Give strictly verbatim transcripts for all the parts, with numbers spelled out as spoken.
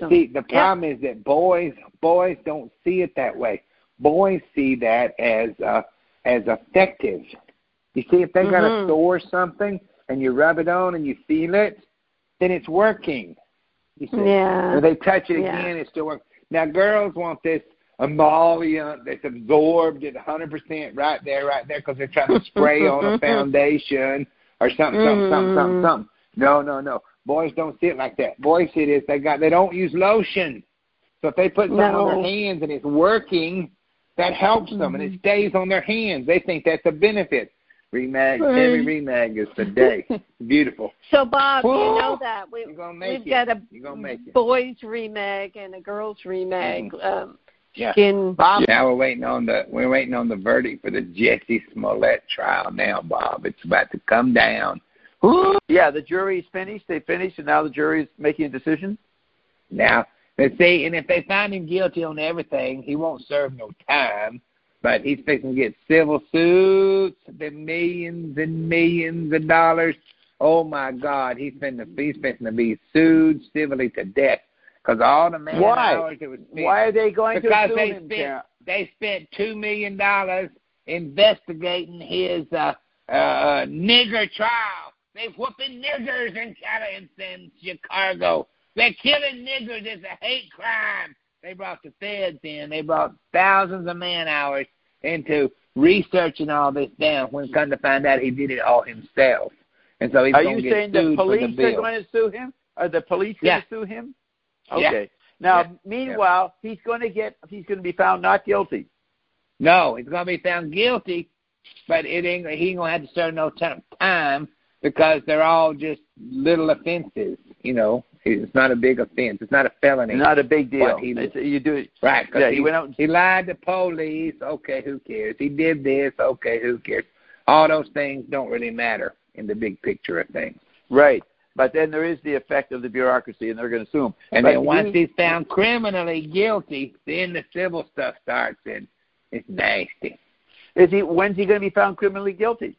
awesome. See, the problem yep. is that boys boys don't see it that way. Boys see that as uh, as effective. You see, if they mm-hmm. got to store something and you rub it on and you feel it, then it's working. You see? Yeah. If they touch it yeah. again, it's still working. Now, girls want this emollient that's absorbed at one hundred percent right there, right there, because they're trying to spray on a foundation or something, something, something, something, something. No, no, no. Boys don't see it like that. Boys see this. They got. They don't use lotion. So if they put something no. on their hands and it's working, that helps them, mm-hmm. and it stays on their hands. They think that's a benefit. Remag, heavy remag is the day. Beautiful. So, Bob, Whoa. you know that. We, You're gonna make we've it. got a You're gonna make it. boys remag and a girls remag. Mm-hmm. Um, yeah. Skin. Bob, now we're waiting on the we're waiting on the verdict for the Jesse Smollett trial now, Bob. It's about to come down. Woo. Yeah, the jury's finished. They finished, and now the jury's making a decision. Now, let's see, and if they find him guilty on everything, he won't serve no time. But he's fixing to get civil suits, the millions and millions of dollars. Oh, my God, he's fixing to, he's fixing to be sued civilly to death because all the man Why? hours it was spent. Why are they going because to sue they him? Spent, they spent two million dollars investigating his uh, uh, nigger trial. They're whooping niggers in, in Chicago. They're killing niggers. It's a hate crime. They brought the feds in. They brought thousands of man hours into researching all this down. When come to find out, he did it all himself. And so he's are going to you get saying sued the police for the bill. are going to sue him? Are the police yeah. going to sue him? Okay. Yeah. Now, yeah. meanwhile, yeah. he's going to get. He's going to be found not guilty. No, he's going to be found guilty, but it ain't. He ain't going to have to serve no time because they're all just little offenses. You know. It's not a big offense. It's not a felony. It's not a big deal. He, you do it right. Yeah, he, he went out. And, he lied to police. Okay, who cares? He did this. Okay, who cares? All those things don't really matter in the big picture of things. Right. But then there is the effect of the bureaucracy, and they're going to sue him. And but then once he, he's found criminally guilty, then the civil stuff starts, and it's nasty. Is he? When's he going to be found criminally guilty?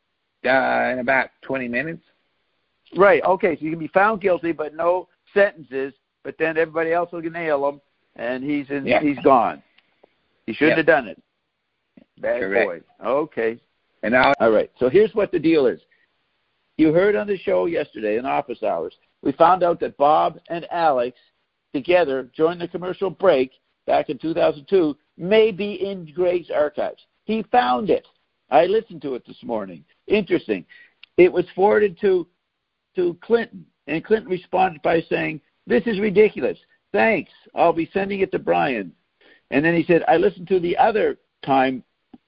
Uh, in about twenty minutes. Right. Okay. So you can be found guilty, but no sentences. But then everybody else will nail him, and he's in. Yeah. He's gone. He shouldn't yep. have done it. Bad Correct. boy. Okay. And now, all right. So here's what the deal is. You heard on the show yesterday in office hours. We found out that Bob and Alex together joined the commercial break back in two thousand two. May be in Greg's archives. He found it. I listened to it this morning. Interesting. It was forwarded to. to Clinton, and Clinton responded by saying, "This is ridiculous. Thanks. I'll be sending it to Brian." And then he said, "I listened to the other time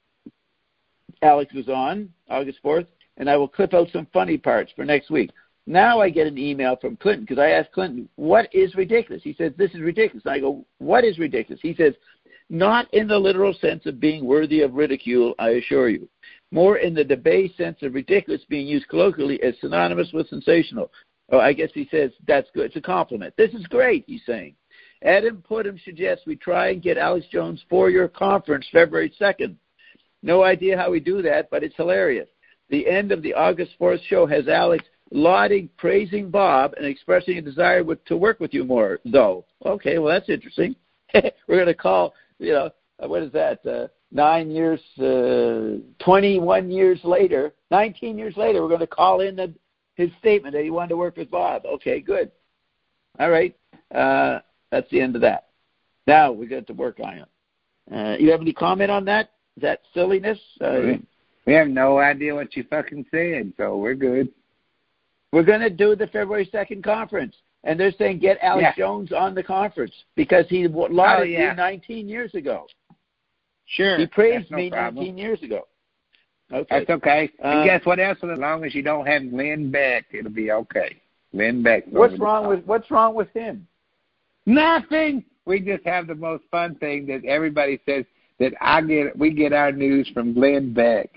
Alex was on, August fourth, and I will clip out some funny parts for next week." Now I get an email from Clinton because I asked Clinton, "What is ridiculous?" He says, "This is ridiculous." And I go, "What is ridiculous?" He says, "Not in the literal sense of being worthy of ridicule, I assure you. More in the debased sense of ridiculous being used colloquially as synonymous with sensational." Oh, I guess he says that's good. It's a compliment. This is great, he's saying. Adam Putnam suggests we try and get Alex Jones for your conference February second. No idea how we do that, but it's hilarious. The end of the August fourth show has Alex lauding, praising Bob, and expressing a desire with, to work with you more, though. Okay, well, that's interesting. We're going to call, you know, what is that, uh, nine years, uh, twenty-one years later, nineteen years later, we're going to call in the, his statement that he wanted to work with Bob. Okay, good. All right. Uh, that's the end of that. Now we get to work on it. Uh, you have any comment on that? Is that silliness? Uh, we have no idea what you fucking said, so we're good. We're going to do the February second conference, and they're saying get Alex yeah. Jones on the conference because he lauded oh, yeah. me nineteen years ago. Sure. He praised no me problem. nineteen years ago. Okay. That's okay. Uh, and guess what else? As long as you don't have Glenn Beck, it'll be okay. Glenn Beck. What's wrong with What's wrong with him? Nothing. We just have the most fun thing that everybody says that I get. We get our news from Glenn Beck.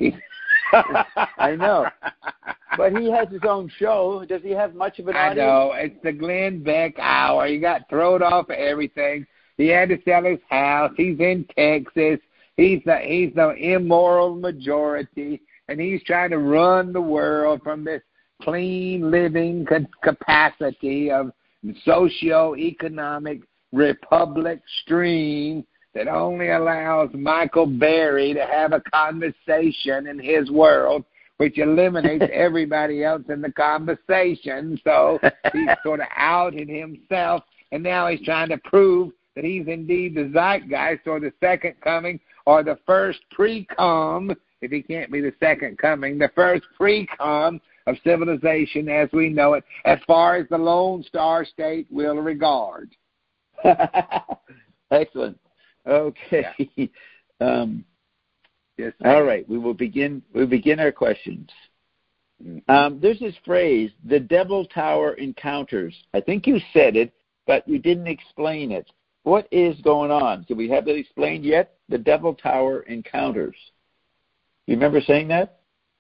I know, but he has his own show. Does he have much of an I audience? know. It's the Glenn Beck hour. He got thrown off of everything. He had to sell his house. He's in Texas. He's the he's the immoral majority, and he's trying to run the world from this clean living capacity of socio-economic republic stream that only allows Michael Berry to have a conversation in his world, which eliminates everybody else in the conversation. So he's sort of outed himself, and now he's trying to prove that he's indeed the zeitgeist or the second coming or the first pre-com, if he can't be the second coming, the first pre-com of civilization as we know it, as far as the Lone Star State will regard. Excellent. Okay. Yeah. Um, yes, all right. We will begin. We begin our questions. Mm-hmm. Um, there's this phrase, the Devil Tower encounters. I think you said it, but you didn't explain it. What is going on? Do we have that explained yet? The Devil Tower encounters. You remember saying that?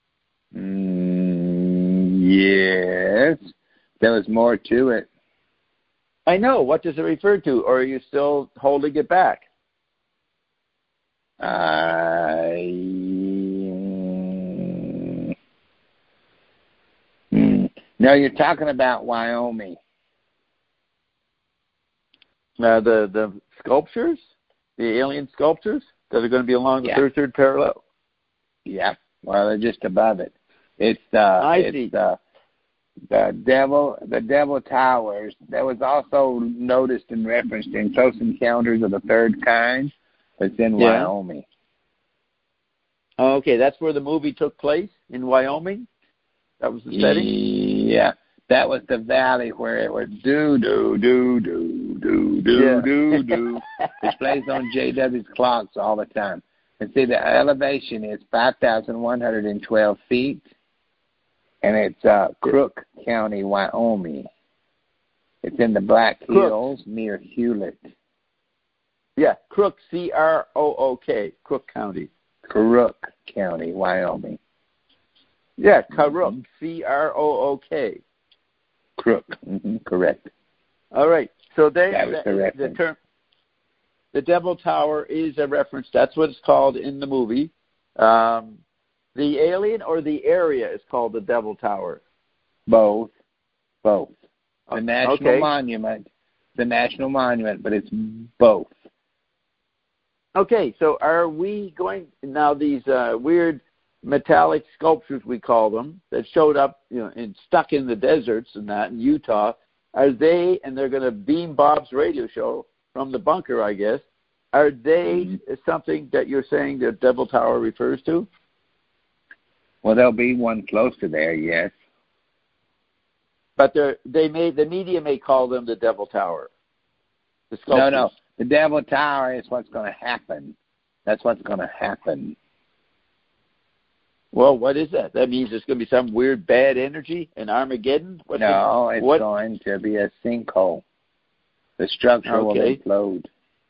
Mm, yes. There was more to it. I know. What does it refer to? Or are you still holding it back? I... Mm. No, you're talking about Wyoming. Uh, the the sculptures, the alien sculptures that are going to be along the yeah. thirty-third parallel. Yeah, well, they're just above it. It's uh, I it's see. Uh, the devil, the Devil Towers. That was also noticed and referenced in Close Encounters of the Third Kind. It's in yeah. Wyoming. Oh, okay, that's where the movie took place, in Wyoming. That was the setting. Yeah. That was the valley where it was do do do do do do yeah. do do. It plays on J W's clocks all the time. And see, the elevation is five thousand one hundred and twelve feet, and it's uh, Crook County, Wyoming. It's in the Black Hills Crook. Near Hewlett. Yeah, Crook, C R O O K, Crook County. Crook County, Wyoming. Yeah, Crook, mm-hmm. C R O O K. Crook, mm-hmm. Correct. All right. So they, that was the, the term, the Devil Tower is a reference. That's what it's called in the movie. Um, the alien or the area is called the Devil Tower. Both, both. The National okay. Monument, the National Monument, but it's both. Okay. So are we going now? These uh, weird metallic sculptures, we call them, that showed up, you know, and stuck in the deserts and that in Utah, are they, and they're going to beam Bob's radio show from the bunker, I guess, are they mm-hmm. something that you're saying the Devil Tower refers to? Well, there'll be one close to there, yes. But they're, they may, the media may call them the Devil Tower. The sculptures. No, no. The Devil Tower is what's going to happen. That's what's going to happen. Well, what is that? That means there's going to be some weird bad energy in Armageddon? What's no, it, it's what? going to be a sinkhole. The structure okay. will implode.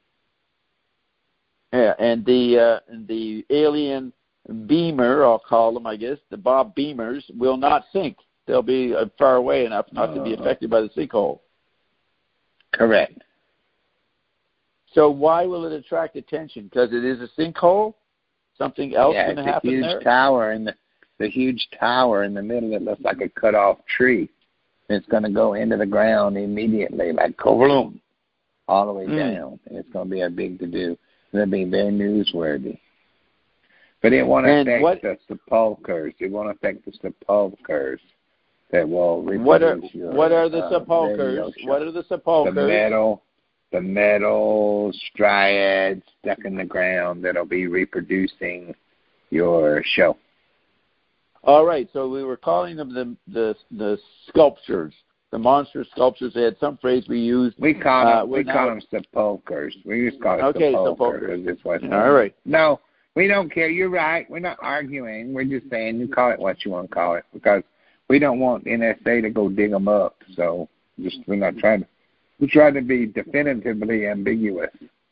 Yeah, and the uh, the alien beamer, I'll call them, I guess, the Bob Beamers, will not sink. They'll be uh, far away enough not uh, to be affected by the sinkhole. Correct. So why will it attract attention? Because it is a sinkhole? Something else yeah, going to happen there? Yeah, it's a huge tower in the the huge tower in the middle that looks like a cut off tree. It's going to go into the ground immediately, like boom, all the way mm. down. And it's going to be a big to do. It'll be very newsworthy. But it won't and affect what, the sepulchers. It won't affect the sepulchers that will reproduce what are your, what are the uh, sepulchers? What are the sepulchers? The metal. The metal striads stuck in the ground that'll be reproducing your show. All right, so we were calling them the the, the sculptures, the monster sculptures. They had some phrase we used. We call them, uh, we call them sepulchers. We just call it okay, sepulchers. sepulchers. All right. No, we don't care. You're right. We're not arguing. We're just saying you call it what you want to call it because we don't want N S A to go dig them up. So just we're not trying to. We try to be definitively ambiguous.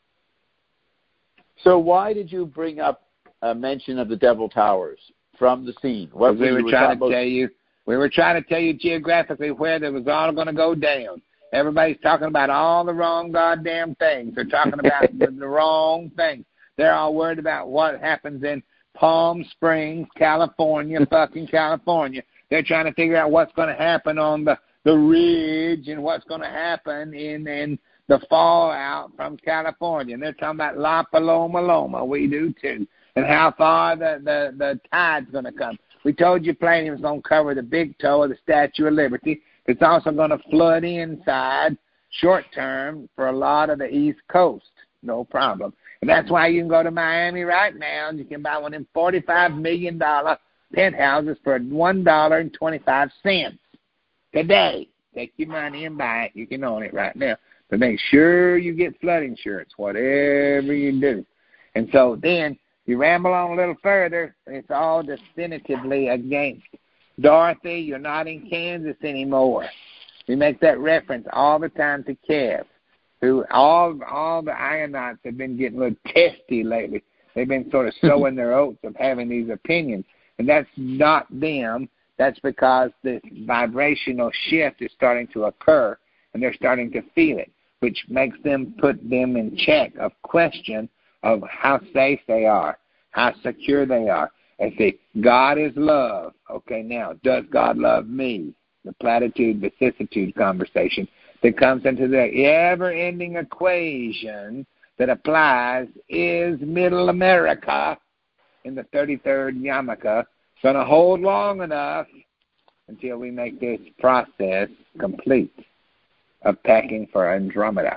So why did you bring up a mention of the Devil Towers from the scene? What we were, were trying to about? tell you. We were trying to tell you geographically where it was all going to go down. Everybody's talking about all the wrong goddamn things. They're talking about the, the wrong things. They're all worried about what happens in Palm Springs, California, fucking California. They're trying to figure out what's going to happen on the the ridge and what's going to happen in, in the fallout from California. And they're talking about La Paloma Loma. We do too. And how far the, the, the tide's going to come. We told you plainly it was going to cover the big toe of the Statue of Liberty. It's also going to flood inside short term for a lot of the East Coast. No problem. And that's why you can go to Miami right now and you can buy one of them forty-five million dollars penthouses for one dollar and twenty-five cents today. Take your money and buy it. You can own it right now. But make sure you get flood insurance, whatever you do. And so then you ramble on a little further, and it's all definitively against. Dorothy, you're not in Kansas anymore. We make that reference all the time to Kev, who all all the Ionauts have been getting a little testy lately. They've been sort of sowing their oats of having these opinions. And that's not them. That's because this vibrational shift is starting to occur, and they're starting to feel it, which makes them put them in check of question of how safe they are, how secure they are. And say, God is love. Okay, now, does God love me? The platitude, vicissitude conversation that comes into the ever-ending equation that applies, is Middle America in the thirty-third Yarmulke going to hold long enough until we make this process complete of packing for Andromeda?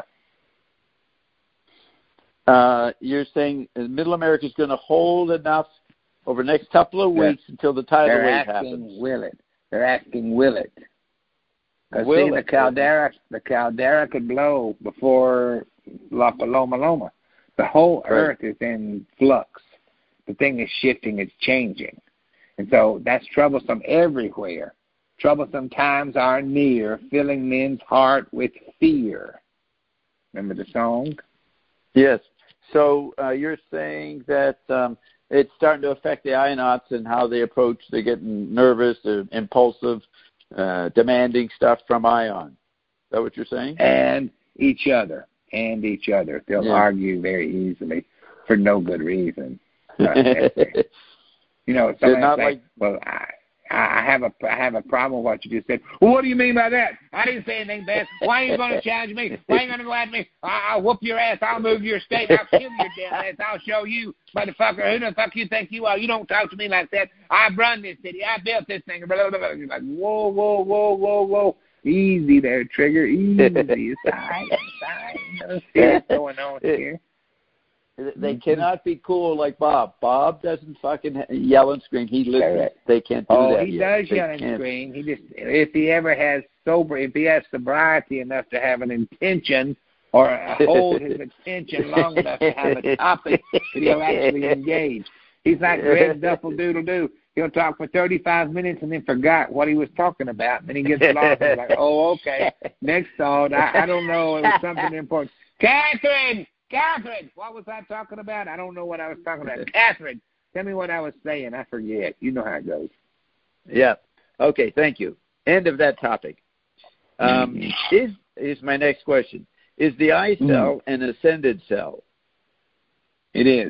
Uh, you're saying Middle America is going to hold enough over the next couple of weeks yeah. until the tidal They're wave asking, happens. Will it? They're asking, will it? Because see, it? the caldera, the caldera could blow before La Paloma Loma. The whole right. Earth is in flux. The thing is shifting, it's changing. And so that's troublesome everywhere. Troublesome times are near, filling men's heart with fear. Remember the song? Yes. So uh, you're saying that um, it's starting to affect the Ionauts and how they approach. They're getting nervous, they're impulsive, uh, demanding stuff from Ion. Is that what you're saying? And each other. And each other. They'll yeah. argue very easily for no good reason. Uh, you know, somebody not say, like... well, I, I have a I have a problem with what you just said. Well, what do you mean by that? I didn't say anything bad. Why are you going to challenge me? Why are you going to go at me? I, I'll whoop your ass. I'll move your state. I'll kill your damn ass. I'll show you, motherfucker. Who the fuck you think you are? You don't talk to me like that. I run this city. I built this thing. Blah, blah, blah. You're like, whoa, whoa, whoa, whoa, whoa. Easy there, Trigger. Easy. It's fine. It's fine. No shit going on here. They cannot be cool like Bob. Bob doesn't fucking yell and scream. He listens. They can't do oh, that. Oh, he yet. does they yell and can't. scream. He just, if he ever has sober, if he has sobriety enough to have an intention or hold his attention long enough to have a topic that he'll actually engage. He's like Greg Duffel-Doodle-Doo. He'll talk for thirty-five minutes and then forgot what he was talking about. And then he gets lost and he's like, oh, okay. Next thought, I, I don't know. It was something important. Catherine! Catherine, what was I talking about? I don't know what I was talking about. Catherine, tell me what I was saying. I forget. You know how it goes. Yeah. Okay, thank you. End of that topic. Um, mm-hmm. Is is my next question. Is the I cell mm-hmm. an ascended cell? It is.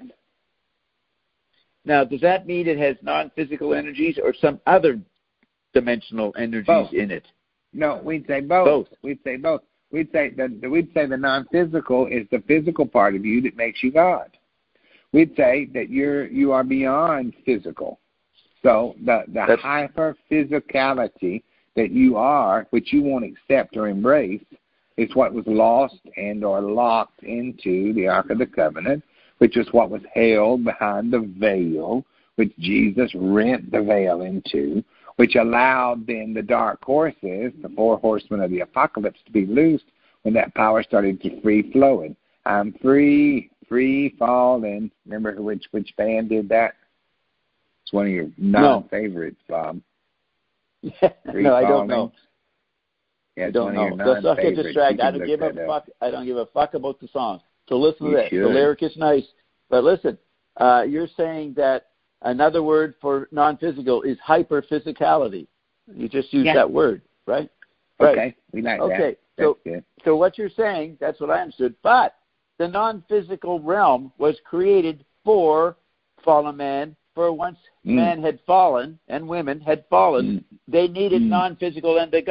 Now, does that mean it has non-physical energies or some other dimensional energies both. in it? No, we'd say both. Both. We'd say both. We'd say that we'd say the non-physical is the physical part of you that makes you God. We'd say that you're you are beyond physical. So the the hyper physicality that you are, which you won't accept or embrace, is what was lost and or locked into the Ark of the Covenant, which is what was held behind the veil, which Jesus rent the veil into, which allowed then the dark horses, the four horsemen of the apocalypse, to be loosed when that power started to free flowing. I'm free, free falling. Remember which which band did that? It's one of your non-favorites, Bob. Free no, I don't know. Yeah, I don't know. Let's not get distracted. I don't give a fuck. I don't give a fuck about the song. So listen to you this. Should. The lyric is nice, but listen. Uh, you're saying that another word for non-physical is hyper-physicality. You just used yeah. that word, right? Okay, right. we like okay. that. So, good. so what you're saying, that's what I understood. But the non-physical realm was created for fallen man, for once mm. man had fallen and women had fallen, mm. they needed mm. non-physical and begot.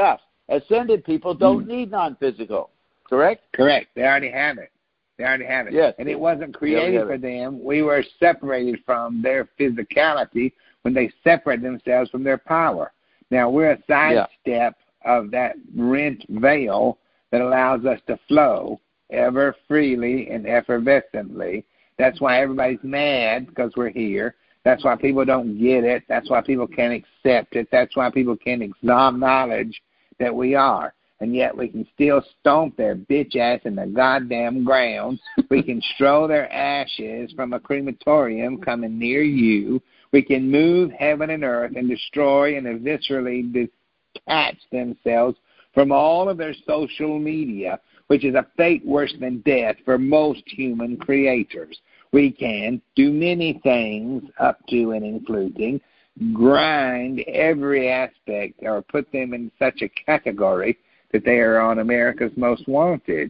ascended people don't Hmm. need non-physical, correct? Correct. They already have it. They already have it. Yes. And it wasn't They already created have for it. them. We were separated from their physicality when they separate themselves from their power. Now, we're a sidestep of that rent veil that allows us to flow ever freely and effervescently. That's why everybody's mad, because we're here. That's why people don't get it. That's why people can't accept it. That's why people can't acknowledge that we are. And yet we can still stomp their bitch ass in the goddamn ground. We can stroll their ashes from a crematorium coming near you. We can move heaven and earth and destroy and viscerally detach themselves from all of their social media, which is a fate worse than death for most human creators. We can do many things up to and including grind every aspect or put them in such a category that they are on America's Most Wanted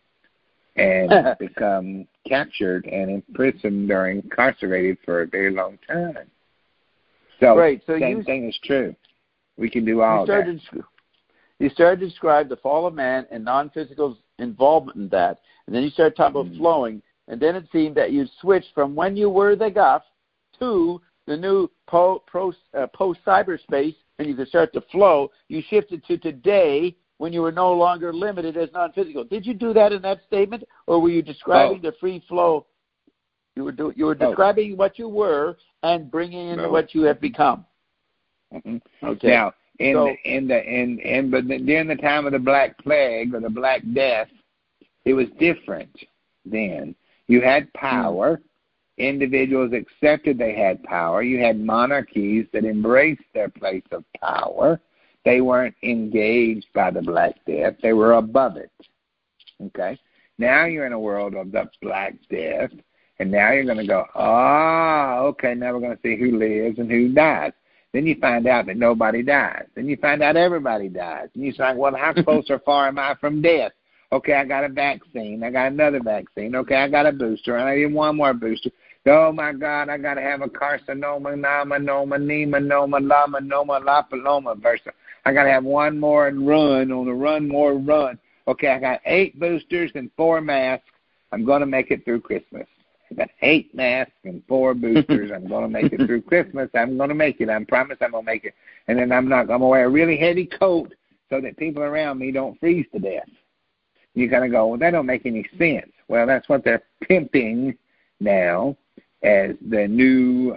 and become captured and imprisoned or incarcerated for a very long time. So, Right, so same you- thing is true. We can do all You of that. started, to- you started to describe the fall of man and non-physical's involvement in that, and then you started talking about Mm. flowing, and then it seemed that you switched from when you were the guff to the new po, pro, uh, post-cyberspace, and you could start to flow. You shifted to today when you were no longer limited as non-physical. Did you do that in that statement, or were you describing Oh. the free flow? You were do, you were Oh. describing what you were and bringing in No. what you have become. Mhm. Okay. Now, in So- the in the in in but during the time of the Black Plague or the Black Death, it was different. Then you had power. Mm. Individuals accepted they had power. You had monarchies that embraced their place of power. They weren't engaged by the Black Death. They were above it. Okay. Now you're in a world of the Black Death, and now you're going to go, ah, okay, now we're going to see who lives and who dies. Then you find out that nobody dies. Then you find out everybody dies. And you say, well, how close or far am I from death? Okay, I got a vaccine. I got another vaccine. Okay, I got a booster. I need one more booster. Oh, my God, I got to have a carcinoma, nominoma, nemonoma, laminoma, lopaloma versa. I got to have one more and run on the run more run. Okay, I got eight boosters and four masks. I'm going to make it through Christmas. I got eight masks and four boosters. I'm going to make it through Christmas. I'm going to make it. I promise I'm going to make it. And then I'm not. I'm going to wear a really heavy coat so that people around me don't freeze to death. You're going to go, well, that don't make any sense. Well, that's what they're pimping now as the new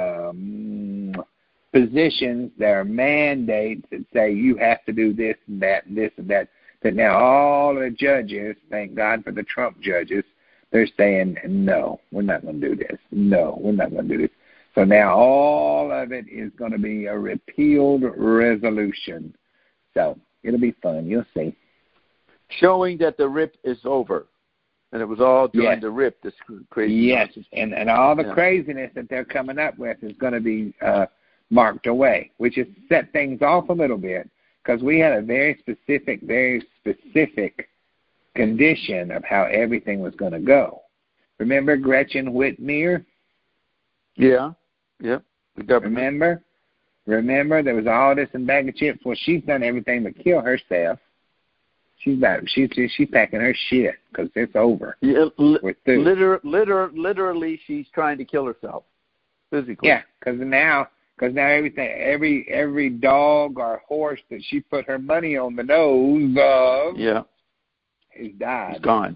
um, positions. There are mandates that say you have to do this and that and this and that. That now all the judges, thank God for the Trump judges, they're saying, no, we're not going to do this. No, we're not going to do this. So now all of it is going to be a repealed resolution. So it'll be fun. You'll see. Showing that the rip is over. And it was all during Yes. the rip, this crazy Yes, nonsense. and, and all the Yeah. craziness that they're coming up with is going to be uh, marked away, which has set things off a little bit because we had a very specific, very specific condition of how everything was going to go. Remember Gretchen Whitmer? Yeah, yeah. The government. Remember? Remember, there was all this in bag of chips. Well, she's done everything but kill herself. She's about, she's she's packing her shit because it's over. Yeah, li- We're through. liter- liter- literally, she's trying to kill herself physically. Yeah, because now, because now everything, every every dog or horse that she put her money on the nose of, Yeah, has died. it's gone.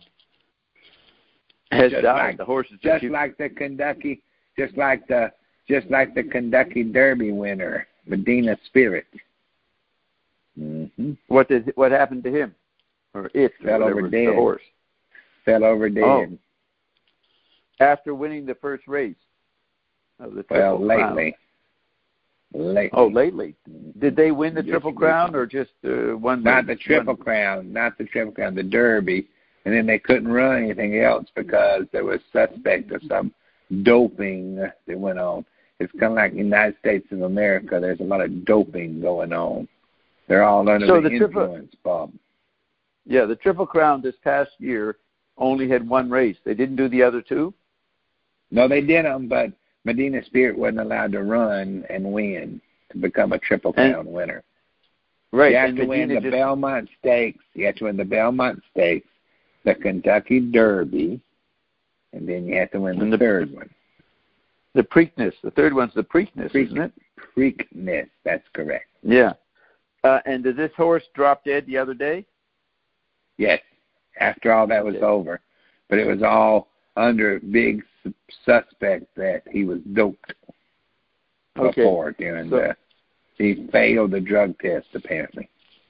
Has Just died. like- the horses. that Just she- like the Kentucky, just like the just like the Kentucky Derby winner, Medina Spirit. Mm-hmm. What did? What happened to him? Or it? Fell or over whatever, dead. The horse. Fell over dead. Oh. After winning the first race of the well, Triple Crown. lately. Lately. Oh, lately. Did they win the Yes, Triple yes. Crown or just uh, one? Not race? the Triple One- Crown, not the Triple Crown, the Derby. And then they couldn't run anything else because there was suspect of some doping that went on. It's kind of like the United States of America. There's a lot of doping going on. They're all under So the, the triple- influence, Bob. Yeah, the Triple Crown this past year only had one race. They didn't do the other two? No, they did them, but Medina Spirit wasn't allowed to run and win to become a Triple And- Crown winner. Right. You have and to win Medina the just, Belmont Stakes. You have to win the Belmont Stakes, the Kentucky Derby, and then you have to win the, the third one. The Preakness. The third one's the Preakness, Preak- isn't it? Preakness. That's correct. Yeah. Uh, and did this horse drop dead the other day? Yes. After all that was Okay. over, but it was all under big su- suspect that he was doped before Okay. during So- the. He failed the drug test apparently.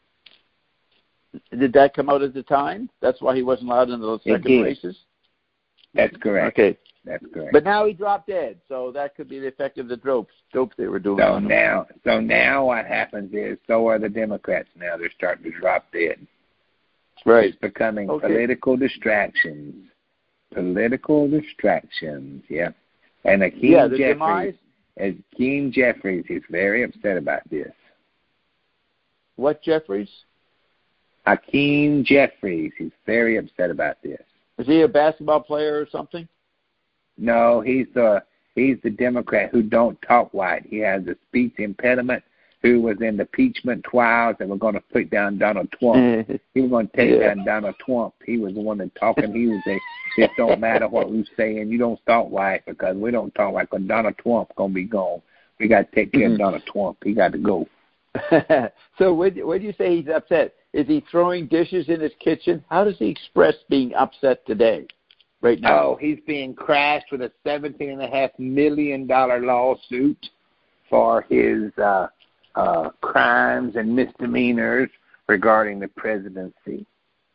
Did that come out at the time? That's why he wasn't allowed into those It second did. races? That's correct. Okay. That's correct. But now he dropped dead, so that could be the effect of the dope, dope they were doing. So on him. now, so now what happens is, so are the Democrats now. They're starting to drop dead. Right. It's becoming Okay. political distractions. Political distractions, yeah. And Akeem Yeah, the Jeffries, demise. Akeem Jeffries is very upset about this. What, Jeffries? Akeem Jeffries, he's very upset about this. Is he a basketball player or something? No, he's the he's the Democrat who don't talk white. He has a speech impediment. Who was in the impeachment trials and were going to put down Donald Trump. He was going to take Yeah. down Donald Trump. He was the one that talking. He was a, it don't matter what we saying. You don't talk white because we don't talk white because Donald Trump going to be gone. We got to take care Mhm. of Donald Trump. He got to go. So when, when you say he's upset, is he throwing dishes in his kitchen? How does he express being upset today, right now? Oh, he's being crashed with a seventeen and a half million dollar lawsuit for his uh, uh, crimes and misdemeanors regarding the presidency.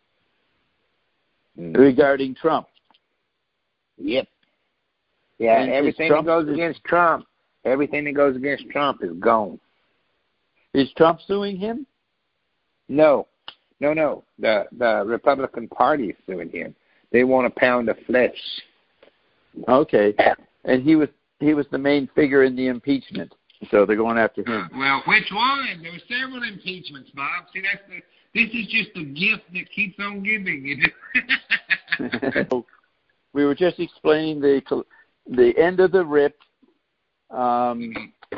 Mm. Regarding Trump. Yep. Yeah, And is everything Trump- that goes against Trump, everything that goes against Trump is gone. Is Trump suing him? No, no, no. The the Republican Party is suing him. They want a pound of flesh. Okay. And he was he was the main figure in the impeachment, so they're going after him. Well, which one? There were several impeachments, Bob. See, that's the. This is just the gift that keeps on giving. You know? We were just explaining the the end of the rip, um,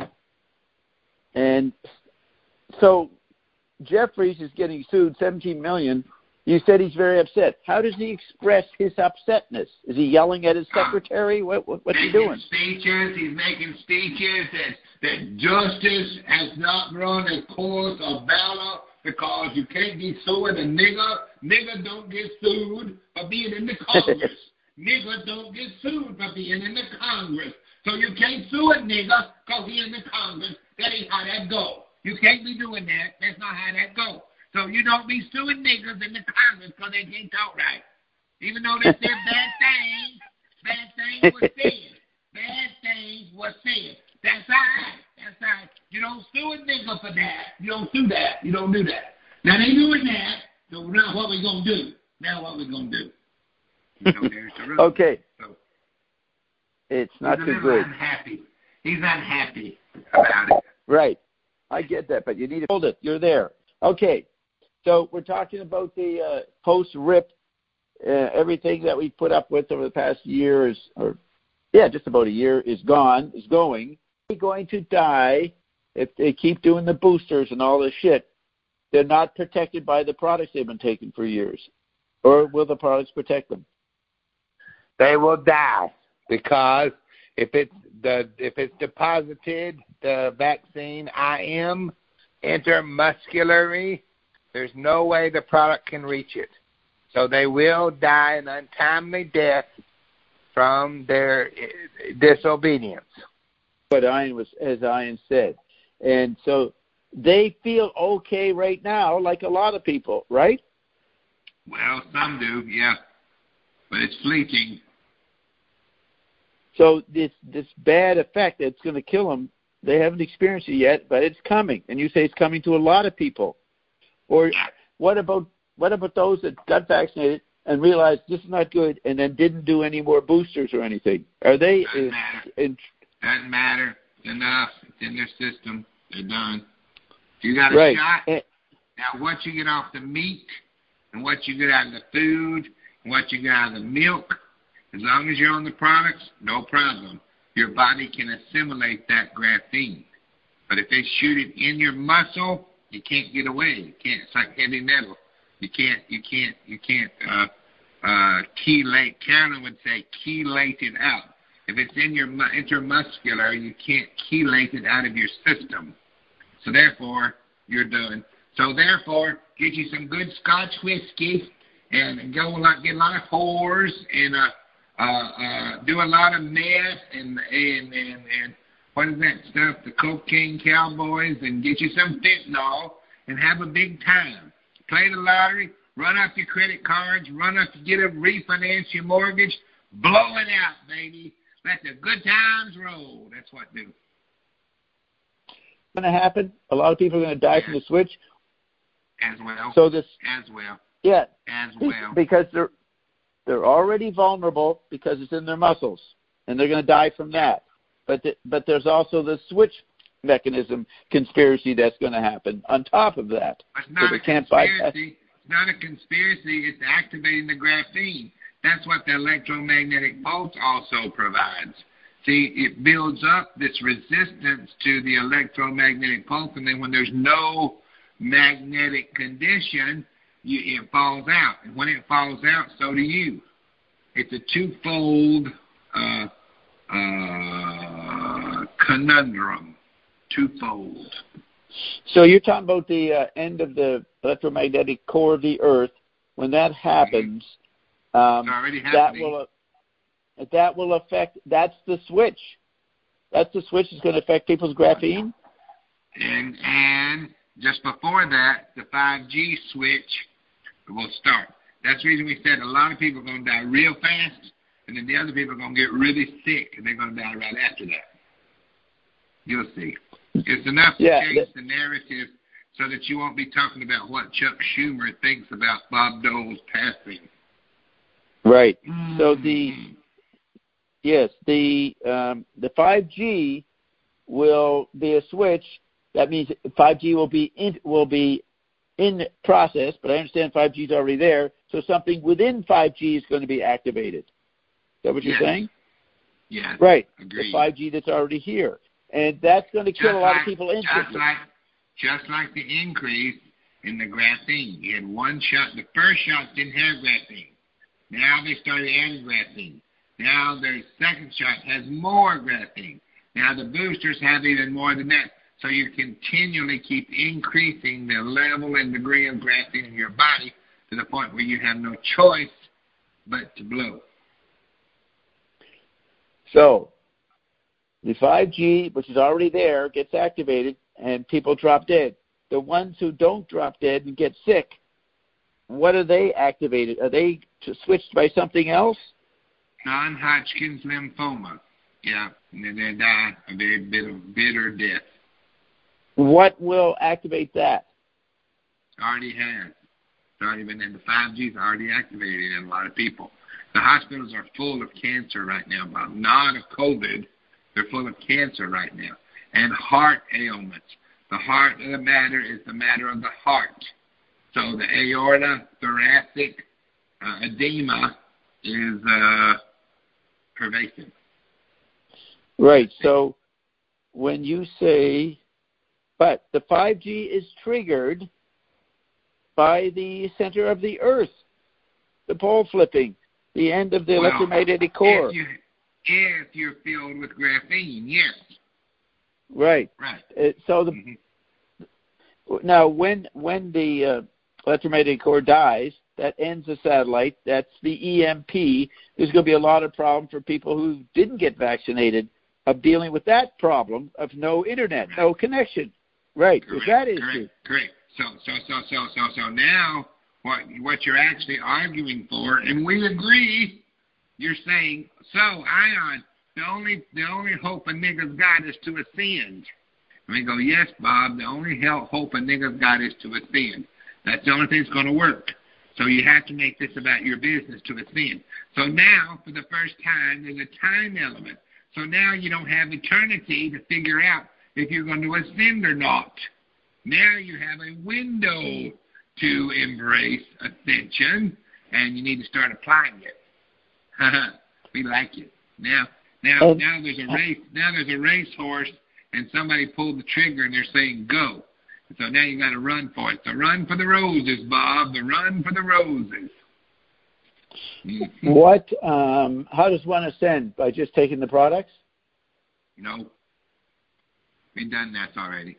and so Jeffries is getting sued seventeen million. You said he's very upset. How does he express his upsetness? Is he yelling at his secretary? What, what what's he making doing? Speeches. He's making speeches that that justice has not run a course of valor because you can't be suing a nigger. Nigger don't get sued for being in the Congress. Nigger don't get sued for being in the Congress. So you can't sue a nigger because he's in the Congress. That ain't how that go. You can't be doing that. That's not how that go. So you don't be suing niggers in the Congress because they can't talk right. Even though they said bad things, bad things were said. Bad things were said. That's all right. That's all right. You don't sue a nigger for that. You don't sue that. You don't do that. Now they doing that. So now what we gonna do? Now what we gonna do? You know, there's the rule. Okay. So, It's not he's a too little good. unhappy. He's unhappy about it. Right. I get that, but you need to hold it. You're there. Okay. So we're talking about the uh, post-rip, uh, everything that we put up with over the past year is, or yeah, just about a year is gone, is going. They're going to die if they keep doing the boosters and all this shit. They're not protected by the products they've been taking for years. Or will the products protect them? They will die because if it's the if it's deposited, the vaccine I M intermuscularly, there's no way the product can reach it. So they will die an untimely death from their disobedience. But Ian was, as Ian said, and so they feel okay right now, like a lot of people, right? Well, some do, yeah, but it's fleeting. So this this bad effect that's going to kill them, they haven't experienced it yet, but it's coming. And you say it's coming to a lot of people. Or what about what about those that got vaccinated and realized this is not good and then didn't do any more boosters or anything? Are they Doesn't in, matter. in, Doesn't matter. It's enough. It's in their system. They're done. If you got a right? shot, And, now what you get off the meat and what you get out of the food and what you get out of the milk, as long as you're on the products, no problem. Your body can assimilate that graphene. But if they shoot it in your muscle You can't get away. You can't. It's like heavy metal. You can't. You can't. You can't. Uh, uh, chelate. Carolyn would say chelate it out. If it's in your mu- intermuscular, you can't chelate it out of your system. So therefore, you're done. So therefore, get you some good Scotch whiskey and go a lot, get a lot of whores and uh, uh, uh, do a lot of meth and and and and what is that stuff? The cocaine cowboys, and get you some fentanyl and have a big time. Play the lottery, run up your credit cards, run up to get a refinance your mortgage, blow it out, baby. Let the good times roll. That's what do. Going to happen. A lot of people are going to die yeah. from the switch. As well. So this. As well. Yeah. As well. Because they're they're already vulnerable because it's in their muscles, and they're going to die from that. But the, but there's also the switch mechanism conspiracy that's going to happen on top of that. It's not so a can't conspiracy. It's not a conspiracy. It's activating the graphene. That's what the electromagnetic pulse also provides. See, it builds up this resistance to the electromagnetic pulse, and then when there's no magnetic condition, you, it falls out. And when it falls out, so do you. It's a twofold uh, uh, conundrum. Twofold. So you're talking about the uh, end of the electromagnetic core of the Earth. When that happens, um, it's already that happening. will uh, that will affect. That's the switch. That's the switch that's going to affect people's graphene. And and just before that, the five G switch will start. That's the reason we said a lot of people are going to die real fast, and then the other people are going to get really sick, and they're going to die right after that. You'll see. It's enough to yeah, change that, the narrative so that you won't be talking about what Chuck Schumer thinks about Bob Dole's passing. Right. Mm-hmm. So the yes, the um, the five G will be a switch. That means five G will be in, will be in process, but I understand five G is already there. So something within five G is going to be activated. Is that what you're yes. saying? Yes. Right. Agreed. The five G that's already here. And that's going to kill just a lot like, of people instantly. Just like, just like the increase in the graphene. You had one shot. The first shots didn't have graphene. Now they started adding graphene. Now their second shot has more graphene. Now the boosters have even more than that. So you continually keep increasing the level and degree of graphene in your body to the point where you have no choice but to blow. So the five G, which is already there, gets activated, and people drop dead. The ones who don't drop dead and get sick, what are they activated? Are they switched by something else? Non-Hodgkin's lymphoma. Yeah, and then they die a very bitter, bitter death. What will activate that? Already has. It's already been in the five G's already activated in a lot of people. The hospitals are full of cancer right now, Bob. Not of COVID. They're full of cancer right now. And heart ailments. The heart of the matter is the matter of the heart. So the aorta, thoracic uh, edema is uh, pervasive. Right. So when you say, but the five G is triggered by the center of the Earth, the pole flipping, the end of the well, electromagnetic core. If, you, if you're filled with graphene, yes. Right. Right. Uh, so the mm-hmm. now when when the uh, electromagnetic core dies, that ends the satellite. That's the E M P. There's going to be a lot of problem for people who didn't get vaccinated of dealing with that problem of no internet, right. no connection. Right. Correct. That is correct. Correct. So so so so so so now what what you're actually arguing for, and we agree, you're saying, so Ion, the only the only hope a nigga's got is to ascend. And we go, yes, Bob, the only hope a nigga's got is to ascend. That's the only thing that's going to work. So you have to make this about your business to ascend. So now, for the first time, there's a time element. So now you don't have eternity to figure out if you're going to ascend or not. Now you have a window to embrace ascension, and you need to start applying it. We like it. Now, now, oh. now there's a race. Now there's a racehorse, and somebody pulled the trigger, and they're saying go. So now you got to run for it. So run for the roses, Bob. The run for the roses. Mm-hmm. What? Um, how does one ascend? By just taking the products? No. We've done that already.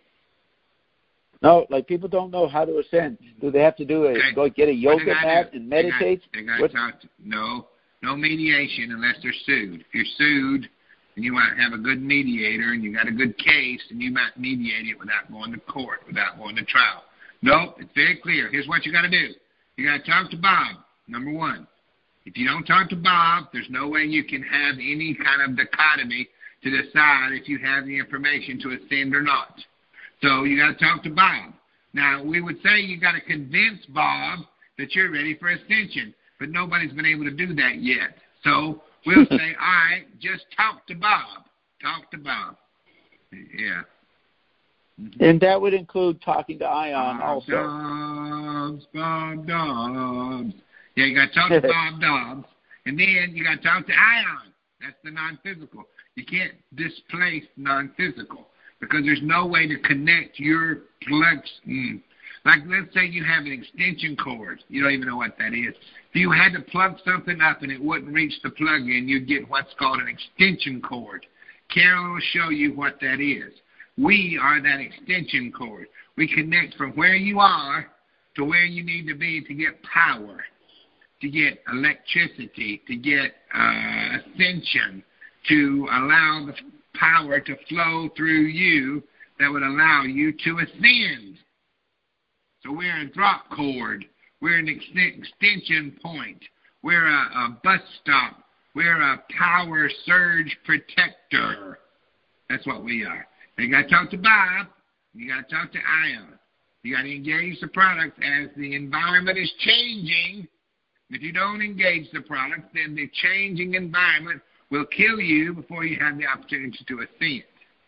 No, like people don't know how to ascend. Do they have to do a Okay. go get a yoga mat do? and meditate? They got, they got talk to, no, no mediation unless they're sued. If you're sued and you want to have a good mediator and you got a good case, and you might mediate it without going to court, without going to trial. No, it's very clear. Here's what you got to do. You got to talk to Bob. Number one. If you don't talk to Bob, there's no way you can have any kind of dichotomy to decide if you have the information to ascend or not. So you got to talk to Bob. Now, we would say you got to convince Bob that you're ready for ascension, but nobody's been able to do that yet. So we'll say, all right, just talk to Bob. Talk to Bob. Yeah. Mm-hmm. And that would include talking to Ion Bob also. Dobbs, Bob Dobbs. Yeah, you got to talk to Bob Dobbs, and then you got to talk to Ion. That's the non-physical. You can't displace non-physical because there's no way to connect your plugs. Mm. Like, let's say you have an extension cord. You don't even know what that is. If you had to plug something up and it wouldn't reach the plug-in, you'd get what's called an extension cord. Carol will show you what that is. We are that extension cord. We connect from where you are to where you need to be to get power, to get electricity, to get uh, ascension, to allow the power to flow through you that would allow you to ascend. So we're a drop cord. We're an ex- extension point. We're a, a bus stop. We're a power surge protector. That's what we are. You got to talk to Bob. You got to talk to Ion. You got to engage the product as the environment is changing. If you don't engage the product, then the changing environment will kill you before you have the opportunity to ascend.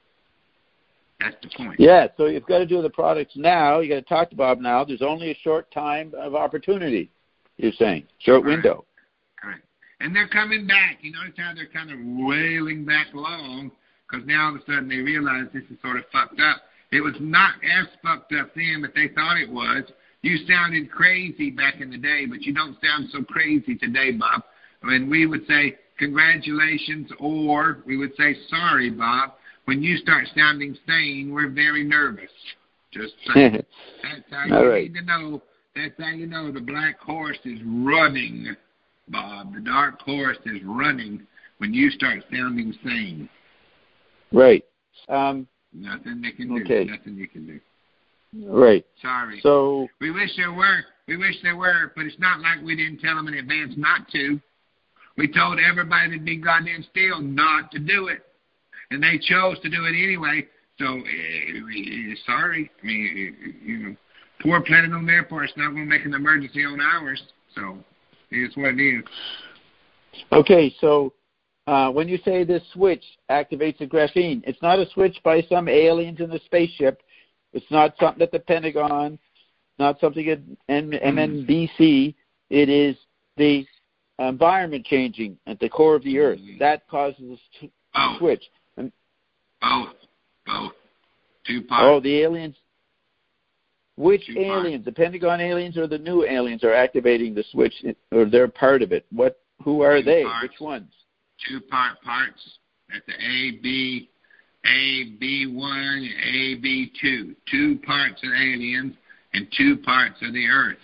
That's the point. Yeah, so you've got to do the products now. You got to talk to Bob now. There's only a short time of opportunity, you're saying. Short Correct. window. Correct. And they're coming back. You notice how they're kind of wailing back along because now all of a sudden they realize this is sort of fucked up. It was not as fucked up then, but they thought it was. You sounded crazy back in the day, but you don't sound so crazy today, Bob. I mean, we would say congratulations, or we would say sorry, Bob. When you start sounding sane, we're very nervous. Just saying. That's how you right. need to know. That's how you know the black horse is running, Bob. The dark horse is running when you start sounding sane. Right. Um, Nothing they can do. okay. Nothing you can do. Right. Sorry. So we wish there were. We wish there were, but it's not like we didn't tell them in advance not to. We told everybody that'd be goddamn still not to do it, and they chose to do it anyway. So, uh, sorry. I mean, uh, you know, poor Platinum Airport is not going to make an emergency on ours. So, it's what it is. okay, so uh, when you say this switch activates the graphene, it's not a switch by some aliens in the spaceship. It's not something at the Pentagon, not something at M N B C. It is the environment changing at the core of the Earth. That causes the Both. switch. And, Both. Both. Two parts. oh, the aliens. Which Two aliens, parts. the Pentagon aliens or the new aliens, are activating the switch, or they're part of it? What? Who are Two they? parts. Which ones? Two part parts at the A, B, A, B one, A, B two. Two parts of aliens and two parts of the Earth.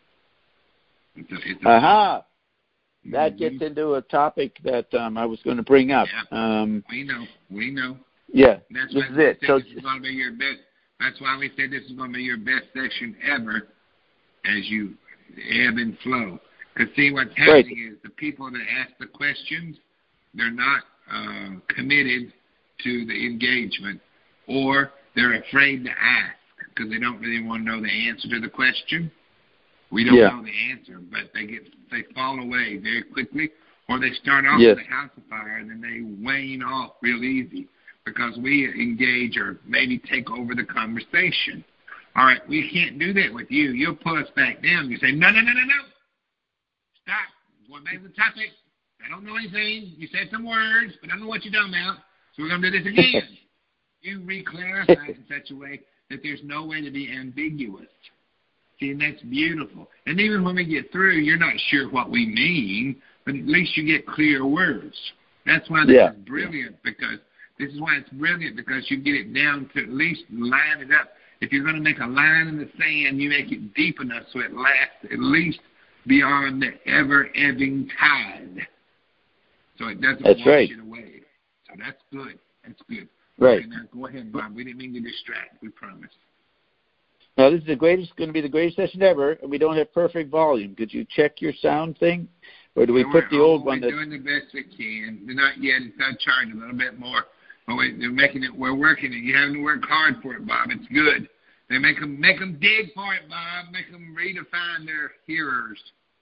It's a, it's a Aha! That Mhm. gets into a topic that um, I was going to bring up. Yeah. Um, We know. We know. yeah, That's this why is we it. said So, this is going to be your best. That's why we said this is going to be your best session ever as you ebb and flow. Because see, what's happening Right. is the people that ask the questions, they're not uh, committed to the engagement, or they're afraid to ask because they don't really want to know the answer to the question. We don't Yeah. know the answer, but they get they fall away very quickly, or they start off Yes. with a house of fire and then they wane off real easy because we engage or maybe take over the conversation. All right, we can't do that with you. You'll pull us back down. You say, no, no, no, no, no. Stop. Going back to the topic. I don't know anything. You said some words, but I don't know what you're talking about. So we're going to do this again. You re-clarify it in such a way that there's no way to be ambiguous. See, and that's beautiful. And even when we get through, you're not sure what we mean, but at least you get clear words. That's why this yeah. is brilliant, because this is why it's brilliant, because you get it down to at least line it up. If you're going to make a line in the sand, you make it deep enough so it lasts at least beyond the ever-ebbing tide. So it doesn't that's wash right. it away. So that's good. That's good. Right. Okay, now go ahead, Bob. We didn't mean to distract. We promise. Now, this is the greatest, going to be the greatest session ever, and we don't have perfect volume. Could you check your sound thing? Or do we yeah, put the old one? We're That's... doing the best we can. They're not yet. It's not charged a little bit more. But we, they're making it. We're working it. You having to work hard for it, Bob. It's good. They make them make them dig for it, Bob. Make them redefine their hearers.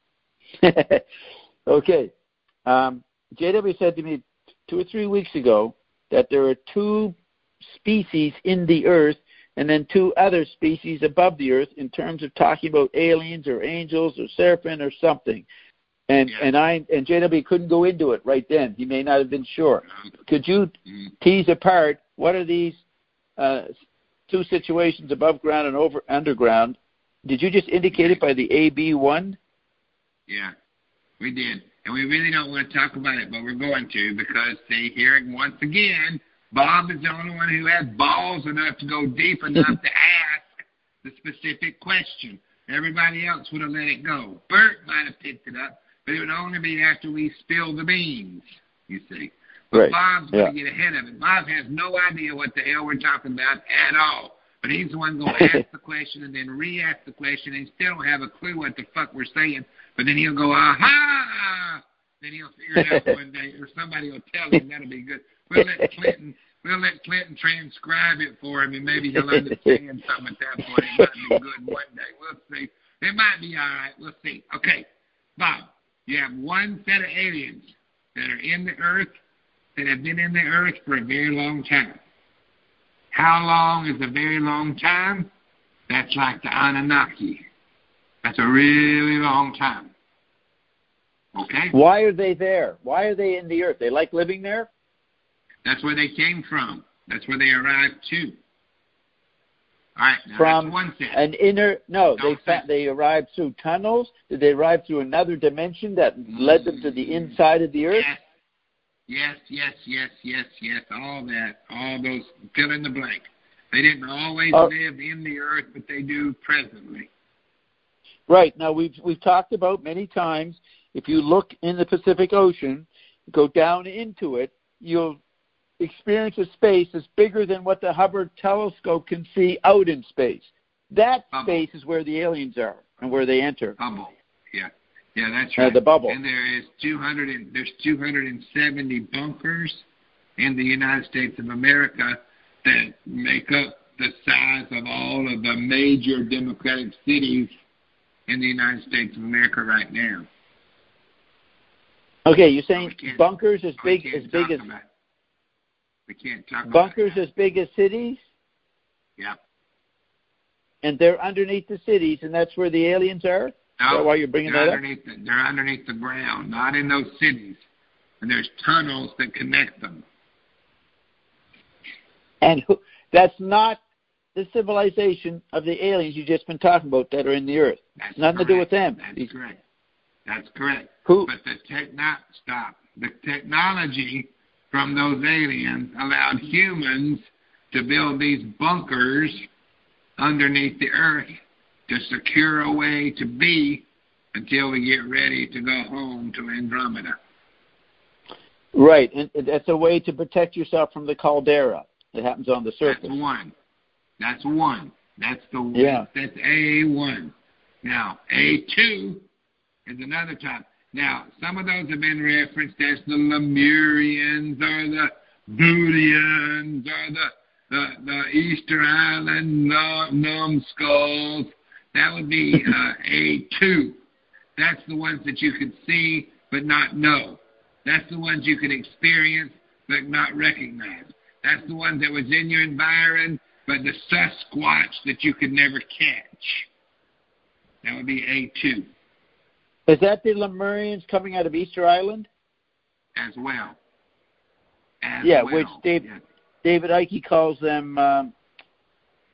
Okay. Um, J W said to me two or three weeks ago that there are two species in the earth and then two other species above the earth in terms of talking about aliens or angels or seraphim or something. And yeah. and I and J W couldn't go into it right then. He may not have been sure. Could you mm-hmm. tease apart what are these uh, two situations, above ground and over underground? Did you just indicate yeah. it by the A B one? Yeah, we did. And we really don't want to talk about it, but we're going to, because, see, here once again, Bob is the only one who has balls enough to go deep enough to ask the specific question. Everybody else would have let it go. Bert might have picked it up, but it would only be after we spill the beans, you see. But right. Bob's yeah. going to get ahead of it. Bob has no idea what the hell we're talking about at all. But he's the one going to ask the question and then re-ask the question, and he still don't have a clue what the fuck we're saying. But then he'll go, aha! Then he'll figure it out one day, or somebody will tell him. That'll be good. We'll let Clinton, we'll let Clinton transcribe it for him, and maybe he'll understand something at that point. It might be good one day. We'll see. It might be all right. We'll see. Okay, Bob, you have one set of aliens that are in the earth that have been in the earth for a very long time. How long is a very long time? That's like the Anunnaki. That's a really long time. Okay? Why are they there? Why are they in the earth? They like living there? That's where they came from. That's where they arrived to. All right, now from that's one set. An inner, no, Don't they fa- they arrived through tunnels. Did they arrive through another dimension that led them to the inside of the earth? Yes, yes, yes, yes, yes, yes. All that, all those fill in the blank. They didn't always uh, live in the earth, but they do presently. Right. Now we've we've talked about many times. If you look in the Pacific Ocean, go down into it, you'll experience a space that's bigger than what the Hubble telescope can see out in space. That Hubble. Space is where the aliens are and where they enter. Hubble. Yeah. Yeah, that's right. Uh, the bubble. And there is two hundred and, there's two hundred seventy bunkers in the United States of America that make up the size of all of the major democratic cities in the United States of America right now. Okay, you're saying we bunkers as we big can't as big talk as about it. We can't talk bunkers about as big as cities, Yeah. and they're underneath the cities, and that's where the aliens are. No, is that why you're bringing they're that up? underneath the, they're underneath the ground, not in those cities, and there's tunnels that connect them. And who, that's not the civilization of the aliens you've just been talking about that are in the earth. That's Nothing correct. to do with them. That's These, correct. That's correct. Who? But the techno- stop. The technology from those aliens allowed humans to build these bunkers underneath the earth to secure a way to be until we get ready to go home to Andromeda. Right, and that's a way to protect yourself from the caldera that happens on the surface. That's one. That's one. That's the yeah. That's A one. Now, A two is another type. Now, some of those have been referenced as the Lemurians or the Booleans or the, the, the Easter Island numbskulls. That would be uh, A two. That's the ones that you could see but not know. That's the ones you could experience but not recognize. That's the ones that was in your environment, but the Sasquatch that you could never catch. That would be A two. Is that the Lemurians coming out of Easter Island? As well. As yeah, well. which Dave, yeah. David Icke calls them um,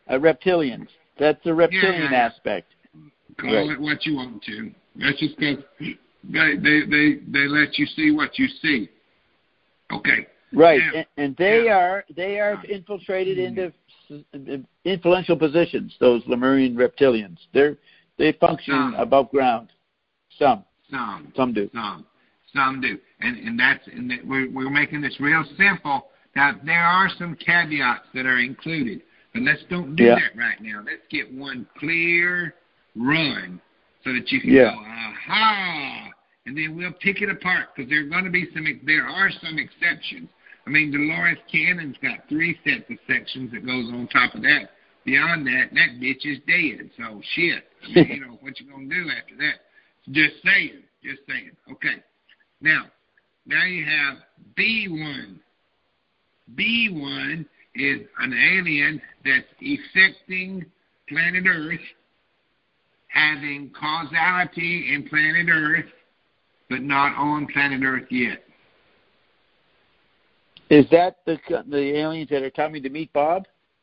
uh, reptilians. That's the reptilian yeah, yeah. aspect. Call right. it what you want to. That's just because they, they, they, they let you see what you see. Okay. Right, now, and, and they yeah. are they are infiltrated into influential positions. Those Lemurian reptilians, they they function some. above ground. Some, some, some do. Some, some do, and and that's and that we're we're making this real simple. Now there are some caveats that are included, but let's don't do yeah. that right now. Let's get one clear run so that you can yeah. go aha, and then we'll pick it apart because there are going to be some. There are some exceptions. I mean, Dolores Cannon's got three sets of sections that goes on top of that. Beyond that, that bitch is dead. So shit. I mean, you know what you gonna do after that? Just saying. Just saying. Okay. Now, now you have B one. B one is an alien that's affecting planet Earth, having causality in planet Earth, but not on planet Earth yet. Is that the the aliens that are coming to meet Bob?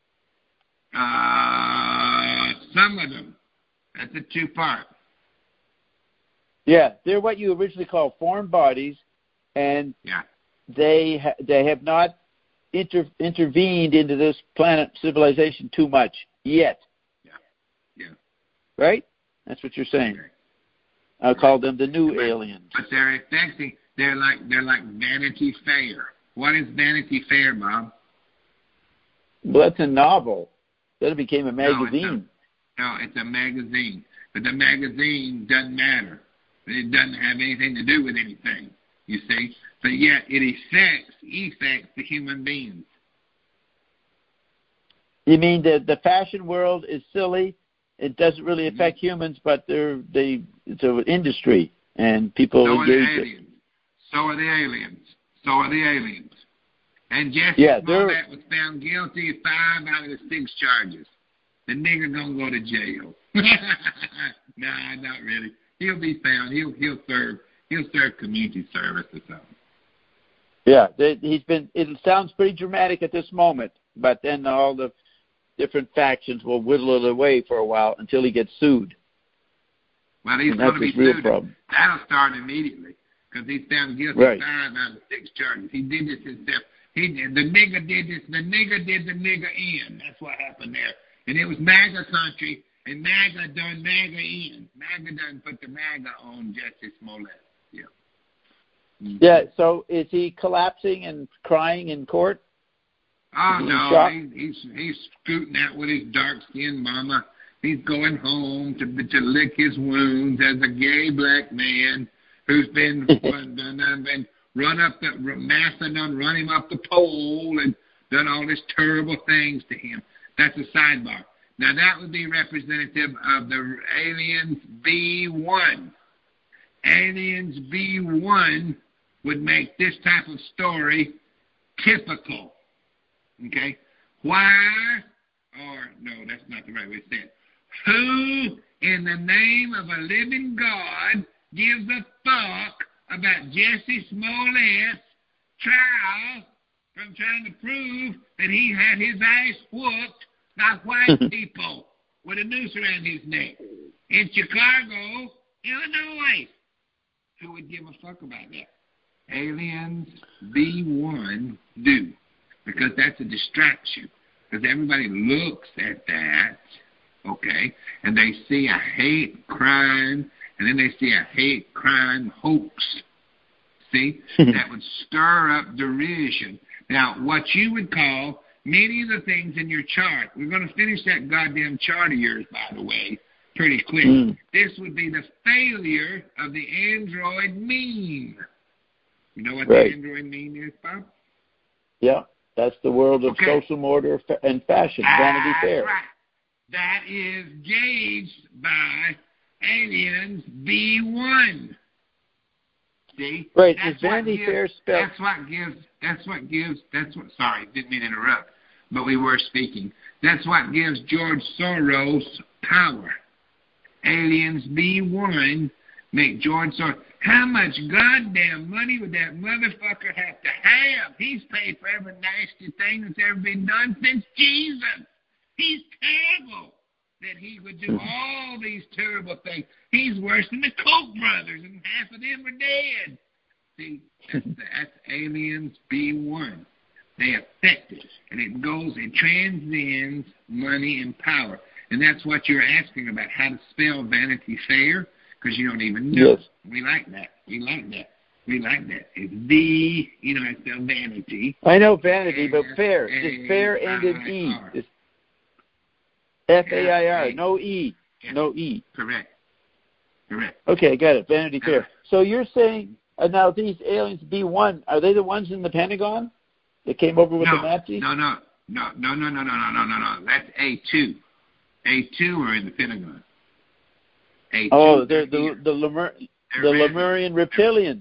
Uh, some of them. That's a two-part. Yeah, they're what you originally called foreign bodies, and yeah. they ha- they have not inter- intervened into this planet civilization too much yet. Yeah, yeah. Right? That's what you're saying. Okay. I'll right. call them the new but, aliens. But they're affecting. They're like they're like Vanity Fair. What is Vanity Fair, Bob? Well, that's a novel. Then it became a magazine. No, it's a, no, it's a magazine. But the magazine doesn't matter. It doesn't have anything to do with anything, you see. But yet it affects, affects the human beings. You mean that the fashion world is silly? It doesn't really affect mm-hmm. humans, but they're, they, it's an industry, and people so engage are the aliens. it. So are the aliens. So are the aliens. And Jesse yeah, Smollett was found guilty of five out of the six charges. The nigger gonna go to jail. Nah, not really. He'll be found. He'll he'll serve. He'll serve community service or something. Yeah, they, he's been. It sounds pretty dramatic at this moment, but then all the different factions will whittle it away for a while until he gets sued. Well, he's going to be real sued. Problem. That'll start immediately because he's found guilty right. of five out of six charges. He did this himself. He did. The nigger did this. The nigger did the nigger in. That's what happened there. And it was MAGA country, and MAGA done MAGA in. MAGA done put the MAGA on Jesse Smollett. Yeah. Mm-hmm. Yeah. So is he collapsing and crying in court? Oh no, he, he's he's scooting out with his dark-skinned mama. He's going home to to lick his wounds as a gay black man who's been been, been run up the Massa done run him up the pole and done all these terrible things to him. That's a sidebar. Now that would be representative of the aliens B one. Aliens B one would make this type of story typical. Okay? Why, or no, that's not the right way to say it. Who, in the name of a living God, gives a fuck about Jesse Smollett's trial from trying to prove that he had his ass whooped by white people with a noose around his neck in Chicago, Illinois? Who would give a fuck about that? Aliens B one do. Because that's a distraction. Because everybody looks at that, okay, and they see a hate crime, and then they see a hate crime hoax. See? That would stir up derision. Now, what you would call many of the things in your chart, we're going to finish that goddamn chart of yours, by the way, pretty quick. Mm. This would be the failure of the android meme. You know what right. the android meme is, Bob? Yeah. That's the world of okay. social order and fashion, That's Vanity Fair. Right. That is gauged by aliens B one. See? Right. That's is Vanity gives, Fair spelled? That's what gives. That's what gives. That's what. Sorry, didn't mean to interrupt, but we were speaking. That's what gives George Soros power. Aliens B one make George Soros. How much goddamn money would that motherfucker have to have? He's paid for every nasty thing that's ever been done since Jesus. He's terrible. That he would do all these terrible things. He's worse than the Koch brothers, and half of them are dead. See, that's, that's aliens B one. They affect it, and it goes, it transcends money and power. And that's what you're asking about, how to spell Vanity Fair, because you don't even know. Yes. We like that. We like that. We like that. It's the, you know, it's spelled vanity. I know vanity, but fair. Just fair and an E. It's F A I R. No E. No E. Correct. Correct. Okay, got it. Vanity Fair. So you're saying, uh, now these aliens B one, are they the ones in the Pentagon that came over with no, the Nazis? No, no, no, no, no, no, no, no, no, no, no. That's A two. A two are in the Pentagon. A two oh, they're the the, Lemur, they're the ready. Lemurian reptilians.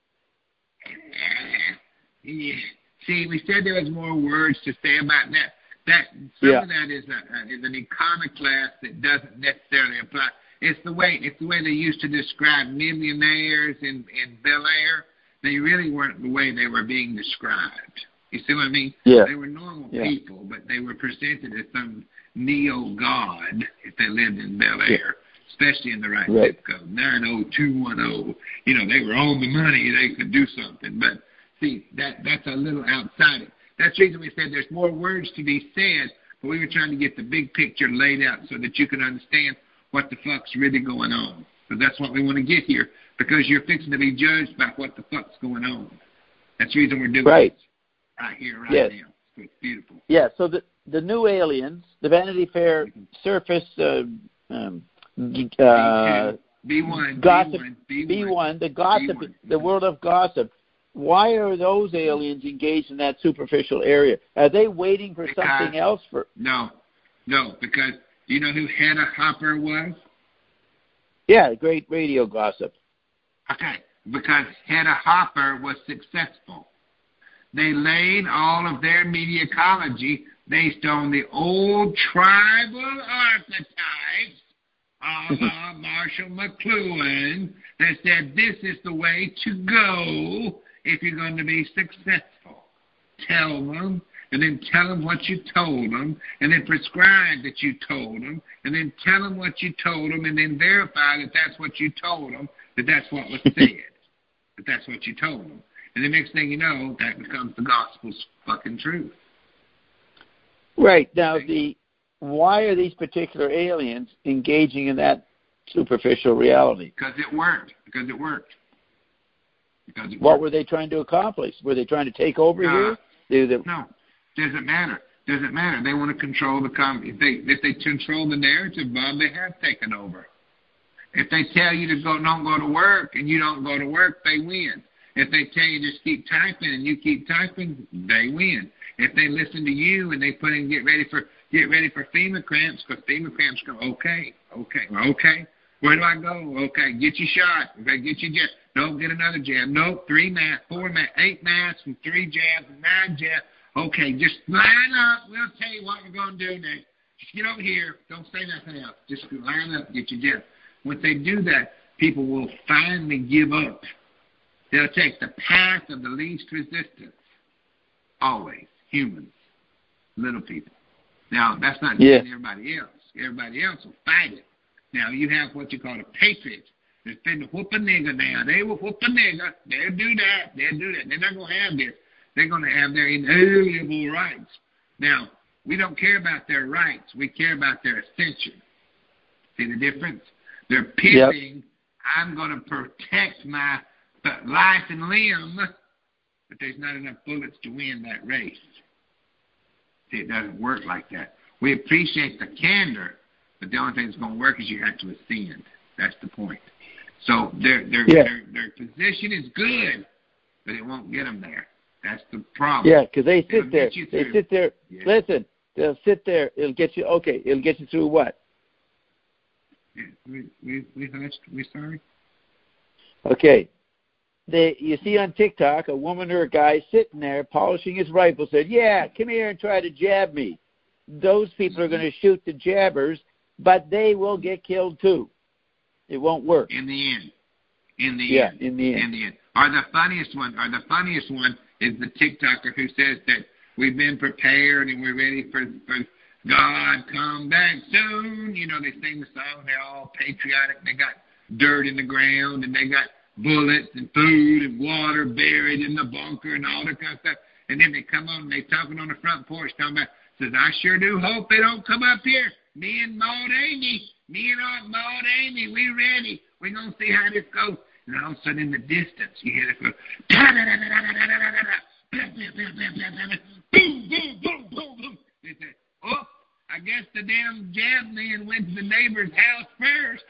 Yeah. See, we said there was more words to say about that. That some yeah. of that is, a, is an iconoclast that doesn't necessarily apply. It's the way it's the way they used to describe millionaires in in Bel Air. They really weren't the way they were being described. You see what I mean? Yeah. They were normal yeah. people, but they were presented as some neo-god if they lived in Bel Air, yeah. especially in the right, right. zip code, nine oh two one oh. You know, they were on the money. They could do something. But, see, that that's a little outside it. That's the reason we said there's more words to be said, but we were trying to get the big picture laid out so that you can understand what the fuck's really going on. So that's what we want to get here, because you're fixing to be judged by what the fuck's going on. That's the reason we're doing right. this right here, right yes. now. So it's beautiful. Yeah, so the the new aliens, the Vanity Fair surface uh, um, uh, B one, gossip, B one, B one, B one, the gossip, B one. the world of gossip. Why are those aliens engaged in that superficial area? Are they waiting for because, something else? For No, no, because do you know who Hedda Hopper was? Yeah, great radio gossip. Okay, because Hedda Hopper was successful. They laid all of their mediacology based on the old tribal archetypes of uh, Marshall McLuhan that said this is the way to go if you're going to be successful. Tell them, and then tell them what you told them, and then prescribe that you told them, and then tell them what you told them, and then verify that that's what you told them, that that's what was said, that that's what you told them. And the next thing you know, that becomes the gospel's fucking truth. Right. Now, the why are these particular aliens engaging in that superficial reality? Because it worked. Because it worked. Because it what worked. were they trying to accomplish? Were they trying to take over uh, here? They, they, no. Doesn't matter. Doesn't matter. They want to control the com- if they if they control the narrative, Bob, they have taken over. If they tell you to go, don't go to work, and you don't go to work, they win. If they tell you just keep typing and you keep typing, they win. If they listen to you and they put in get ready for get ready for FEMA cramps, because FEMA cramps go, okay, okay, okay. Where do I go? Okay, get your shot. Okay, get your jab. Don't get another jab. Nope, three masks, four masks, eight masks, and three jabs, and nine jabs. Okay, just line up. We'll tell you what we're going to do next. Just get over here. Don't say nothing else. Just line up, get your jab. Once they do that, people will finally give up. They'll take the path of the least resistance. Always. Humans. Little people. Now, that's not yeah. everybody else. Everybody else will fight it. Now, you have what you call a patriot. They're finna whoop a nigger now. They will whoop a nigger. They'll do that. They'll do that. They're not going to have this. They're going to have their inalienable rights. Now, we don't care about their rights. We care about their ascension. See the difference? They're pitting, yep. I'm going to protect my life and limb, but there's not enough bullets to win that race. See, it doesn't work like that. We appreciate the candor, but the only thing that's going to work is you have to ascend. That's the point. So their their yeah. their, their position is good, but it won't get them there. That's the problem. Yeah, because they sit It'll there. They through. sit there. Yeah. Listen, they'll sit there. It'll get you. Okay, it'll get you through what? Yeah, we we we hushed. We sorry. Okay. They, you see on TikTok a woman or a guy sitting there polishing his rifle. Said, "Yeah, come here and try to jab me." Those people are going to shoot the jabbers, but they will get killed too. It won't work in the end. In the yeah, end. in the end. In the end. Or the funniest one. Or the funniest one is the TikToker who says that we've been prepared and we're ready for for God, come back soon. You know, they sing the song. They're all patriotic. They got dirt in the ground, and they got bullets and food and water buried in the bunker and all that kind of stuff. And then they come on and they talking on the front porch talking about, says, I sure do hope they don't come up here. Me and Maud Amy, me and Aunt Maud Amy, we ready. We're going to see how this goes. And all of a sudden in the distance, you hear this go, boom, boom, boom, boom, boom. They say, oh, I guess the damn jab man went to the neighbor's house first.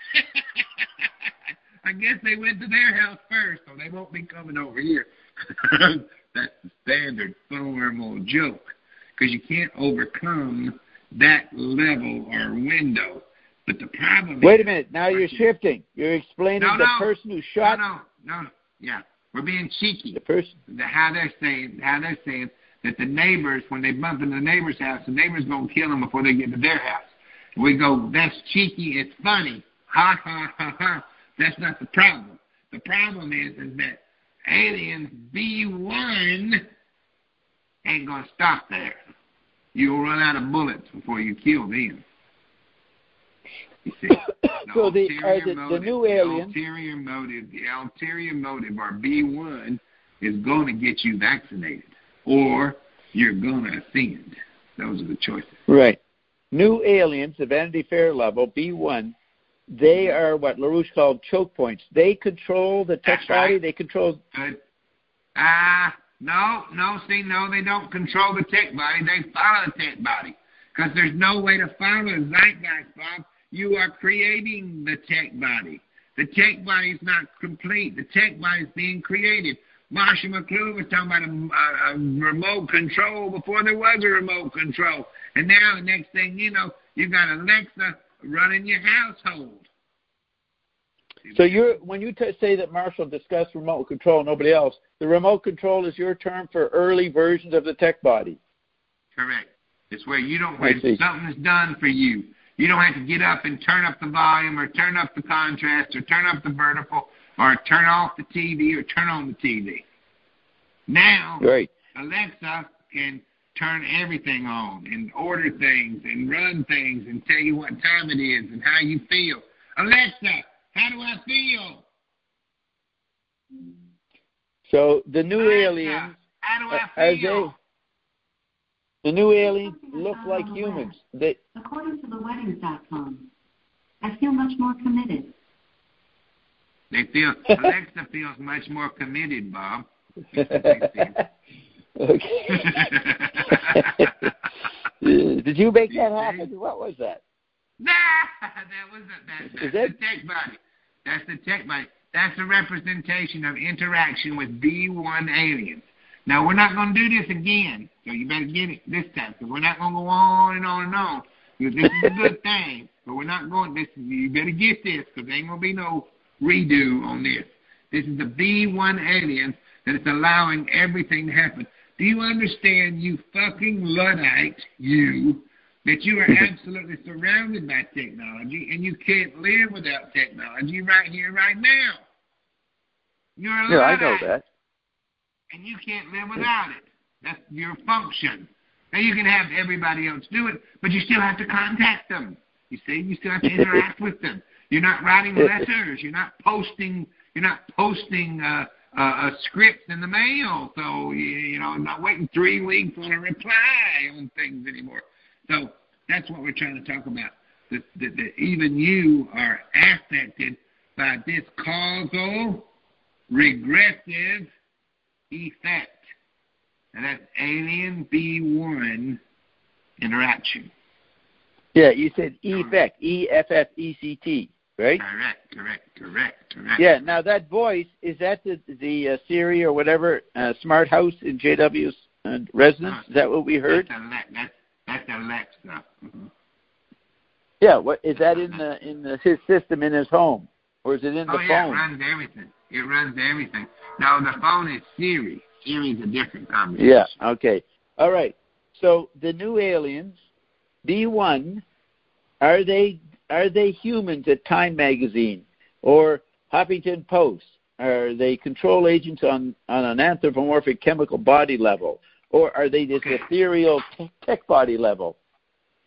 I guess they went to their house first, so they won't be coming over here. That's the standard formal joke, because you can't overcome that level or window. But the problem Wait is... a minute. Now you're shifting. You're explaining no, the no, person who shot... No, no, no. Yeah. We're being cheeky. The person... The, how they're saying, how they're saying that the neighbors, when they bump into the neighbor's house, the neighbor's going to kill them before they get to their house. We go, that's cheeky. It's funny. Ha, ha, ha, ha. That's not the problem. The problem is, is that aliens B one ain't going to stop there. You'll run out of bullets before you kill them. You see, the so the, are the, motive, the new aliens... The ulterior motive, the ulterior motive, or B one, is going to get you vaccinated, or you're going to offend. Those are the choices. Right. New aliens, the Vanity Fair level, B one, they are what LaRouche called choke points. They control the tech That's body. right. They control... Good. Ah, uh, no, no, see, no, they don't control the tech body. They follow the tech body, because there's no way to follow the zeitgeist, Bob. You are creating the tech body. The tech body is not complete. The tech body is being created. Marshall McLuhan was talking about a, a, a remote control before there was a remote control. And now the next thing you know, you've got Alexa running your household. So you're when you t- say that Marshall discussed remote control, nobody else, the remote control is your term for early versions of the tech body. Correct. It's where you don't, where something is done for you. You don't have to get up and turn up the volume or turn up the contrast or turn up the vertical or turn off the T V or turn on the T V. Now, right. Alexa can turn everything on and order things and run things and tell you what time it is and how you feel. Alexa, how do I feel? So the new Alexa, aliens, how do I uh, feel? They, the new aliens look like humans. They, According to the weddings dot com, I feel much more committed. They feel Alexa feels much more committed, Bob. Okay. Did you make that happen? What was that? Nah, that wasn't that. That's that... the tech body. That's the tech body. That's a representation of interaction with B one aliens. Now, we're not going to do this again, so you better get it this time, because we're not going to go on and on and on, because this is a good thing, but we're not going, this. You better get this, because there ain't going to be no redo on this. This is the B one aliens that is allowing everything to happen. Do you understand, you fucking Luddite, you, that you are absolutely surrounded by technology, and you can't live without technology right here, right now? You're a Yeah, Luddite. I know that. And you can't live without it. That's your function. Now, you can have everybody else do it, but you still have to contact them. You see? You still have to interact with them. You're not writing letters. You're not posting. You're not posting uh, uh, uh, scripts in the mail. So you, you know, not waiting three weeks on a reply on things anymore. So that's what we're trying to talk about. That, that, that even you are affected by this causal, regressive effect. And that's alien B one interaction. Yeah, you said effect, E F F E C T, right? Correct, correct, correct, correct. Yeah, now that voice, is that the, the uh, Siri or whatever, uh, smart house in J W's uh, residence? Is that what we heard? That's Alexa. That's, that's Alexa. Mm-hmm. Yeah, what is that in the in the, his system in his home, or is it in the oh, yeah, phone? it runs everything. It runs everything. No, the phone is Siri. Siri's a different combination. Yeah, okay. All right. So the new aliens, B one, are they are they humans at Time Magazine or Huffington Post? Are they control agents on, on an anthropomorphic chemical body level? Or are they this okay. ethereal tech body level?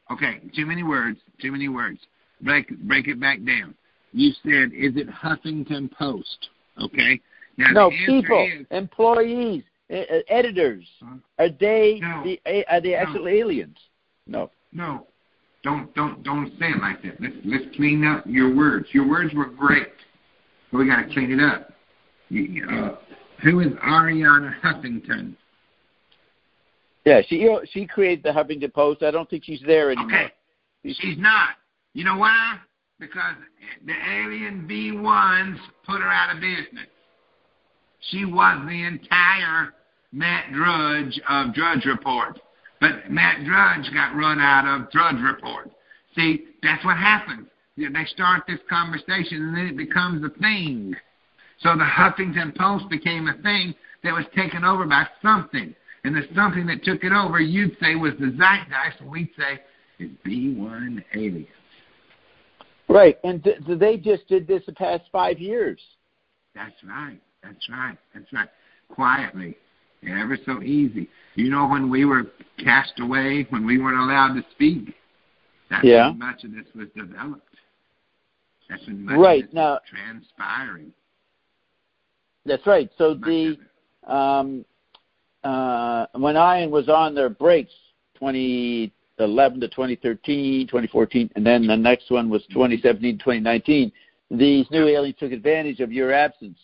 Okay, too many words, too many words. Break, break it back down. You said, is it Huffington Post? Okay. Now, no, the people, is, employees, uh, editors. uh, Are they no, the are they no. actual aliens? No. No, don't don't don't say it like that. Let's let's clean up your words. Your words were great, but we got to clean it up. You, uh, who is Ariana Huffington? Yeah, she you know, she created the Huffington Post. I don't think she's there anymore. Okay, she's not. You know why? Because the alien B ones put her out of business. She was the entire Matt Drudge of Drudge Report. But Matt Drudge got run out of Drudge Report. See, that's what happens. They start this conversation, and then it becomes a thing. So the Huffington Post became a thing that was taken over by something. And the something that took it over, you'd say, was the zeitgeist, and we'd say, it's B one aliens. Right, and th- they just did this the past five years. That's right. That's right. That's right. Quietly. Ever so easy. You know, when we were cast away, when we weren't allowed to speak, that's yeah. when much of this was developed. That's when much right. of this now, was transpiring. That's right. So Much the um, uh, when Ian was on their breaks, twenty eleven to twenty thirteen, twenty fourteen, and then the next one was twenty seventeen to twenty nineteen, these new aliens took advantage of your absence.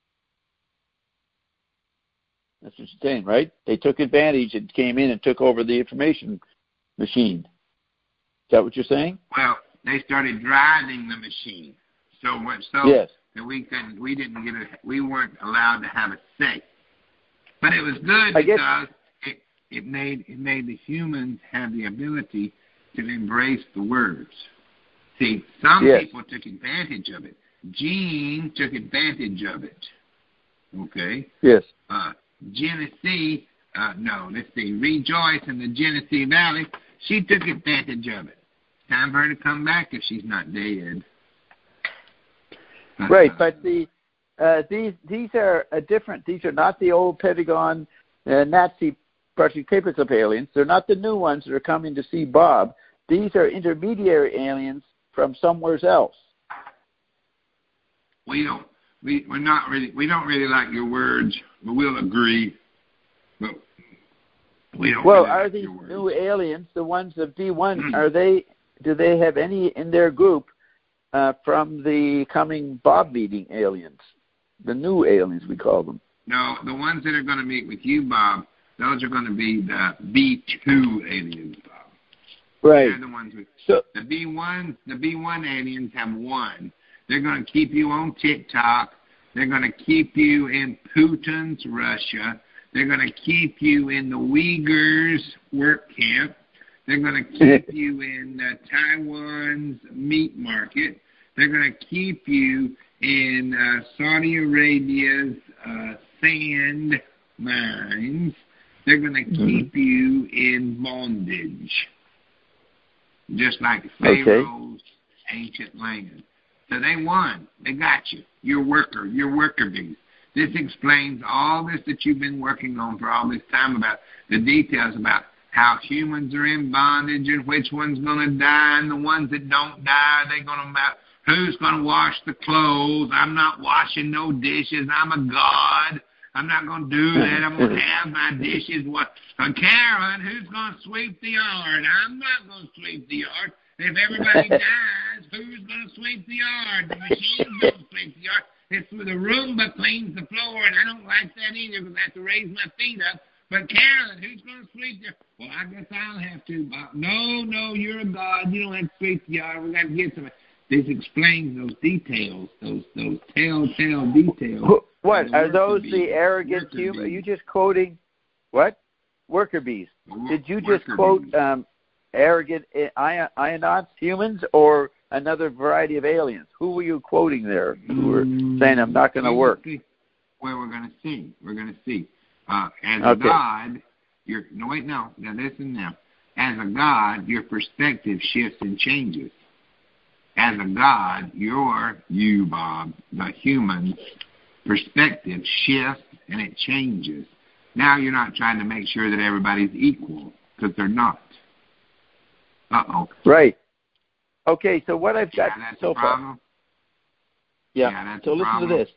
That's what you're saying, right? They took advantage and came in and took over the information machine. Is that what you're saying? Well, they started driving the machine so much so yes. that we couldn't, we didn't get a, we weren't allowed to have a say. But it was good I because guess, it, it made it made the humans have the ability to embrace the words. See, some yes. people took advantage of it. Gene took advantage of it. Okay. Yes. Uh, Genesee, uh, no, let's see, Rejoice in the Genesee Valley, she took advantage of it. Time for her to come back if she's not dead. Right, but the uh, these these are a different. These are not the old Pentagon uh, Nazi Project Paperclip aliens. They're not the new ones that are coming to see Bob. These are intermediary aliens from somewhere else. We don't. We we're not really. We don't really like your words, but we'll agree. But we don't. Well, really are like these your words. new aliens the ones of B one? Mm. Are they? Do they have any in their group uh, from the coming Bob meeting aliens? The new aliens, we call them. No, the ones that are going to meet with you, Bob, those are going to be the B two aliens, Bob. Right. They're the ones with so, the B one. The B one aliens have one. They're going to keep you on TikTok. They're going to keep you in Putin's Russia. They're going to keep you in the Uyghurs work camp. They're going to keep you in uh, Taiwan's meat market. They're going to keep you in uh, Saudi Arabia's uh, sand mines. They're going to keep mm-hmm. you in bondage, just like Pharaoh's okay. ancient land. So they won. They got you. You're worker. You're worker bees. This explains all this that you've been working on for all this time about the details about how humans are in bondage and which one's going to die and the ones that don't die, they're going to about who's going to wash the clothes. I'm not washing no dishes. I'm a god. I'm not going to do that. I'm going to have my dishes. What? Uh, Karen, who's going to sweep the yard? I'm not going to sweep the yard. If everybody dies, who's going to sweep the yard? The machines don't sweep the yard. It's where the Roomba cleans the floor, and I don't like that either because I have to raise my feet up. But Carolyn, who's going to sweep the yard? Well, I guess I'll have to. Bob. No, no, you're a god. You don't have to sweep the yard. We got to get somebody. This explains those details, those those telltale details. What are those? Bees. The arrogant humans? Are you just quoting what? Worker bees. Did you just quote um, arrogant ionauts, humans, or another variety of aliens? Who were you quoting there? Who were saying I'm not going to work? Well, we're going to see. We're going to see. Uh, as okay. a god, you're no wait no. Now listen now. As a god, your perspective shifts and changes. As a god, your you, Bob, the human perspective shifts and it changes. Now you're not trying to make sure that everybody's equal because they're not. Uh-oh. Right. Okay, so what I've got Yeah, that's so a problem. far. Yeah, Yeah, that's so a listen problem. to this.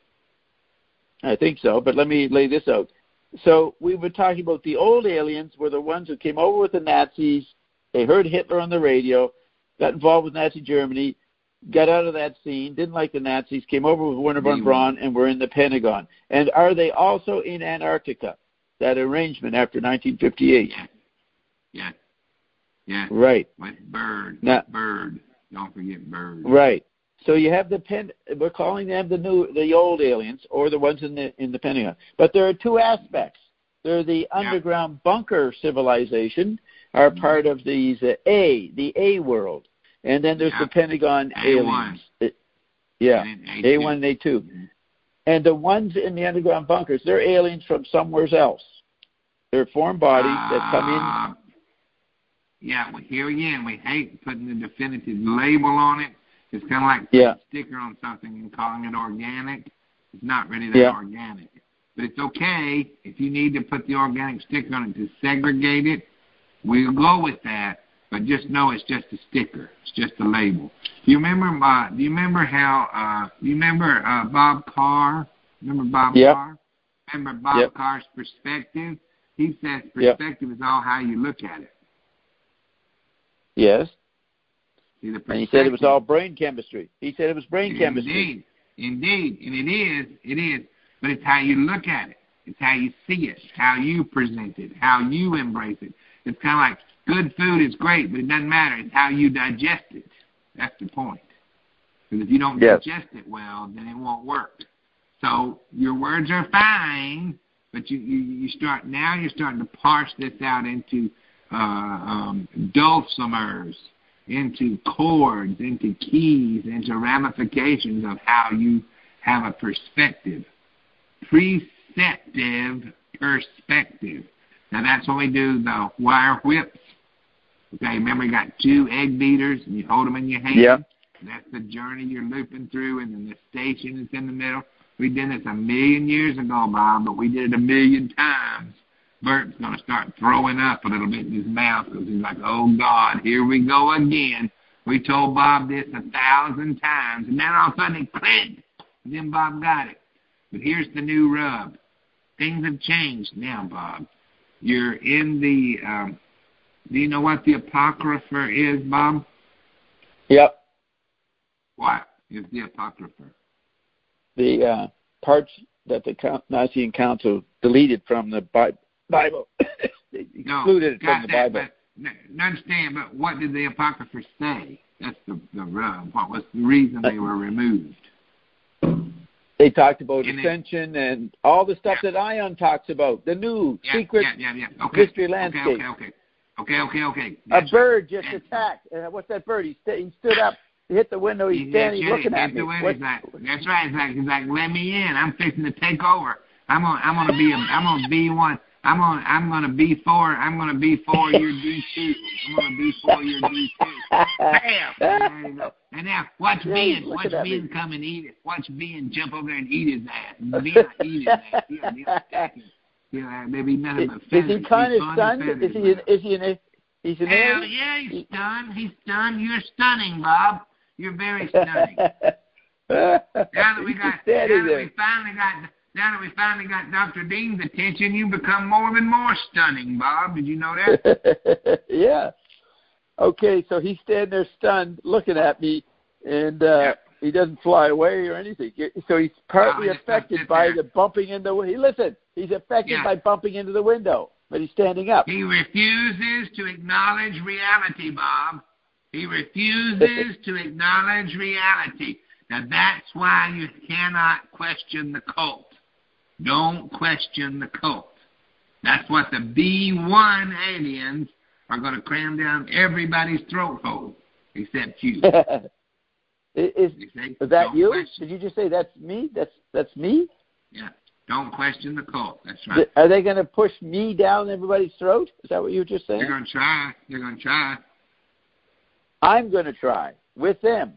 I think so, but let me lay this out. So we were talking about the old aliens were the ones who came over with the Nazis. They heard Hitler on the radio, got involved with Nazi Germany, got out of that scene, didn't like the Nazis, came over with Werner von Braun, and were in the Pentagon. And are they also in Antarctica, that arrangement after nineteen fifty-eight? Yeah. Yeah. Yeah. Right. With Bird. Now, Bird. Don't forget Bird. Right. So you have the pen. We're calling them the new, the old aliens, or the ones in the in the Pentagon. But there are two aspects. They're the Yeah. underground bunker civilization, are part of these uh, A, the A world, and then there's Yeah. the Pentagon A one. aliens. It, yeah, And then A one and A two. Mhm. And the ones in the underground bunkers, they're aliens from somewhere else. They're foreign bodies that come in. Uh, Yeah, well, here again, we hate putting the definitive label on it. It's kind of like putting Yeah. a sticker on something and calling it organic. It's not really that Yeah. organic. But it's okay if you need to put the organic sticker on it to segregate it. We'll go with that, but just know it's just a sticker. It's just a label. Do you remember? Uh, do you remember how? Uh, do you remember uh, Bob Carr? Remember Bob Yep. Carr? Remember Bob Yep. Carr's perspective? He says Yep. perspective is all how you look at it. Yes. See, the And he said it was perspective- all brain chemistry. He said it was brain chemistry. Indeed, indeed, and it is, it is. But it's how you look at it. It's how you see it, how you present it, how you embrace it. It's kind of like good food is great, but it doesn't matter. It's how you digest it. That's the point. Because if you don't Yes. digest it well, then it won't work. So your words are fine, but you, you, you start now. You're starting to parse this out into uh, um, dulcimers, into chords, into keys, into ramifications of how you have a perspective. Preceptive perspective. Now that's when we do the wire whips. Okay, remember you got two egg beaters and you hold them in your hand? Yep. That's the journey you're looping through, and then the station is in the middle. We did this a million years ago, Bob, but we did it a million times. Bert's going to start throwing up a little bit in his mouth because he's like, oh, God, here we go again. We told Bob this a thousand times, and then all of a sudden it clicked, and then Bob got it. But here's the new rub. Things have changed now, Bob. You're in the, um, do you know what the Apocrypha is, Bob? Yep. What is the Apocrypha? The uh, parts that the Nicene Council deleted from the Bi- Bible. They excluded it from got the that, Bible. But, no, understand, but what did the Apocrypha say? That's the, the rub. What was the reason they were removed? They talked about And ascension and all the stuff Yeah. that Ion talks about, the new Yeah, secret yeah, yeah, yeah. Okay. mystery landscape. Okay, okay, okay. Okay, okay, okay. A That's bird just That's attacked. Uh, what's that bird? He, st- he stood up, he hit the window, he's He's standing, that's looking right. at me. That's the way What- he's like, that's right. He's like, he's like, let me in. I'm fixing to take over. I'm gonna, I'm gonna be, a, I'm gonna be one. I'm gonna, I'm gonna be for, I'm gonna be for your D two. I'm gonna be for your D two. Bam! There you go. And now watch Yeah, Ben, he's watch looking at Ben me. come and eat it. Watch Ben jump over there and eat his ass. Ben will eat his ass. He'll, he'll attack him. He'll have maybe nothing Is, but is feathers. he kind He's of fun stunned? and Is he? feathers. An, is he an? He's an Hell alien? yeah, he's stunned. He's stunned. You're stunning, Bob. You're very stunning. Now that we He's got, now standing that there. we finally got, now that we finally got Doctor Dean's attention, you become more and more stunning, Bob. Did you know that? Yeah. Okay, so he's standing there stunned, looking at me, and uh, Yep. he doesn't fly away or anything. So he's partly Oh, he just affected sits by there. the bumping into. He listen. He's affected Yeah. by bumping into the window, but he's standing up. He refuses to acknowledge reality, Bob. He refuses to acknowledge reality. Now that's why you cannot question the cult. Don't question the cult. That's what the B one aliens are going to cram down everybody's throat hole, except you. is, You see? is that Don't you? question. Did you just say that's me? That's that's me? Yeah. Don't question the cult. That's right. Th- Are they going to push me down everybody's throat? Is that what you were just saying? They're going to try. They're going to try. I'm going to try with them.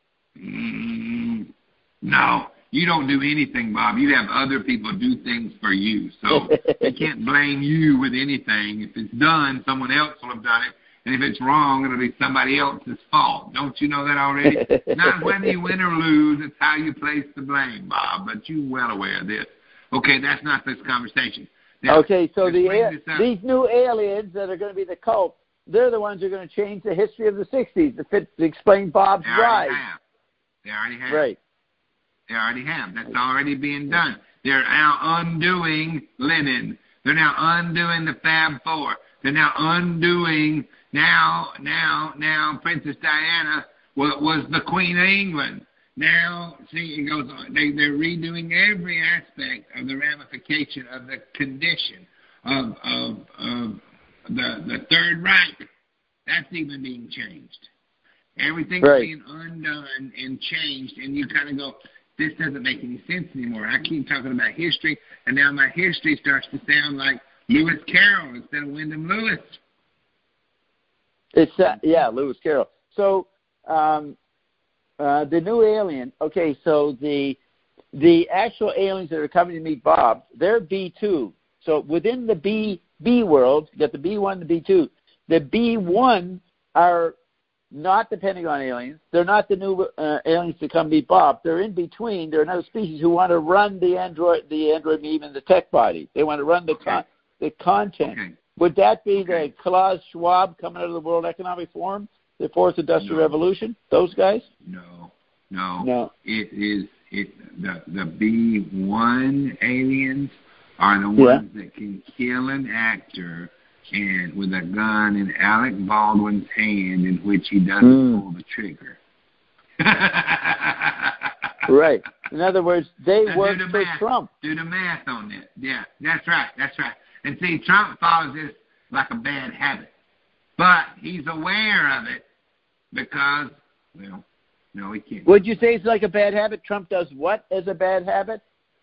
Mm, no, you don't do anything, Bob. You have other people do things for you. So they can't blame you with anything. If it's done, someone else will have done it. And if it's wrong, it'll be somebody else's fault. Don't you know that already? Not whether you win or lose, it's how you place the blame, Bob. But you're well aware of this. Okay, that's not this conversation. Now, okay, so the a- these new aliens that are going to be the cult, they're the ones who are going to change the history of the sixties to fit to explain Bob's they already rise. Have. They already have. Right. They already have. That's already being done. They're now undoing Lenin. They're now undoing the Fab Four. They're now undoing now, now, now. Princess Diana was, was the Queen of England. Now, see, it goes on. They, they're redoing every aspect of the ramification of the condition of of, of the the Third Reich. That's even being changed. Everything's right. being undone and changed, and you kind of go, this doesn't make any sense anymore. I keep talking about history, and now my history starts to sound like Lewis Carroll instead of Wyndham Lewis. It's uh, yeah, Lewis Carroll. So um, uh, the new alien. Okay, so the the actual aliens that are coming to meet Bob, they're B two. So within the B B world, you got the B one, the B two. The B one are not the Pentagon aliens. They're not the new uh, aliens to come meet Bob. They're in between. They're another species who want to run the android, the android meme in the tech body. They want to run the okay. con- the content. Okay. Would that be okay. the Klaus Schwab coming out of the World Economic Forum, the Fourth Industrial no. Revolution? Those guys? No, no, no. It is it the the B one aliens are the ones yeah. that can kill an actor and with a gun in Alec Baldwin's hand in which he doesn't mm. pull the trigger. Right. In other words, they now work the for math. Trump. Do the math on that. Yeah, that's right. That's right. And see, Trump follows this like a bad habit. But he's aware of it because, well, no, he can't. Would you say it's like a bad habit? Trump does what as a bad habit?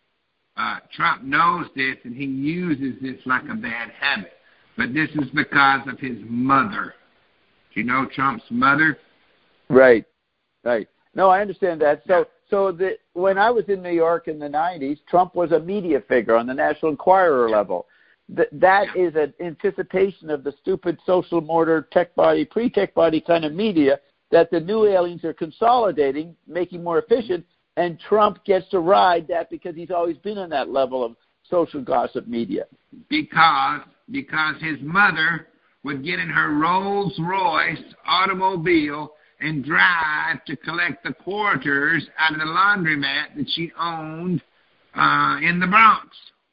Uh, Trump knows this, and he uses this like a bad habit. But this is because of his mother. Do you know Trump's mother? Right, right. No, I understand that. So, so the, when I was in New York in the nineties, Trump was a media figure on the National Enquirer yeah. level. Th- that yeah. is an anticipation of the stupid social mortar, tech body, pre-tech body kind of media that the new aliens are consolidating, making more efficient, and Trump gets to ride that because he's always been on that level of social gossip media. Because because his mother would get in her Rolls-Royce automobile and drive to collect the quarters out of the laundromat that she owned uh, in the Bronx.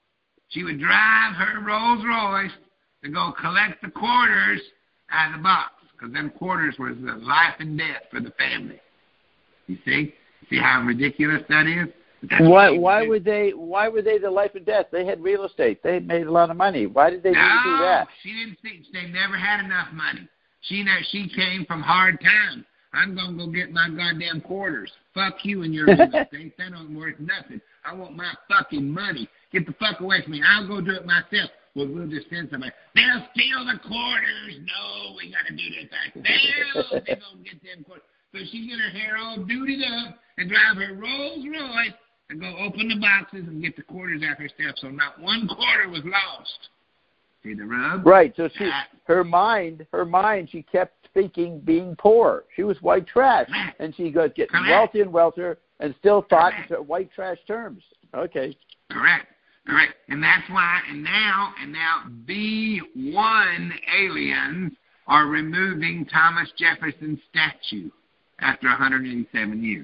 She would drive her Rolls-Royce to go collect the quarters out of the box, because them quarters was the life and death for the family. You see? See how ridiculous that is? That's why why were they why were they the life and death? They had real estate. They made a lot of money. Why did they no, need to do that? She didn't think they never had enough money. She never, she came from hard times. I'm gonna go get my goddamn quarters. Fuck you and your real estate. That don't worth nothing. I want my fucking money. Get the fuck away from me. I'll go do it myself. Well, we'll just send somebody. They'll steal the quarters. No, we gotta do this ourselves. They're gonna get them quarters. So she get her hair all duded up and drive her Rolls Royce and go open the boxes and get the quarters out herself. So not one quarter was lost. See the rub? Right. So she, her mind, her mind, she kept thinking being poor. She was white trash, Correct. and she got getting Correct. wealthier and wealthier, and still thought Correct. in white trash terms. Okay. Correct. Correct. And that's why. And now, and now, B one aliens are removing Thomas Jefferson's statue after one hundred eighty-seven years.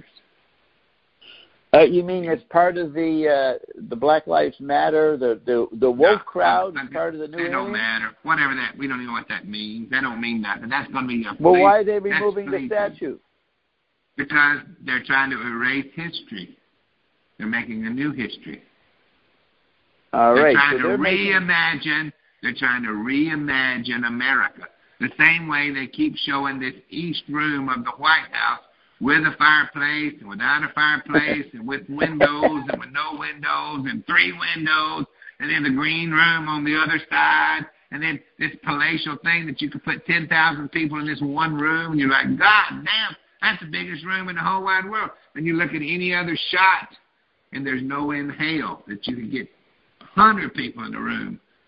Uh, you mean it's part of the uh, the Black Lives Matter, the the, the woke no, crowd, no, part of the new? It don't alien? matter. Whatever that, we don't even know what that means. That don't mean nothing. That's going to be a. Well, place, why are they removing the places. statue? Because they're trying to erase history. They're making a new history. All they're right. Trying so to they're reimagine. making... They're trying to reimagine America. The same way they keep showing this east room of the White House with a fireplace and without a fireplace and with windows and with no windows and three windows and then the green room on the other side and then this palatial thing that you could put ten thousand people in this one room and you're like, God damn, that's the biggest room in the whole wide world. And you look at any other shot and there's no way in hell that you could get one hundred people in the room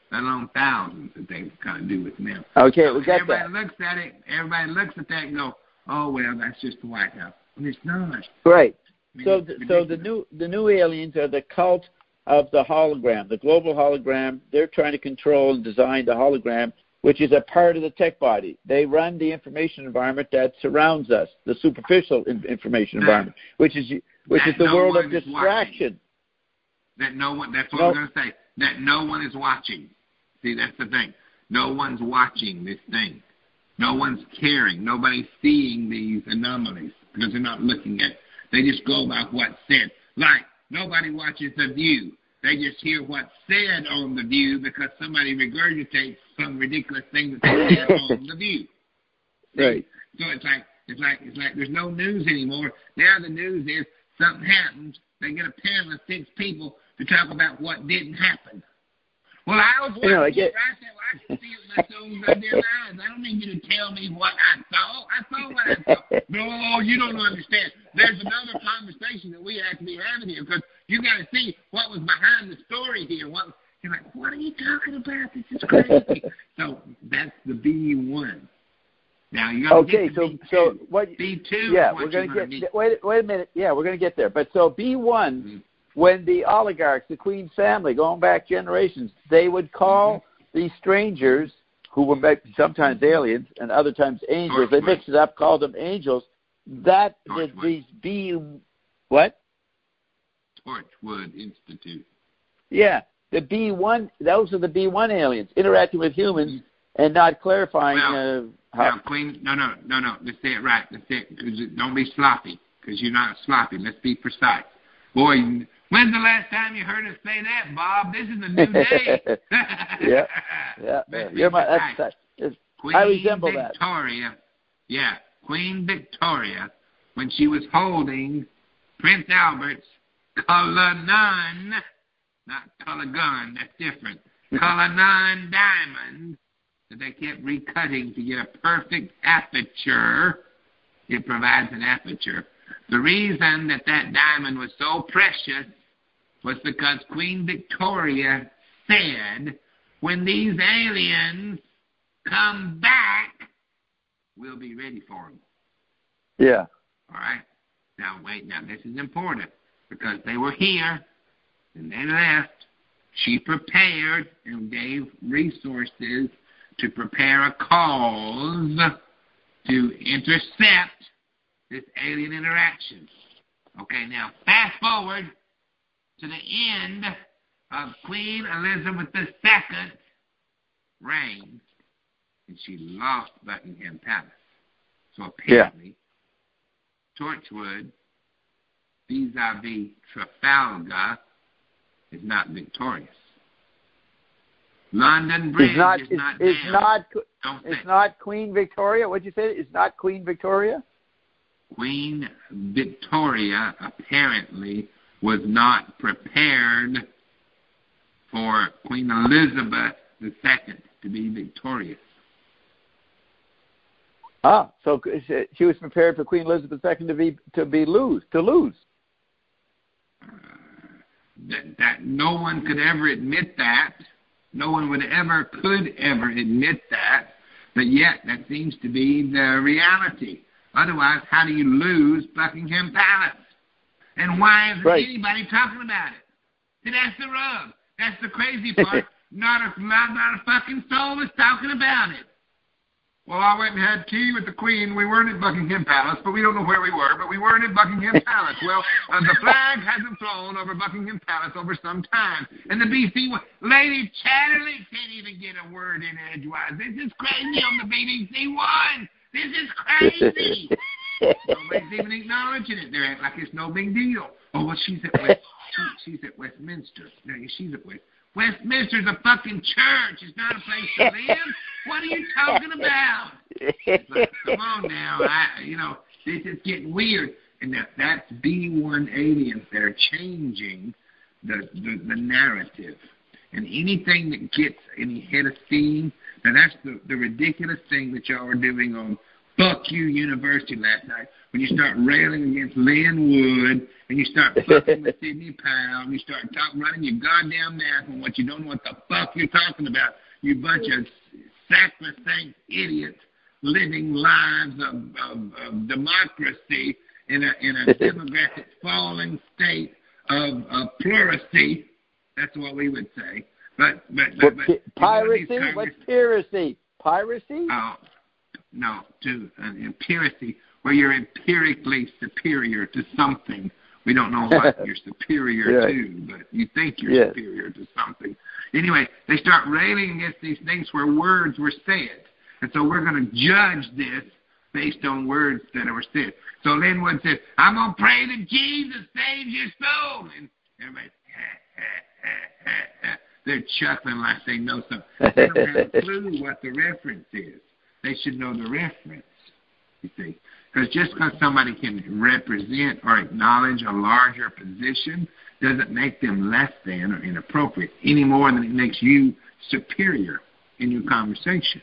let alone thousands that they kind of do with them. Okay, so we got everybody that. Everybody looks at it. Everybody looks at that and go, "Oh well, that's just the White House." And it's not. Right. I mean, so, th- so the new the new aliens are the cult of the hologram, the global hologram. They're trying to control and design the hologram, which is a part of the tech body. They run the information environment that surrounds us, the superficial in- information that, environment, which is which is the no world of is distraction. Watching. That no one. That's what no. I'm going to say. That no one is watching. See, that's the thing. No one's watching this thing. No one's caring. Nobody's seeing these anomalies because they're not looking at it. They just go by what's said. Like, nobody watches The View. They just hear what's said on The View because somebody regurgitates some ridiculous thing that they said on The View. See? Right. So it's like, it's like, it's like there's no news anymore. Now the news is something happens. They get a panel of six people to talk about what didn't happen. Well, I was watching you know, I it get... right there. I can see it with my own goddamn eyes. I don't need you to tell me what I saw. I saw what I saw. No, you don't understand. There's another conversation that we have to be having here because you got to see what was behind the story here. What you're like, what are you talking about? This is crazy. So that's the B one. Now you got to okay, get to so B two. so what? B two. Yeah, is what we're going to get. need. Wait, wait a minute. Yeah, we're going to get there. But so B one. Mm-hmm. When the oligarchs, the Queen's family, going back generations, they would call mm-hmm. these strangers, who were sometimes aliens and other times angels, Torchwood. They mixed it up, called them angels. That the, these B, what? Torchwood Institute. Yeah, the B one. Those are the B one aliens interacting with humans mm-hmm. and not clarifying. Well, uh, how, now, Queen, no, no, no, no. Let's say it right. Let's say it. Cause don't be sloppy, because you're not sloppy. Let's be precise. Boy, when's the last time you heard us say that, Bob? This is a new day. yeah, yeah. yeah. You're my, that's, that's, Queen I resemble that. Victoria, yeah, Queen Victoria, when she was holding Prince Albert's Cullinan, not Culligan, that's different, Cullinan diamond, that they kept recutting to get a perfect aperture. It provides an aperture. The reason that that diamond was so precious was because Queen Victoria said, when these aliens come back, we'll be ready for them. Yeah. All right? Now, wait. Now, this is important because they were here and they left. She prepared and gave resources to prepare a cause to intercept this alien interaction. Okay, now fast forward to the end of Queen Elizabeth the Second's reign, and she lost Buckingham Palace. So apparently, yeah. Torchwood, vis-a-vis Trafalgar, is not victorious. London Bridge it's not, is it's, not it's down. not. Don't it's think. not Queen Victoria. What'd you say? It's not Queen Victoria. Queen Victoria apparently was not prepared for Queen Elizabeth the Second to be victorious. Ah, so she was prepared for Queen Elizabeth the Second to be to be lose to lose. Uh, that, that no one could ever admit that. No one would ever could ever admit that. But yet that seems to be the reality. Otherwise, how do you lose Buckingham Palace? And why isn't right. anybody talking about it? See, that's the rub. That's the crazy part. not, a, not, not a fucking soul is talking about it. Well, I went and had tea with the Queen. We weren't at Buckingham Palace, but we don't know where we were, but we weren't at Buckingham Palace. Well, uh, the flag hasn't flown over Buckingham Palace over some time. And the B C, Lady Chatterley can't even get a word in edgewise. This is crazy on the B B C One. This is crazy. Nobody's even acknowledging it. They're acting like it's no big deal. Oh, well, she's at West, she, she's at Westminster. No, she's at West. Westminster's a fucking church. It's not a place to live. What are you talking about? Like, come on now. I, you know, this is getting weird. And that, that's B one aliens that are changing the, the, the narrative. And anything that gets any head of steam, now that's the, the ridiculous thing that y'all were doing on Fuck You University last night. when you start railing against Lynn Wood, and you start fucking with Sidney Powell, and you start talk, running your goddamn mouth on what you don't know what the fuck you're talking about, you bunch of sacrosanct idiots living lives of, of, of democracy in a in a demographic falling state of, of pleurisy. That's what we would say. But but, but, but piracy? You know, what's piracy? Piracy? Oh, no, to uh, empiracy, where you're empirically superior to something. We don't know what you're superior yeah. to, but you think you're yes. superior to something. Anyway, they start railing against these things where words were said. And so we're going to judge this based on words that were said. So Lynn Wood said, I'm going to pray that Jesus saves your soul. And everybody, ha, ha, ha, ha. They're chuckling like they know something. They don't have a clue what the reference is. They should know the reference, you see. Because just because somebody can represent or acknowledge a larger position doesn't make them less than or inappropriate any more than it makes you superior in your conversation.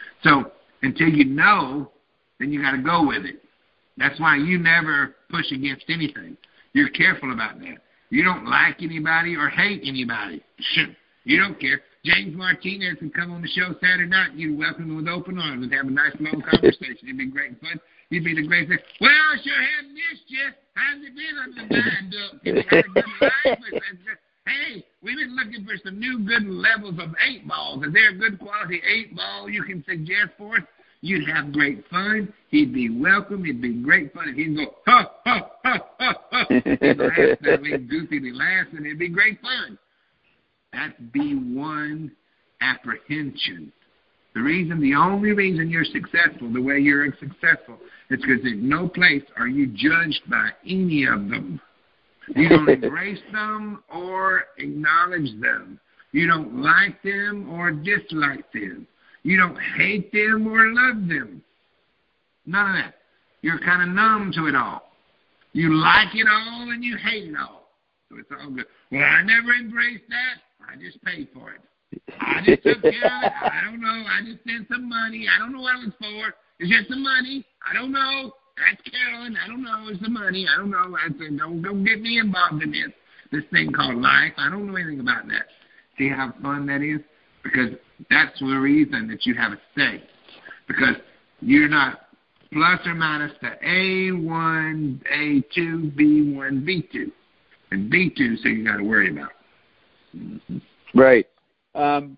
So until you know, then you got to go with it. That's why you never push against anything. You're careful about that. You don't like anybody or hate anybody. You don't care. James Martinez would come on the show Saturday night. You'd welcome him with open arms and have a nice long conversation. It'd be great fun. You'd be the great thing. Well, I sure have missed you. How's it been on the nine duck? Have you had a good life? Hey, we've been looking for some new good levels of eight balls. Is there a good quality eight ball you can suggest for us? You'd have great fun. He'd be welcome. It'd be great fun. He'd go, ha, ha, ha, ha, ha. He'd laugh. That'd be goofy. He'd laugh, and it'd be great fun. That's B one apprehension. The reason, the only reason you're successful the way you're successful is because in no place are you judged by any of them. You don't embrace them or acknowledge them. You don't like them or dislike them. You don't hate them or love them. None of that. You're kind of numb to it all. You like it all and you hate it all. So it's all good. Well, I never embraced that. I just paid for it. I just took care of it. I don't know. I just sent some money. I don't know what it was for. It's just some money. I don't know. That's Carolyn. I don't know. It's the money. I don't know. I said, don't, don't get me involved in this, this thing called life. I don't know anything about that. See how fun that is? Because that's the reason that you have a say. Because you're not plus or minus the A one, A two, B one, B two. And B two, so you got to worry about. Mm-hmm. Right. Um,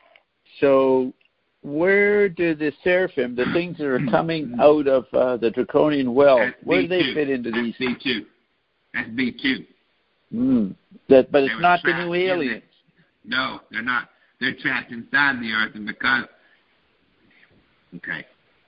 so where do the seraphim, the things that are coming out of uh, the draconian well, That's where B two. do they fit into That's these? B two. That's B two. Mm. That, but it's they not the new aliens. No, they're not. They're trapped inside the earth, and because, okay,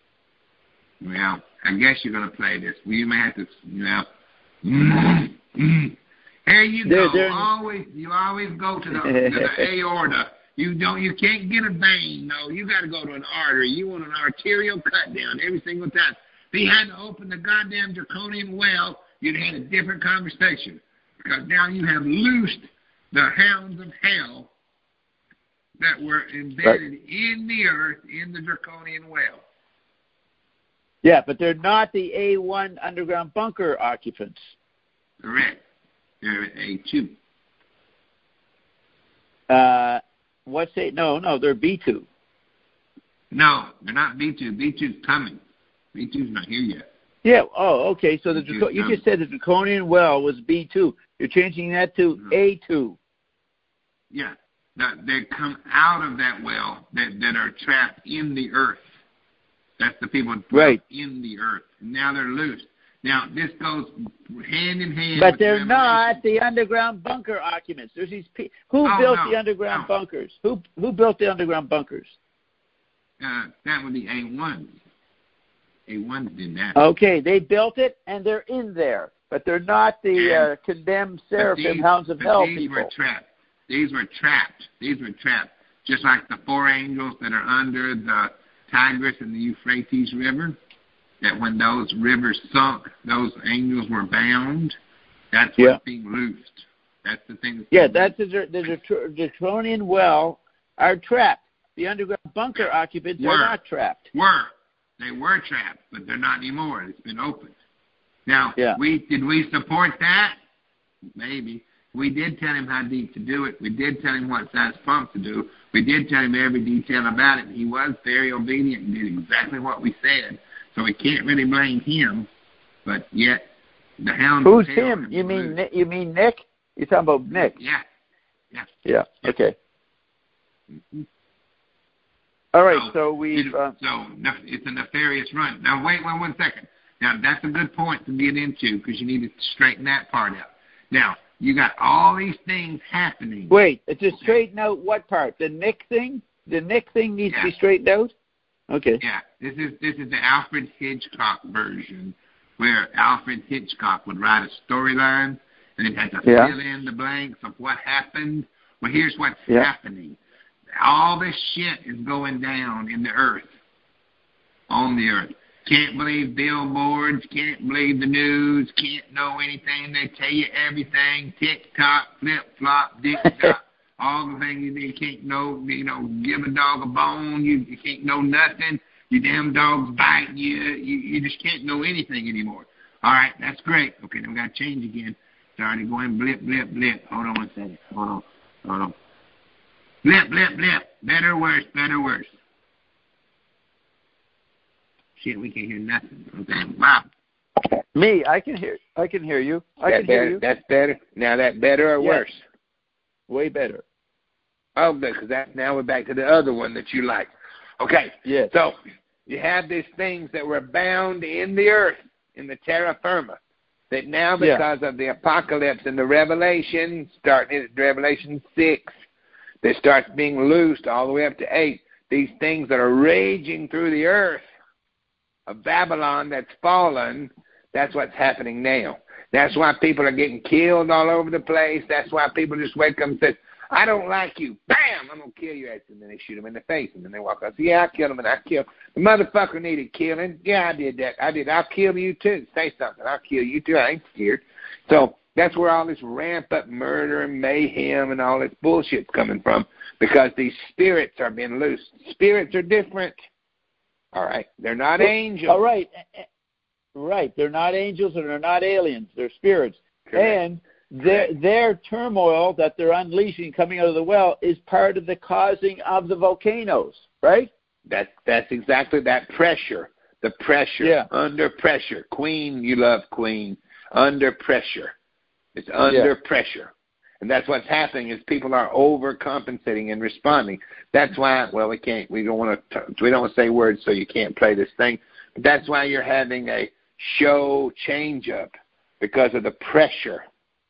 well, I guess you're going to play this. Well, you may have to, you know, mm, mm. Here you they're, go. They're, always, you always go to the, to the aorta. You don't. You can't get a vein. No, you got to go to an artery. You want an arterial cut down every single time. If he had to open the goddamn draconian well, you'd have had a different conversation. Because now you have loosed the hounds of hell that were embedded right. in the earth in the draconian well. Yeah, but they're not the A one underground bunker occupants. Correct. They're A two. Uh, what's A? No, no, they're B two. No, they're not B two. B two's coming. B two's not here yet. Yeah. Oh, okay. So the Draco- you just said the draconian well was B two. You're changing that to no. A two. Yeah. That they come out of that well that, that are trapped in the earth. That's the people right. in the earth. Now they're loose. Now, this goes hand in hand. But with they're the not the underground bunker occupants. There's these pe- who oh, built no, the underground no. bunkers? Who who built the underground bunkers? Uh, that would be A ones. A ones did that. Okay, they built it and they're in there, but they're not the uh, condemned seraphim these, hounds of hell these people. Were trapped. These were trapped. These were trapped. Just like the four angels that are under the Tigris and the Euphrates River. That when those rivers sunk, those angels were bound. That's what's yeah. being loosed. That's the thing. That's yeah, that's the, the, the draconian well are trapped. The underground bunker occupants were, are not trapped. Were. They were trapped, but they're not anymore. It's been opened. Now, Yeah. we did we support that? Maybe. We did tell him how deep to do it. We did tell him what size pump to do. We did tell him every detail about it. He was very obedient and did exactly what we said. So we can't really blame him. But yet, the hound. Who's him? You mean Nick, you mean Nick? You're talking about Nick? Yeah. Yeah. Yeah. Yeah. Okay. Mm-hmm. All right. So, So we. it, Uh, so it's a nefarious run. Now wait one one second. Now that's a good point to get into because you need to straighten that part out. Now you got all these things happening. wait. To straighten out what part? The Nick thing? The Nick thing needs Yeah. to be straightened out. Okay. Yeah. This is this is the Alfred Hitchcock version, where Alfred Hitchcock would write a storyline and it had to Yeah. fill in the blanks of what happened. Well, here's what's Yeah. happening. All this shit is going down in the earth, on the earth. Can't believe billboards, can't believe the news, can't know anything. They tell you everything. Tick-tock, flip-flop, dick-tock, all the things you need. Can't know, you know, give a dog a bone. You, you can't know nothing. Your damn dog's biting you. you. You just can't know anything anymore. All right, that's great. Okay, then we got to change again. Started going blip, blip, blip. Hold on one second. Hold on. Hold on. Blip, blip, blip. Better, worse, better, worse. Shit, we can't hear nothing. Okay, wow. Me, I can hear. I can hear you. I that can better, hear you. That's better. Now that better or Yes. worse? Way better. Oh, because that now we're back to the other one that you like. Okay. Yes. So you have these things that were bound in the earth, in the terra firma, that now Yeah. because of the apocalypse and the Revelation, starting at Revelation six, they start being loosed all the way up to eight. These things that are raging through the earth of Babylon that's fallen, that's what's happening now. That's why people are getting killed all over the place. That's why people just wake up and say, I don't like you. Bam! I'm going to kill you. And then they shoot him in the face. And then they walk out and say, yeah, I killed him and I killed him. The motherfucker needed killing. Yeah, I did that. I did. I'll kill you too. Say something. I'll kill you too. I ain't scared. So that's where all this ramp-up murder and mayhem and all this bullshit's coming from, because these spirits are being loosed. Spirits are different. All right? They're not Well, angels. All right. Right. They're not angels and they're not aliens. They're spirits. Correct. And their their turmoil that they're unleashing coming out of the well is part of the causing of the volcanoes, right? That, that's exactly that pressure. The pressure. Yeah. Under pressure. Queen, you love Queen. Under pressure. It's under Yeah. pressure. And that's what's happening is people are overcompensating and responding. That's why, well, we can't, we don't want to, we don't want to say words so you can't play this thing. But that's why you're having a show change-up, because of the pressure.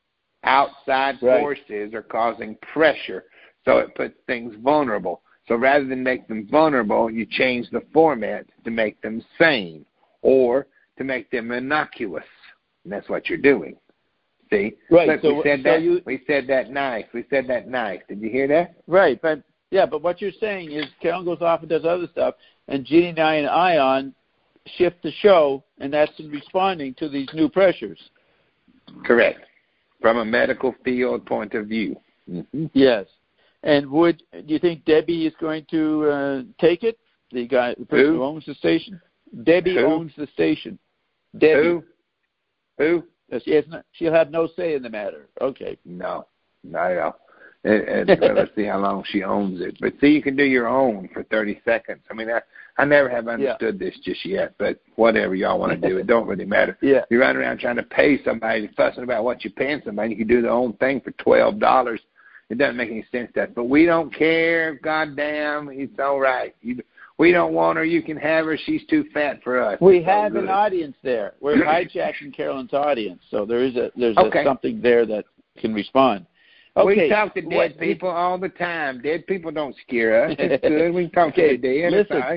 Outside Right. forces are causing pressure, so it puts things vulnerable. So rather than make them vulnerable, you change the format to make them sane or to make them innocuous. And that's what you're doing. See? Right. Look, so we said so that. you, We said that nice. We said that nice. Did you hear that? right, but yeah, but what you're saying is Carolyn goes off and does other stuff, and Jeannie and I and Ion shift the show, and that's in responding to these new pressures. Correct. From a medical field point of view. Mm-hmm. Yes. And would do you think Debbie is going to uh, take it? The guy, the person Who? who owns the station. Debbie Who? owns the station. Debbie. Who? Who? She has not, she'll have no say in the matter. Okay. No, not at all. And, and well, let's see how long she owns it. But see, you can do your own for thirty seconds. I mean, I, I never have understood yeah. this just yet, but whatever y'all want to do, it don't really matter. Yeah. You run around trying to pay somebody, fussing about what you're paying somebody. You can do the own thing for twelve dollars. It doesn't make any sense, that. But we don't care. Goddamn, it's all right. You, we don't want her. You can have her. She's too fat for us. We it's have an good. audience there. We're hijacking Carolyn's audience, so there is a there's okay. a, something there that can respond. Okay. We talk to dead what, people all the time. Dead people don't scare us. It's good. We can talk okay. to the dead. Listen, It's all right.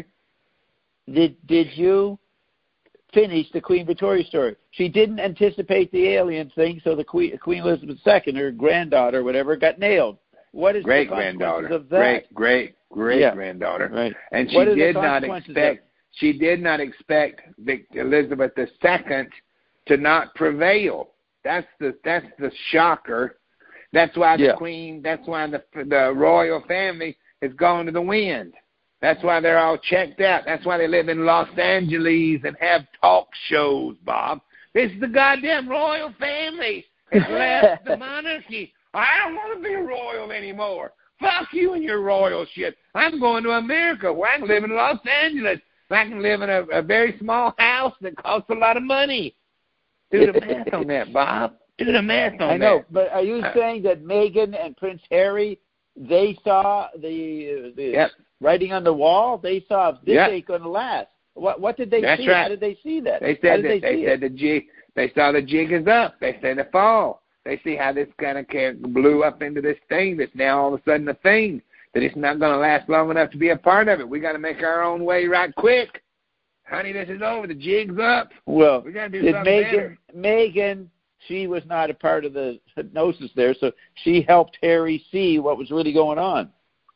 Did did you finish the Queen Victoria story? She didn't anticipate the alien thing, so the Queen Queen Elizabeth the Second, her granddaughter, whatever, got nailed. What is great the granddaughter? of that? Great, great, great yeah. granddaughter. Right. And she what did not expect. Of- she did not expect Elizabeth the Second to not prevail. That's the that's the shocker. That's why the yeah. Queen. That's why the the royal family has gone to the wind. That's why they're all checked out. That's why they live in Los Angeles and have talk shows, Bob, It's the goddamn royal family. It's left the monarchy. I don't want to be royal anymore. Fuck you and your royal shit. I'm going to America where I can live in Los Angeles. I can live in a, a very small house that costs a lot of money. Do the math on that, Bob. Do the math on that. I know, but are you uh, saying that Meghan and Prince Harry, they saw the, the yep. writing on the wall? They saw this yep. ain't going to last. What What did they That's see? Right. How did they see that? They said that they, they said the jig. They saw the jig is up. They said the fall. They see how this kind of blew up into this thing that's now all of a sudden a thing, that it's not going to last long enough to be a part of it. We got to make our own way right quick. Honey, this is over. The jig's up. Well, we got to do did something Meghan, better. Meghan, she was not a part of the hypnosis there, so she helped Harry see what was really going on.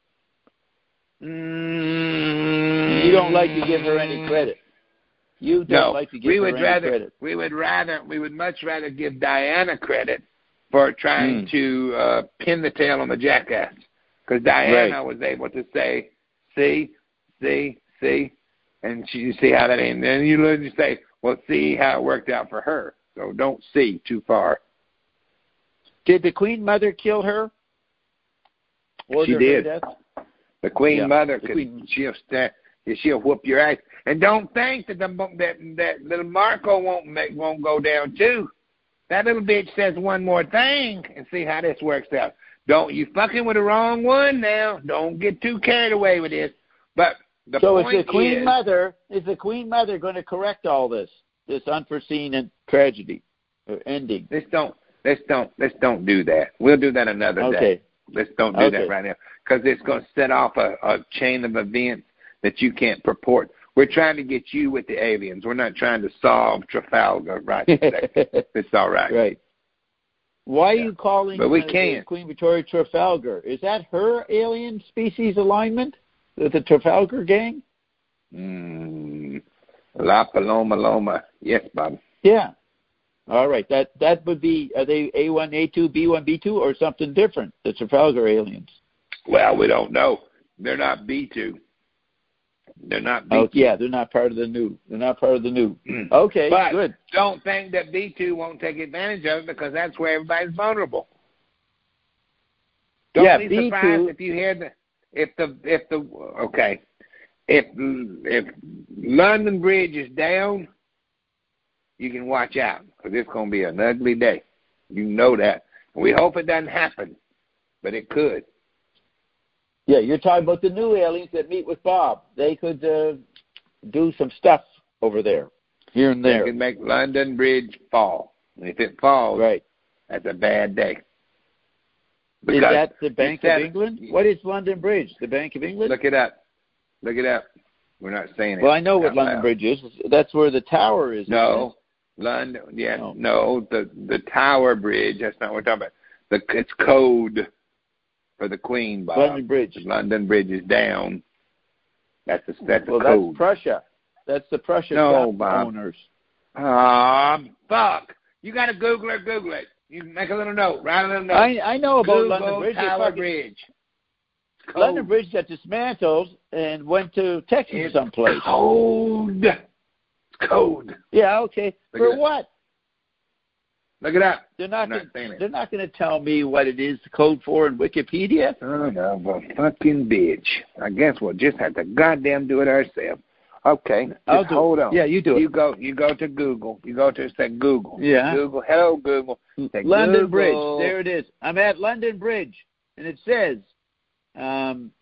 Mm, you don't like to give her any credit. You don't no, like to give we her would any rather, credit. We would rather, we would much rather give Diana credit for trying mm. to uh, pin the tail on the jackass, because Diana right. was able to say, "See, see, see," and she you see how that ain't. Then you look and say, "Well, see how it worked out for her." So don't see too far. Did the Queen Mother kill her? She did. Death? The Queen yeah. Mother the could Queen. she'll stand, she'll whoop your ass. And don't think that the, that that little Marco won't make won't go down too. That little bitch says one more thing and see how this works out. Don't you fucking with the wrong one now. Don't get too carried away with this. But the so point is the Queen is, Mother is the Queen Mother going to correct all this, this unforeseen tragedy or ending? Let's don't let's don't let's don't do that. We'll do that another okay. day. Let's don't do okay. that right now, because it's going to set off a, a chain of events that you can't purport. We're trying to get you with the aliens. We're not trying to solve Trafalgar right today. It's all right. Right. Why yeah. are you calling but we uh, can. Queen Victoria Trafalgar? Is that her alien species alignment? The, the Trafalgar gang? Mm, La Paloma Loma. Yes, Bob. Yeah. All right. That that would be, are they A one, A two, B one, B two, or something different, the Trafalgar aliens? Well, we don't know. They're not B two. They're not B two. Oh, yeah, they're not part of the new. They're not part of the new. Okay, but good. Don't think that B two won't take advantage of it, because that's where everybody's vulnerable. Don't yeah, be B two, surprised if you hear the if the if the okay if if London Bridge is down, you can watch out, because it's going to be an ugly day. You know that. We hope it doesn't happen, but it could. Yeah, you're talking about the new aliens that meet with Bob. They could uh, do some stuff over there, here and there. They can make London Bridge fall. And if it falls, right. that's a bad day. Because is that the Bank said, of England? What is London Bridge? The Bank of England? Look it up. Look it up. We're not saying it. Well, I know what London loud. Bridge is. That's where the tower is. No. London, yeah, no. no, the the Tower Bridge. That's not what we're talking about. The it's code for the Queen, Bob. London Bridge. The London Bridge is down. That's a that's well, a code. that's Prussia. That's the Prussia no, Bob. owners. Ah, um, fuck! You got to Google it. Google it. You make a little note. Write a little note. I I know about Google London Bridge. Tower fucking, Bridge. London Bridge got dismantled and went to Texas it's someplace. Code. Code. Yeah, okay. Look For what? Look it up. They're not. not Gonna, they're not going to tell me what it is the code for in Wikipedia. Oh no, well, fucking bitch! I guess we'll just have to goddamn do it ourselves. Okay, just I'll do hold it. on. Yeah, you do it. You go. You go to Google. You go to say Google. Yeah. Google. Hello, Google. Say London Google. Bridge. There it is. I'm at London Bridge, and it says. Um,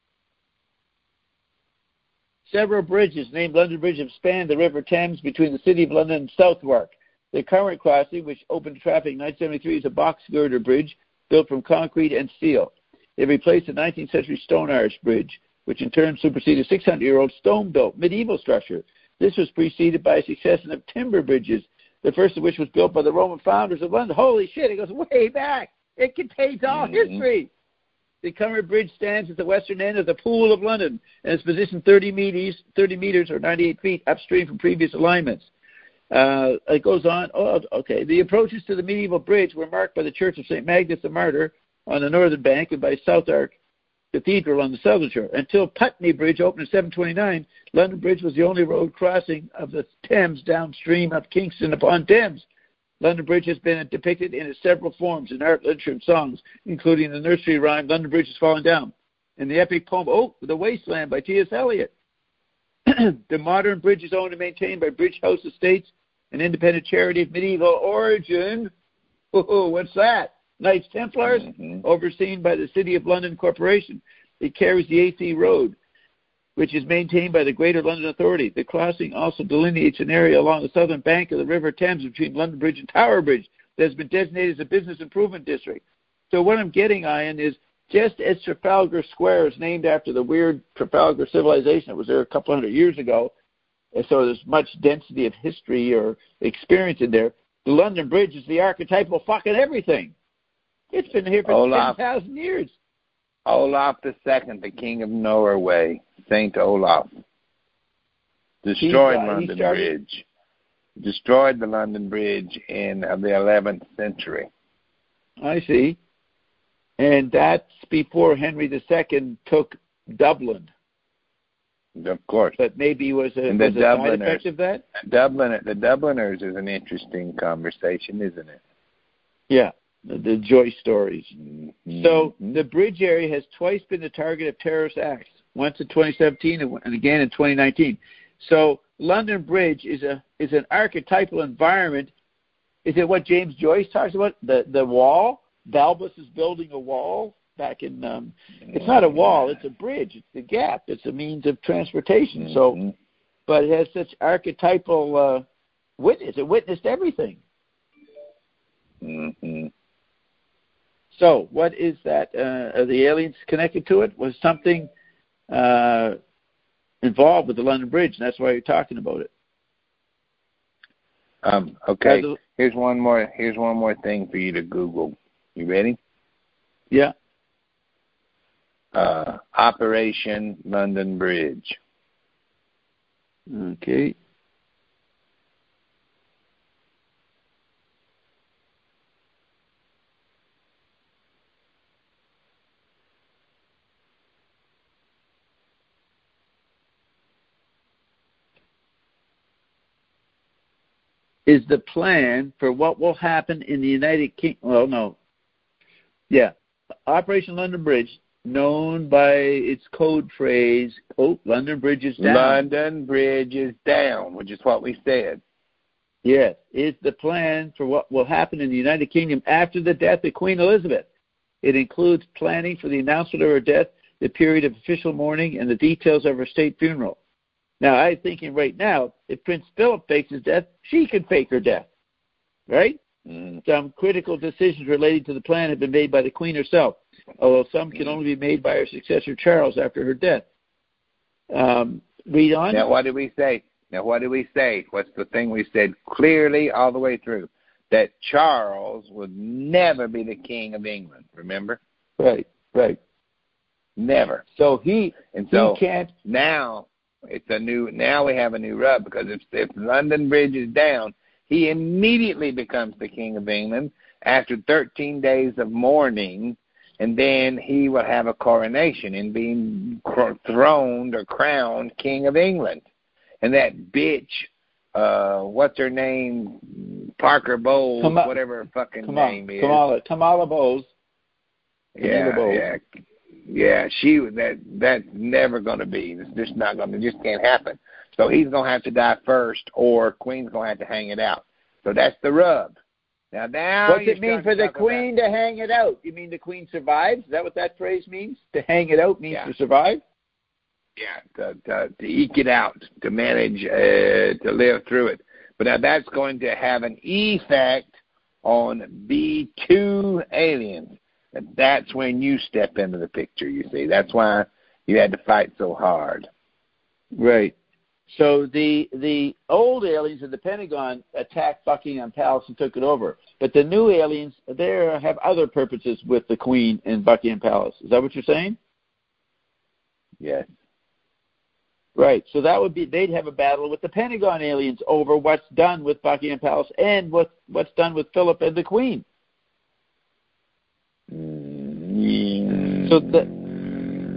Several bridges named London Bridge have spanned the River Thames between the City of London and Southwark. The current crossing, which opened to traffic in nineteen seventy-three, is a box girder bridge built from concrete and steel. It replaced a nineteenth century stone arch bridge, which in turn superseded a six hundred year old stone-built medieval structure. This was preceded by a succession of timber bridges, the first of which was built by the Roman founders of London. Holy shit, it goes way back. It contains all mm-hmm. history. The current bridge stands at the western end of the Pool of London and is positioned thirty meters, thirty meters or ninety-eight feet upstream from previous alignments. Uh, it goes on. Oh, okay. The approaches to the medieval bridge were marked by the Church of Saint Magnus the Martyr on the northern bank and by Southwark Cathedral on the southern shore. Until Putney Bridge opened in seven twenty-nine, London Bridge was the only road crossing of the Thames downstream of Kingston upon Thames. London Bridge has been depicted in several forms in art, literature, and songs, including the nursery rhyme, London Bridge is Falling Down, and the epic poem, Oh, The Wasteland by T S Eliot. The modern bridge is owned and maintained by Bridge House Estates, an independent charity of medieval origin. Oh, what's that? Knights Templars, mm-hmm. overseen by the City of London Corporation. It carries the A C Road, which is maintained by the Greater London Authority. The crossing also delineates an area along the southern bank of the River Thames between London Bridge and Tower Bridge that has been designated as a business improvement district. So what I'm getting, Ian, is just as Trafalgar Square is named after the weird Trafalgar civilization that was there a couple hundred years ago, and so there's much density of history or experience in there, the London Bridge is the archetypal fucking everything. It's been here for Olaf. ten thousand years. Olaf the Second, the King of Norway, Saint Olaf, destroyed He, uh, London started... Bridge. Destroyed the London Bridge in uh, the eleventh century. I see. And that's before Henry the Second took Dublin. Of course. But maybe was a, and the was a side effect of that? Dublin, the Dubliners is an interesting conversation, isn't it? Yeah. The, the Joyce stories. Mm-hmm. So the bridge area has twice been the target of terrorist acts, once in twenty seventeen and again in twenty nineteen. So London Bridge is a is an archetypal environment. Is it what James Joyce talks about? The the wall? Balbus is building a wall back in, um, it's not a wall, it's a bridge, it's the gap, it's a means of transportation. Mm-hmm. So, but it has such archetypal uh, witness, it witnessed everything. Mm-hmm. So, what is that? Uh, are the aliens connected to it? Was something uh, involved with the London Bridge, and that's why you're talking about it. Um, okay, here's one more. Here's one more thing for you to Google. You ready? Yeah. Uh, Operation London Bridge. Okay. Is the plan for what will happen in the United Kingdom. Well, no. Yeah. Operation London Bridge, known by its code phrase, oh, London Bridge is down. London Bridge is down, which is what we said. Yes. Is the plan for what will happen in the United Kingdom after the death of Queen Elizabeth. It includes planning for the announcement of her death, the period of official mourning, and the details of her state funeral. Now, I'm thinking right now, if Prince Philip fakes his death, she can fake her death, right? Mm. Some critical decisions relating to the plan have been made by the Queen herself, although some can only be made by her successor, Charles, after her death. Um, read on. Now, what did we say? Now, what did we say? What's the thing we said clearly all the way through? That Charles would never be the King of England, remember? Right, right. Never. So he, and so he can't... Now... It's a new. Now we have a new rub because if, if London Bridge is down, he immediately becomes the King of England after thirteen days of mourning, and then he will have a coronation and being throned or crowned King of England. And that bitch, uh, what's her name, Parker Bowles, Kam- whatever her fucking Kam- name is, Kamala Kamala Bowles. Yeah, Bowles. yeah. Yeah, she that that's never going to be. It's just not going to. Just can't happen. So he's going to have to die first, or Queen's going to have to hang it out. So that's the rub. Now, now what's it mean for the Queen about, to hang it out? You mean the Queen survives? Is that what that phrase means? To hang it out means yeah. to survive? Yeah, to, to to eke it out, to manage, uh, to live through it. But now that's going to have an effect on B two aliens. And that's when you step into the picture, you see. That's why you had to fight so hard. Right. So the the old aliens in the Pentagon attacked Buckingham Palace and took it over. But the new aliens, they have other purposes with the Queen and Buckingham Palace. Is that what you're saying? Yes. Right. So that would be, they'd have a battle with the Pentagon aliens over what's done with Buckingham Palace and what what's done with Philip and the Queen. Mm-hmm. So the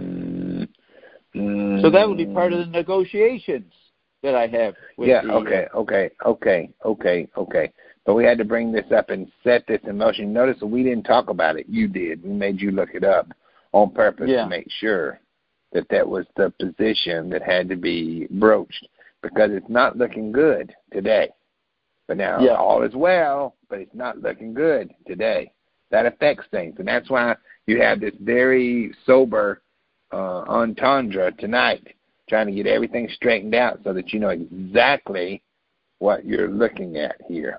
So that would be part of the negotiations that I have with yeah, the, okay, uh, okay, okay, okay, okay. But we had to bring this up and set this in motion. Notice that we didn't talk about it. You did. We made you look it up on purpose yeah. to make sure that that was the position that had to be broached, because it's not looking good today. But now yeah. all is well, but it's not looking good today. That affects things, and that's why you have this very sober uh, entendre tonight, trying to get everything straightened out so that you know exactly what you're looking at here.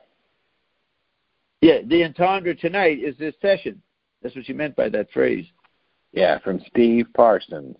Yeah, the entendre tonight is this session. That's what you meant by that phrase. Yeah, from Steve Parsons.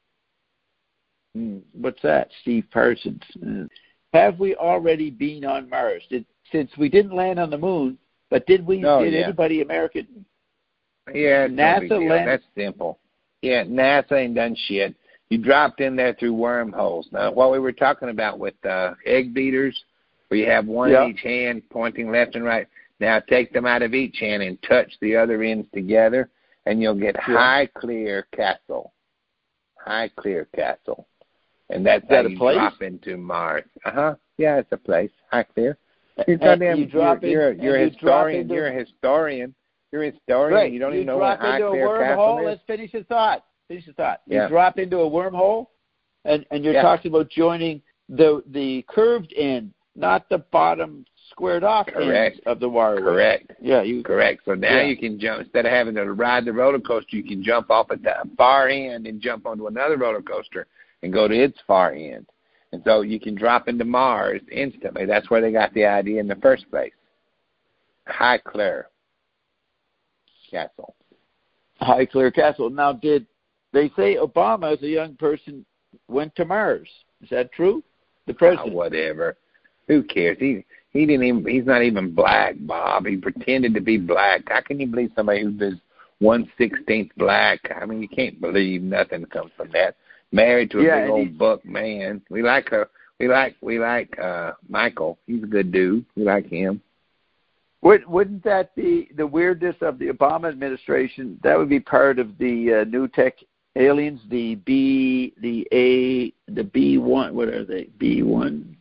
Mm, what's that, Steve Parsons? Mm. Have we already been on Mars? Did, since we didn't land on the moon, but did we? Oh, did yeah. anybody American? Yeah, NASA no land. That's simple. Yeah, NASA ain't done shit. You dropped in there through wormholes. Now, what we were talking about with uh, egg beaters, where you have one yeah. in each hand pointing left and right. Now take them out of each hand and touch the other ends together, and you'll get yeah. high clear castle. High clear castle. And that's Is that how a you place? drop into Mars. Uh-huh. Yeah, it's a place. High clear. You're, and goddamn, you drop you're, in, you're, you're a you drop historian. into, You're a historian. You're a historian. Right. You don't you even know drop what high into a clear castle wormhole. is. Let's finish the thought. Finish the thought. Yeah. You drop into a wormhole, and, and you're yeah. talking about joining the the curved end, not the bottom squared off Correct. ends of the wire. Correct. Yeah, you correct. So now yeah. you can jump, instead of having to ride the roller coaster, you can jump off at the far end and jump onto another roller coaster and go to its far end. And so you can drop into Mars instantly. That's where they got the idea in the first place. High clear castle. High clear castle. Now, did they say Obama, as a young person, went to Mars? Is that true? The president. Oh, whatever. Who cares? He he didn't even. He's not even black, Bob. He pretended to be black. How can you believe somebody who's one sixteenth black? I mean, you can't believe nothing comes from that. Married to a yeah, big old he, buck man. We like her. We like we like uh, Michael. He's a good dude. We like him. Would, wouldn't that be the weirdness of the Obama administration? That would be part of the uh, new tech aliens, the B, the A, the B one. What are they? B one.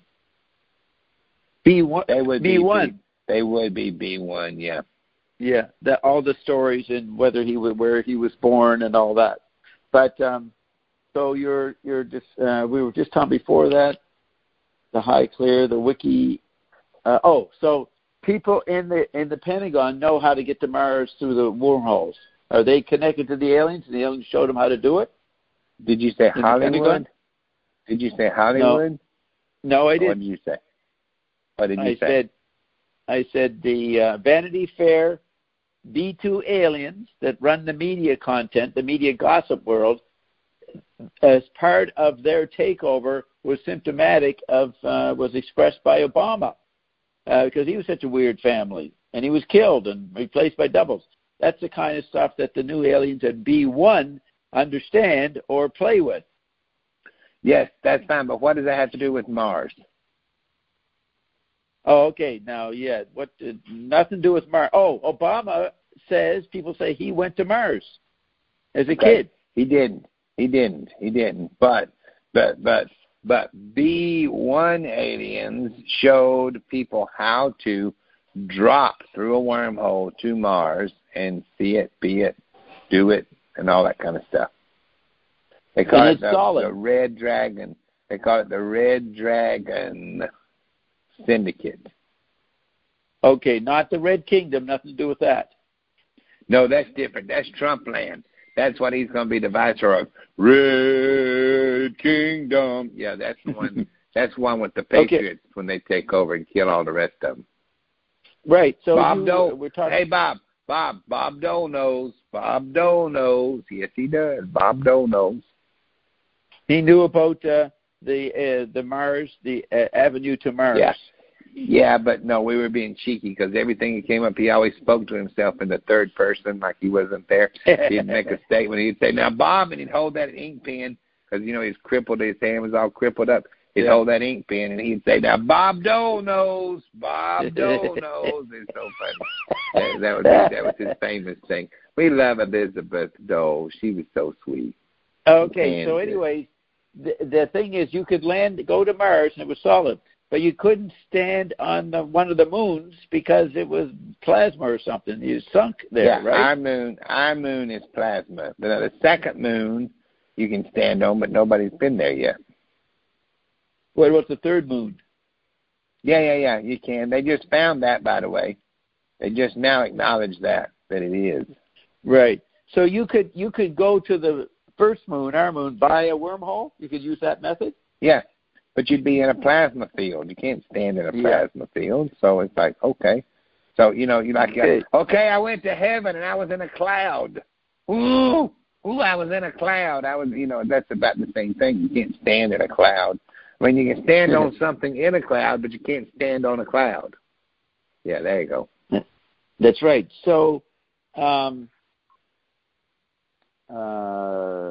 B one. They would B one. be B, they would be B one. Yeah. Yeah. That all the stories and whether he was where he was born and all that. But um, so you're you're just uh, we were just talking before that. The high clear, the wiki. Uh, oh, so. People in the in the Pentagon know how to get to Mars through the wormholes. Are they connected to the aliens, and the aliens showed them how to do it? Did you say in Hollywood? Did you say Hollywood? No, no I didn't. What did you say? What did you I say? said, I said the uh, Vanity Fair B two aliens that run the media content, the media gossip world, as part of their takeover, was symptomatic of uh, was expressed by Obama. Uh, because he was such a weird family, and he was killed and replaced by doubles. That's the kind of stuff that the new aliens at B one understand or play with. Yes, that's fine, but what does that have to do with Mars? Oh, okay. Now, yeah, what? Uh, nothing to do with Mars. Oh, Obama says, people say he went to Mars as a okay. kid. He didn't. He didn't. He didn't. But, but, but, But B one aliens showed people how to drop through a wormhole to Mars and see it, be it, do it, and all that kind of stuff. They call it the, the Red Dragon. They call it the Red Dragon Syndicate. Okay, not the Red Kingdom. Nothing to do with that. No, that's different. That's Trump land. That's what he's going to be the viceroy of. Red Kingdom. Yeah, that's the one. That's one with the Patriots okay. when they take over and kill all the rest of them. Right. So Bob you, Dole. We're talking. Hey, Bob. Bob. Bob Dole knows. Bob Dole knows. Yes, he does. Bob Dole knows. He knew about uh, the uh, the Mars, the uh, avenue to Mars. Yes. Yeah, but no, we were being cheeky because everything he came up, he always spoke to himself in the third person like he wasn't there. He'd make a statement. He'd say, now, Bob, and he'd hold that ink pen because, you know, he's crippled. His hand was all crippled up. He'd yeah. hold that ink pen, and he'd say, now, Bob Dole knows. Bob Dole knows. It's so funny. That, that, would be, that was his famous thing. We love Elizabeth Dole. She was so sweet. Okay, so anyways, the, the thing is, you could land, go to Mars, and it was solid, but you couldn't stand on the, one of the moons because it was plasma or something. You sunk there, yeah, right? Our moon, our moon is plasma. The, the second moon you can stand on, but nobody's been there yet. What about the third moon? Yeah, yeah, yeah, you can. They just found that, by the way. They just now acknowledge that, that it is. Right. So you could you could go to the first moon, our moon, by a wormhole? You could use that method? Yeah, but you'd be in a plasma field. You can't stand in a Yeah. plasma field. So it's like, okay. So, you know, you're like, Okay. okay, I went to heaven and I was in a cloud. Ooh, ooh, I was in a cloud. I was, you know, that's about the same thing. You can't stand in a cloud. I mean, you can stand on something in a cloud, but you can't stand on a cloud. Yeah, there you go. That's right. So, um, uh,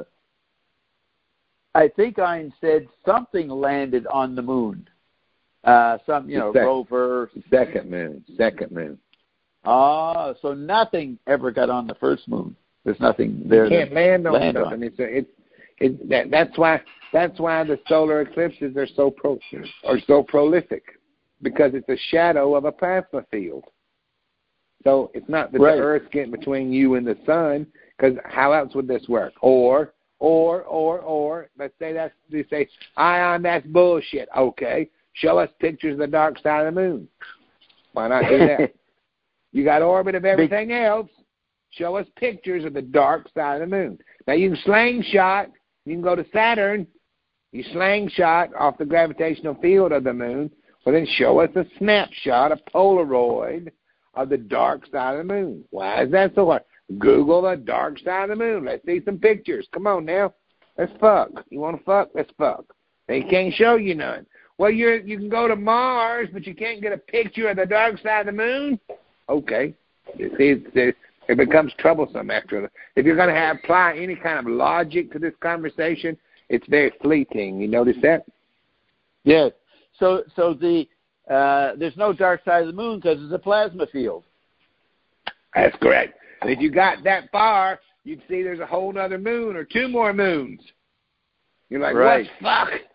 I think Einstein said something landed on the moon. Uh, some, you know, Second. rover. Second moon. Second moon. Ah, so nothing ever got on the first moon. There's nothing there. You can't to land on land something. on. It's a, it's it, that, that's why that's why the solar eclipses are so pro are so prolific, because it's a shadow of a plasma field. So it's not that Right. the Earth's getting between you and the sun, because how else would this work? Or or or or let's say that's they say ion, that's bullshit. Okay, show us pictures of the dark side of the moon. Why not do that? You got orbit of everything else. Show us pictures of the dark side of the moon. Now, you can slingshot. You can go to Saturn. You slingshot off the gravitational field of the moon. Well, then show us a snapshot, a Polaroid of the dark side of the moon. Why is that so hard? Google the dark side of the moon. Let's see some pictures. Come on now. Let's fuck. You want to fuck? Let's fuck. They can't show you none. Well, you're, you can go to Mars, but you can't get a picture of the dark side of the moon? Okay. You see, it's, it becomes troublesome after. If you're going to have, apply any kind of logic to this conversation, it's very fleeting. You notice that? Yes. So, so the uh, there's no dark side of the moon because it's a plasma field. That's correct. And if you got that far, you'd see there's a whole other moon or two more moons. You're like, Right. what the fuck?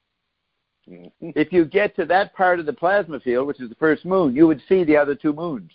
If you get to that part of the plasma field, which is the first moon, you would see the other two moons.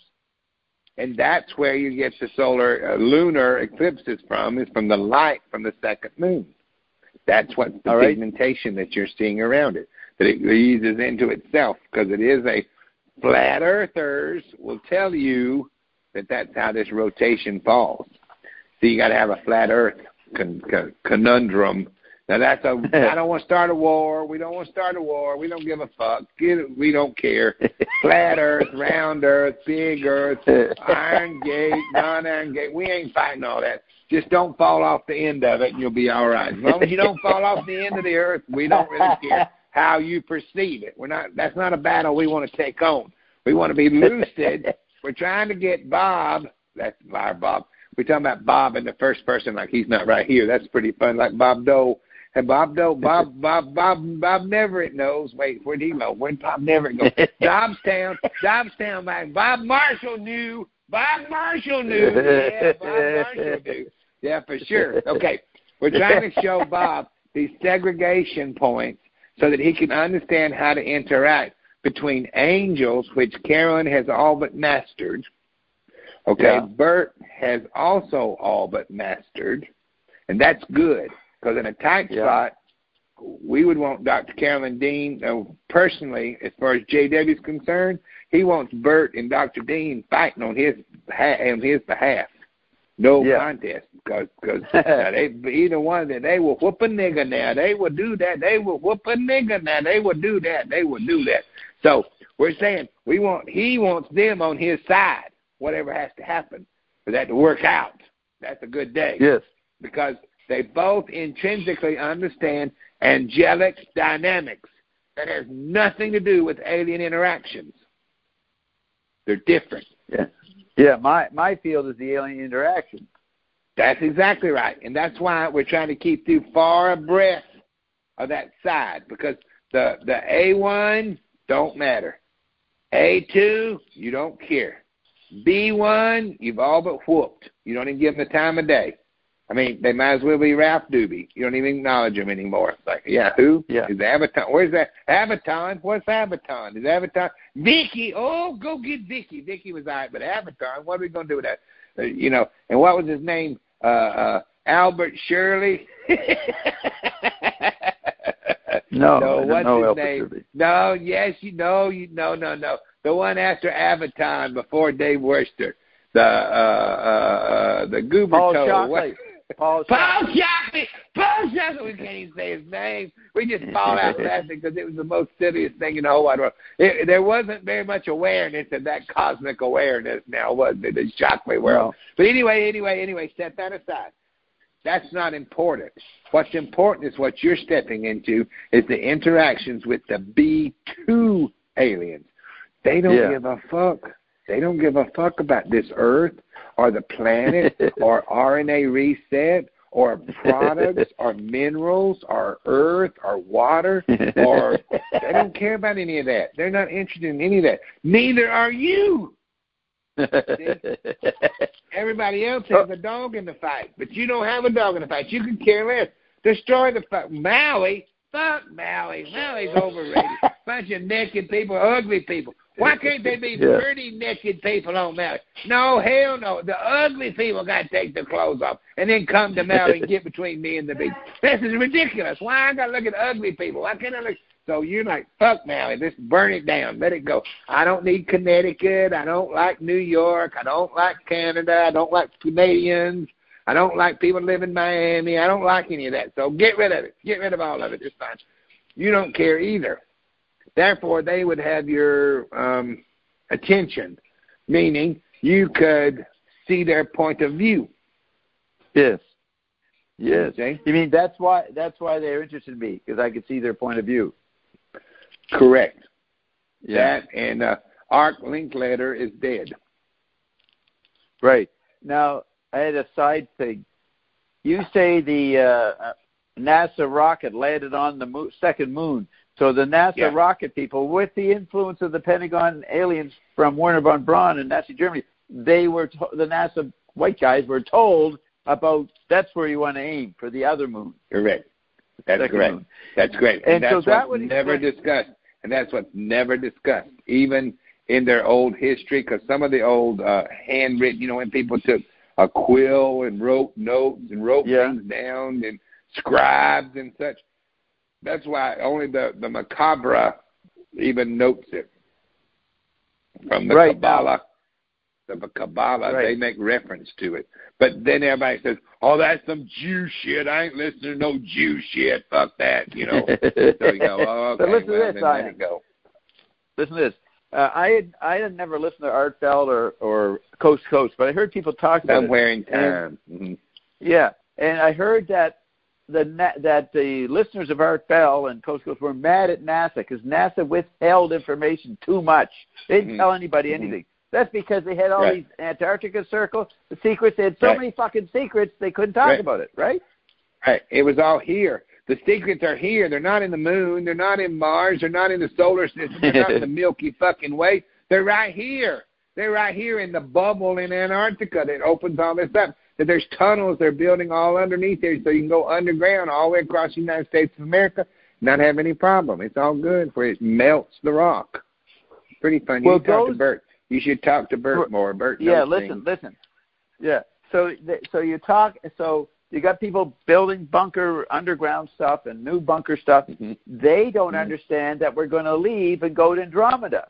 And that's where you get the solar uh, lunar eclipses from, is from the light from the second moon. That's what the All right. pigmentation that you're seeing around it, that it eases into itself, because it is a flat earthers will tell you that that's how this rotation falls. So you got to have a flat earth con- con- conundrum. Now that's a, I don't want to start a war. We don't want to start a war. We don't give a fuck. Get it, we don't care. Flat earth, round earth, big earth, iron gate, non-iron gate. We ain't fighting all that. Just don't fall off the end of it and you'll be all right. As long as you don't fall off the end of the earth, we don't really care how you perceive it. We're not, that's not a battle we want to take on. We want to be lucid. We're trying to get Bob, that's our Bob. We're talking about Bob in the first person like he's not right here. That's pretty fun, like Bob Dole. And Bob Dole, Bob, Bob, Bob, Bob Neverett knows. Wait, where'd he know? Where'd Bob Neverett go? Dobbstown, Dobbstown, man. Bob Marshall knew. Bob Marshall knew. Yeah, Bob Marshall knew. Yeah, for sure. Okay, we're trying to show Bob these segregation points so that he can understand how to interact between angels, which Carolyn has all but mastered. Okay, Yeah. Bert has also all but mastered, and that's good. Because in a tight Yeah. spot, we would want Doctor Carolyn Dean, uh, personally, as far as J W is concerned, he wants Bert and Doctor Dean fighting on his on his behalf. No Yeah. contest. Because cause, they, either one of them, they will whoop a nigger now. They will do that. They will whoop a nigger now. They will do that. They will do that. So we're saying we want he wants them on his side, whatever has to happen for that to work out. That's a good day. Yes. Because they both intrinsically understand angelic dynamics. That has nothing to do with alien interactions. They're different. Yeah. Yeah. My my field is the alien interaction. That's exactly right. And that's why we're trying to keep you far abreast of that side, because the, the A one don't matter. A two, you don't care. B one, you've all but whooped. You don't even give them the time of day. I mean, they might as well be Ralph Doobie. You don't even acknowledge him anymore. It's like, yeah, who? Yeah. Is Avaton? Where's that? Avaton? What's Avaton? Is Avaton? Vicky. Oh, go get Vicky. Vicky was all right, but Avaton, what are we going to do with that? Uh, you know, and what was his name? Uh, uh, Albert Shirley? no, no, what's know his Albert name? Shirley. No, yes, you know, you no, no, no. The one after Avaton before Dave Worcester. The uh, uh, the Goober Paul Toe. Shockley. Paul Paul Shockley. Shockley. Paul Shockley. We can't even say his name. We just fall out laughing because it was the most silliest thing in the whole wide world. It, there wasn't very much awareness of that cosmic awareness now, was it, in the Shockley world? No. But anyway, anyway, anyway, set that aside. That's not important. What's important is what you're stepping into is the interactions with the B two aliens. They don't Yeah. give a fuck. They don't give a fuck about this Earth or the planet or R N A reset or products or minerals or Earth or water or they don't care about any of that. They're not interested in any of that. Neither are you. Everybody else has a dog in the fight, but you don't have a dog in the fight. You can care less. Destroy the fight. Maui, fuck Maui. Maui's overrated. Bunch of naked people, ugly people. Why can't they be Yeah. pretty naked people on Maui? No, hell no. The ugly people got to take their clothes off and then come to Maui and get between me and the beach. This is ridiculous. Why I got to look at ugly people? Why can't I look? So you're like, fuck Maui. Just burn it down. Let it go. I don't need Connecticut. I don't like New York. I don't like Canada. I don't like Canadians. I don't like people live in Miami. I don't like any of that. So get rid of it. Get rid of all of it. It's fine. You don't care either. Therefore, they would have your um, attention, meaning you could see their point of view. Yes. Yes. Okay. You mean that's why that's why they're interested in me, because I could see their point of view. Correct. Yeah. That and uh, Art Linkletter is dead. Right. Now, I had a side thing. You say the uh, NASA rocket landed on the mo- second moon. So the NASA Yeah. rocket people, with the influence of the Pentagon aliens from Werner von Braun in Nazi Germany, they were to- the NASA white guys were told about that's where you want to aim for the other moon. Correct. That's Second correct. moon. That's great. And, And that's so that what's would never explain- discussed. And that's what's never discussed, even in their old history, because some of the old uh, handwritten, you know, when people took a quill and wrote notes and wrote Yeah. things down and scribes and such, that's why only the, the macabre even notes it. From the Right, Kabbalah, the Kabbalah, Right. they make reference to it. But then everybody says, oh, that's some Jew shit. I ain't listening to no Jew shit. Fuck that, you know. So you go, oh, okay, But listen to well, this, then let Ian. it go. Listen to this. Uh, I had I had never listened to Art Bell or, or Coast to Coast, but I heard people talk about Somewhere it. in time. Mm-hmm. Yeah, and I heard that the na- that the listeners of Art Bell and Coast to Coast were mad at NASA because NASA withheld information too much. They didn't Mhm. tell anybody Mhm. anything. That's because they had all Right. these Antarctica Circle, the secrets. They had so Right. many fucking secrets they couldn't talk Right. about it, right? Right. It was all here. The secrets are here. They're not in the moon. They're not in Mars. They're not in the solar system. They're not in the Milky fucking Way. They're right here. They're right here in the bubble in Antarctica that opens all this up. That there's tunnels they're building all underneath there so you can go underground all the way across the United States of America, not have any problem. It's all good for it melts the rock. Pretty fun. You Well, should talk to those- Bert. You should talk to Bert more. Bert knows Yeah, listen, things. listen. Yeah. So th- so you talk. So you got people building bunker underground stuff and new bunker stuff. Mhm. They don't Mhm. understand that we're going to leave and go to Andromeda.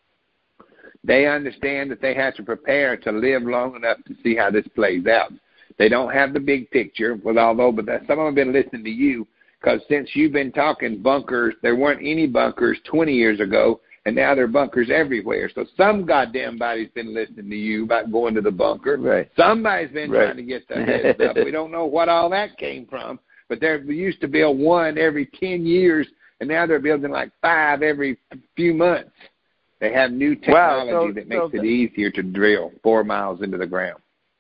They understand that they have to prepare to live long enough to see how this plays out. They don't have the big picture, well, although, but that, some of them have been listening to you, because since you've been talking bunkers, there weren't any bunkers twenty years ago, and now there are bunkers everywhere. So some goddamn body's been listening to you about going to the bunker. Right. Somebody's been Right. trying to get the heads up. We don't know what all that came from, but there we used to build one every ten years, and now they're building like five every few months. They have new technology Wow, so- that makes so it easier to drill four miles into the ground.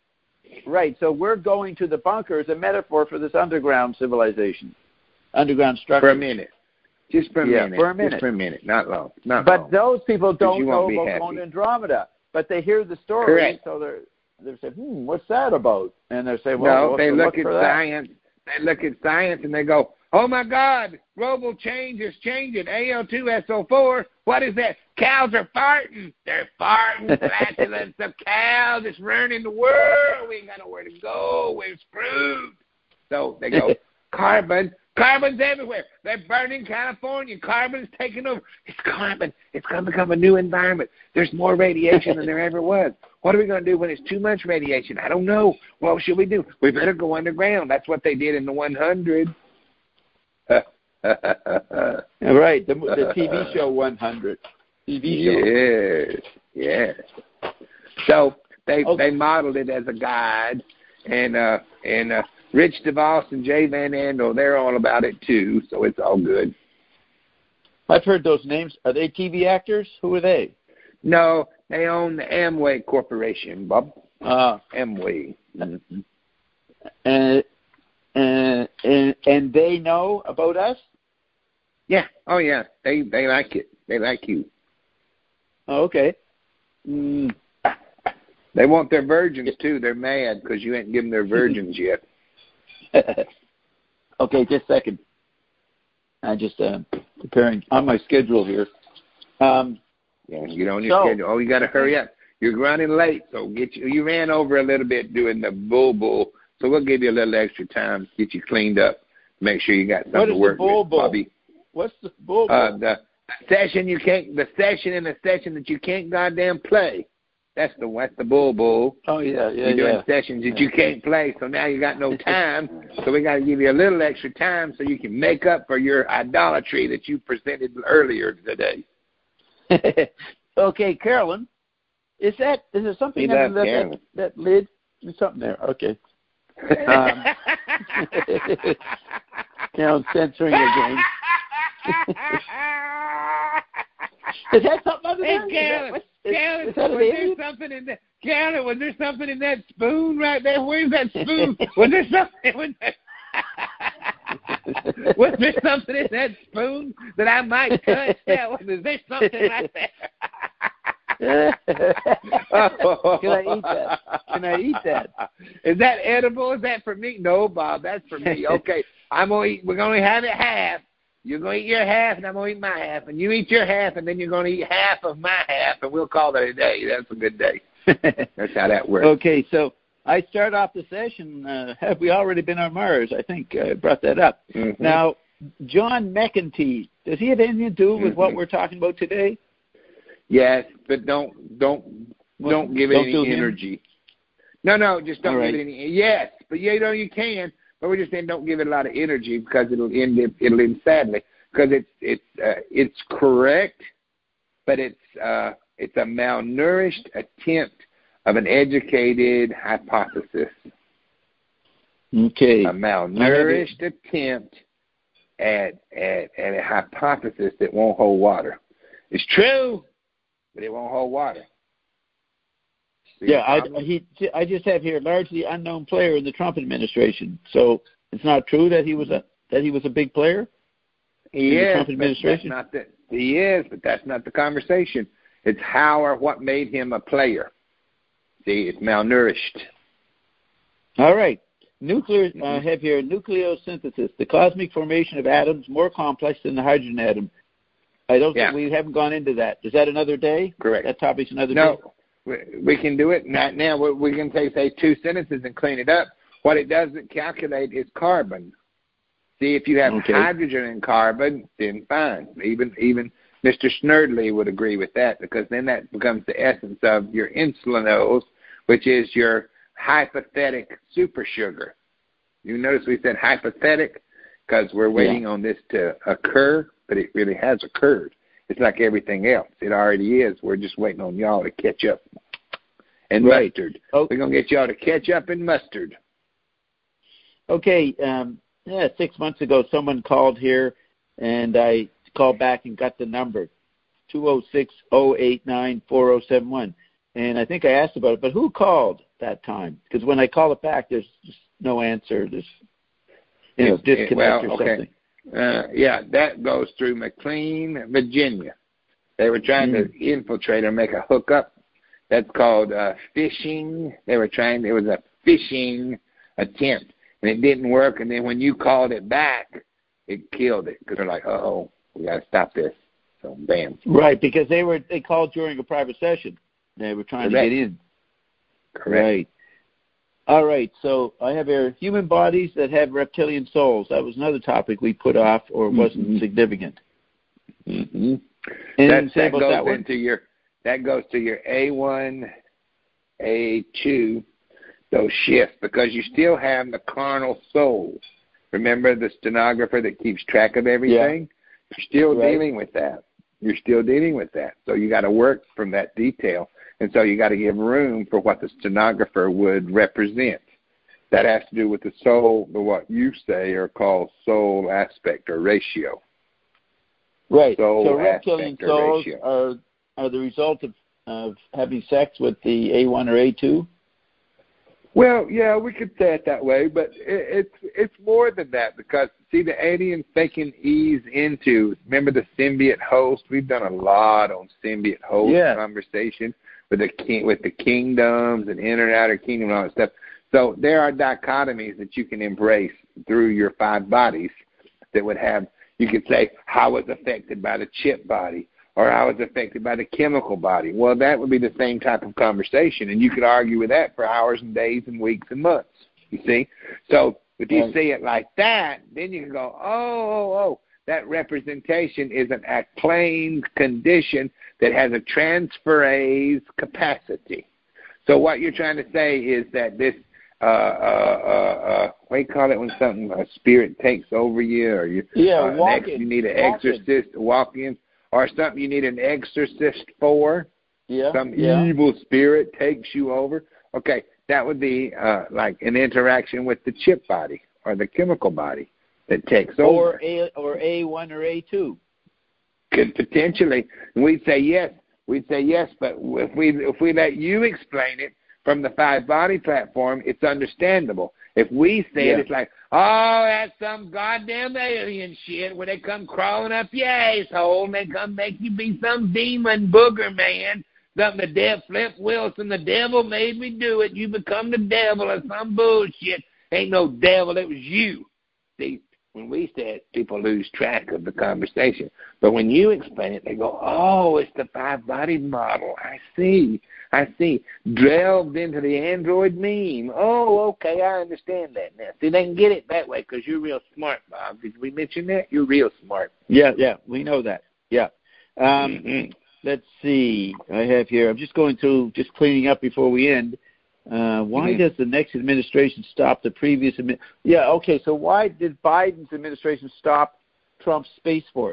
Right. So we're going to the bunker as a metaphor for this underground civilization, underground structure. For a minute. Just for a Yeah, minute. for a minute. Just for a minute. Not long. Not But long. those people don't you know won't be about happy. going to Andromeda. But they hear the story, Correct. so they're they say, hmm, what's that about? And they say, well, no, they look, look at science. They look at science and they go, oh my God, global change is changing. A L two S O four. What is that? Cows are farting. They're farting. Flatulence of cows. It's ruining the world. We ain't got nowhere to go. We're screwed. So they go, carbon. Carbon's everywhere. They're burning California. Carbon's taking over. It's carbon. It's going to become a new environment. There's more radiation than there ever was. What are we going to do when it's too much radiation? I don't know. What should we do? We better go underground. That's what they did in the one hundred. Right. The, the T V show one hundred. T V show. Yes. Yes. So they okay. they modeled it as a guide, and uh, and uh, Rich DeVos and Jay Van Andel, they're all about it too, so it's all good. I've heard those names. Are they T V actors? Who are they? No, they own the Amway Corporation, Bob. Uh, Amway. Mm-hmm. And, and and and they know about us? Yeah. Oh, yeah. They they like it. They like you. Oh, okay. Mm. They want their virgins, too. They're mad because you ain't given their virgins yet. Okay, just a second. I'm just uh, preparing on my schedule here. Um, yeah, get on your so, schedule. Oh, you got to hurry up. You're running late, so get you. You ran over a little bit doing the bull bull, so we'll give you a little extra time, get you cleaned up, make sure you got something to work with, bull bull? Bobby. What's the bull bull? Uh, the session you can't. The session in the session that you can't goddamn play. That's the that's the bull bull. Oh yeah, yeah, You're doing yeah. sessions that you can't play, so now you got no time. So we got to give you a little extra time so you can make up for your idolatry that you presented earlier today. Okay, Carolyn, is that is there something We under love that, that that lid? There's something there. Okay. Um, Carolyn's censoring again. Is that something under Hey, there? Carolyn, Is that, Carolyn, is that was there something in that? Carolyn, was there something in that spoon right there? Where's that spoon? Was there something? Was there, was there something in that spoon that I might touch? Yeah, was there something right there? Can I eat that? Can I eat that? Is that edible? Is that for me? No, Bob, that's for me. Okay, I'm gonna eat. We're gonna have it half. You're going to eat your half, and I'm going to eat my half. And you eat your half, and then you're going to eat half of my half, and we'll call that a day. That's a good day. That's how that works. Okay, so I start off the session. Uh, have we already been on Mars? I think I brought that up. Mm-hmm. Now, John McEntee, does he have anything to do with mm-hmm. what we're talking about today? Yes, but don't don't well, don't give it don't any energy. Him? No, no, just don't right. give it any. Yes, but you know you can. But we're just saying don't give it a lot of energy because it'll end it, it'll end sadly because it's it's uh, it's correct, but it's uh, it's a malnourished attempt of an educated hypothesis. Okay. A malnourished attempt at, at at a hypothesis that won't hold water. It's true, but it won't hold water. Yeah, I, he, I just have here largely unknown player in the Trump administration. So it's not true that he was a that he was a big player. He in is, the Trump administration. But that's not the, he is, but that's not the conversation. It's how or what made him a player. See, it's malnourished. All right, nuclear. I uh, have here nucleosynthesis, the cosmic formation of atoms more complex than the hydrogen atom. I don't yeah. think we haven't gone into that. Is that another day? Correct. That topic's another no. day. We can do it right now. We can take, say, two sentences and clean it up. What it doesn't calculate is carbon. See, if you have okay. hydrogen and carbon, then fine. Even even Mister Snerdley would agree with that because then that becomes the essence of your insulinose, which is your hypothetic supersugar. You notice we said hypothetic because we're waiting yeah. on this to occur, but it really has occurred. It's like everything else. It already is. We're just waiting on y'all to catch up. And right. mustard. Oh. We're going to get y'all to catch up in mustard. Okay. Um, yeah, six months ago, someone called here, and I called back and got the number, two oh six, oh eight nine, four oh seven one. And I think I asked about it, but who called that time? Because when I call it back, there's just no answer. There's you know, disconnect well, or okay. something. Uh, yeah, that goes through McLean, Virginia. They were trying mm. to infiltrate or make a hookup, That's called uh, phishing. They were trying. It was a phishing attempt, and it didn't work. And then when you called it back, it killed it because they're like, "Uh-oh, we got to stop this." So, bam. Right, because they were they called during a private session. They were trying Correct. to get in. Correct. Right. All right, so I have here human bodies that have reptilian souls. That was another topic we put off or wasn't mm-hmm. significant. Mm-hmm. And that that goes that into your that goes to your A one, A two, those shifts, because you still have the carnal soul. Remember the stenographer that keeps track of everything? Yeah. You're still right. dealing with that. You're still dealing with that. So you got to work from that detail. And so you got to give room for what the stenographer would represent. That has to do with the soul, the what you say are called soul aspect or ratio. Right. Soul so reptilian souls ratio. are are the result of, of having sex with the A one or A two? Well, yeah, we could say it that way, but it, it's it's more than that because, see, the aliens they can ease into, remember the symbiote host? We've done a lot on symbiote host yeah. conversation with the king, with the kingdoms and inner and outer kingdom and all that stuff. So there are dichotomies that you can embrace through your five bodies that would have, you could say, how it's affected by the chip body or how it's affected by the chemical body. Well, that would be the same type of conversation, and you could argue with that for hours and days and weeks and months, you see? So if you right. see it like that, then you can go, oh, oh, oh, that representation is an acclaimed condition that has a transferase capacity. So what you're trying to say is that this, uh, uh, uh, uh, what do you call it when something, a spirit takes over you, or you, yeah, uh, walk next, in. you need an walk exorcist to walk in, or something you need an exorcist for, yeah, some yeah. evil spirit takes you over. Okay, that would be uh, like an interaction with the chip body or the chemical body that takes over. Or A, or A one or A two. Could potentially. And we'd say yes. We'd say yes, but if we if we let you explain it from the five body platform, it's understandable. If we say yeah. it, it's like, oh, that's some goddamn alien shit where they come crawling up your asshole and they come make you be some demon booger man. Something the devil, Flip Wilson, the devil made me do it. You become the devil or some bullshit. Ain't no devil, it was you. See, when we say it, people lose track of the conversation. But when you explain it, they go, oh, it's the five-body model. I see. I see. Delved into the android meme. Oh, okay, I understand that now. See, they can get it that way because you're real smart, Bob. Did we mention that? You're real smart. Yeah, yeah, we know that. Yeah. Um, mm-hmm. Let's see. I have here, I'm just going through, just cleaning up before we end. Uh, why mm-hmm. does the next administration stop the previous admi- Yeah, okay, so why did Biden's administration stop Trump's Space Force?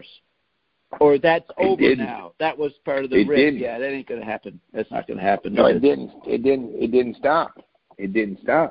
Or that's it over didn't. now. That was part of the it risk. Didn't. Yeah, that ain't going to happen. That's not going to happen. No, it didn't. It didn't. It didn't stop. It didn't stop.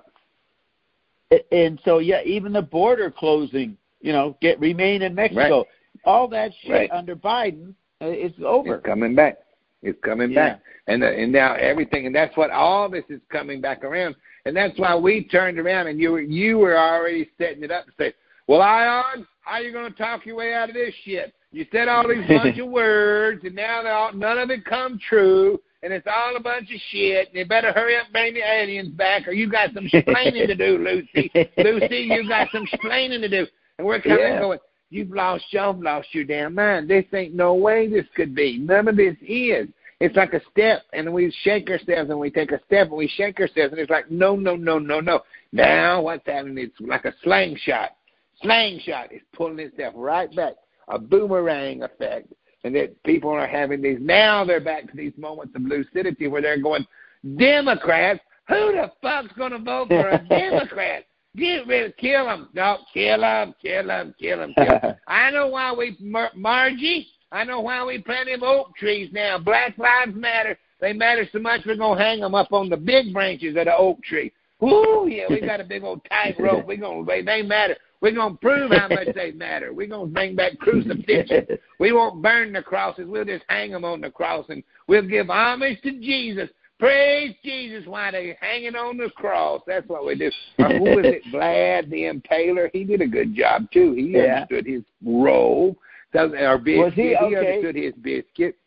And so, yeah, even the border closing, you know, get remain in Mexico. Right. All that shit right. under Biden, uh, it's over. It's coming back. It's coming yeah. back. And the, and now everything, and that's what all this is coming back around. And that's why we turned around and you were, you were already setting it up to say, well, Ion, how are you going to talk your way out of this shit? You said all these bunch of words, and now all, none of it come true, and it's all a bunch of shit, and you better hurry up and bring the aliens back, or you got some explaining to do, Lucy. Lucy, you got some explaining to do. And we're kind yeah. of going, you've lost, you've lost your damn mind. This ain't no way this could be. None of this is. It's like a step, and we shake ourselves, and we take a step, and we shake ourselves, and it's like, no, no, no, no, no. Now what's happening? It's like a slingshot. Slingshot is pulling itself right back, a boomerang effect, and that people are having these, now they're back to these moments of lucidity where they're going, Democrats, who the fuck's going to vote for a Democrat? Get rid of, kill them. No, kill them, kill them, kill them, kill them. I know why we, Mar- Margie, I know why we plant them oak trees now. Black Lives Matter. They matter so much we're going to hang them up on the big branches of the oak tree. Woo, yeah, we got a big old tight rope. We're going to, they matter. We're going to prove how much they matter. We're going to bring back crucifixion. We won't burn the crosses. We'll just hang them on the cross, and we'll give homage to Jesus. Praise Jesus while they're hanging on the cross. That's what we do. Or who was it, Vlad the Impaler? He did a good job, too. He yeah. understood his role. So, or biscuit. Was he? Okay. He understood his biscuit.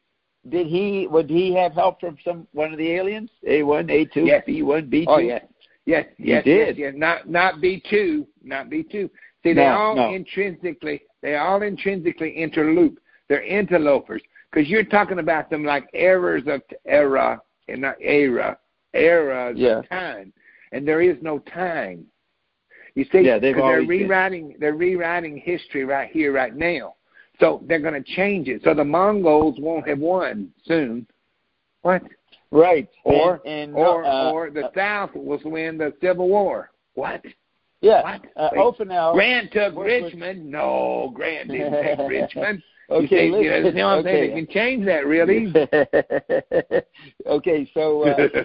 did he would he have help from some one of the aliens? A one, A two, yes. B one, B two. Oh yes, yes, he yes, did. yes, yes. Not not B two, not B two. See, they no, all no. intrinsically they all intrinsically interloop. They're interlopers because you're talking about them like errors of era and not era eras yeah. of time, and there is no time. You see, yeah, they've they're always rewriting been. they're rewriting history right here, right now. So they're going to change it. So the Mongols won't have won soon. What? Right. Or and, and, or uh, or the uh, South will win the Civil War. What? Yeah. What? Uh, Ophenau. Grant took was, Richmond. Was... No, Grant didn't take Richmond. Okay, you, see, listen, you know what I'm okay. saying? They can change that real easy. Okay, so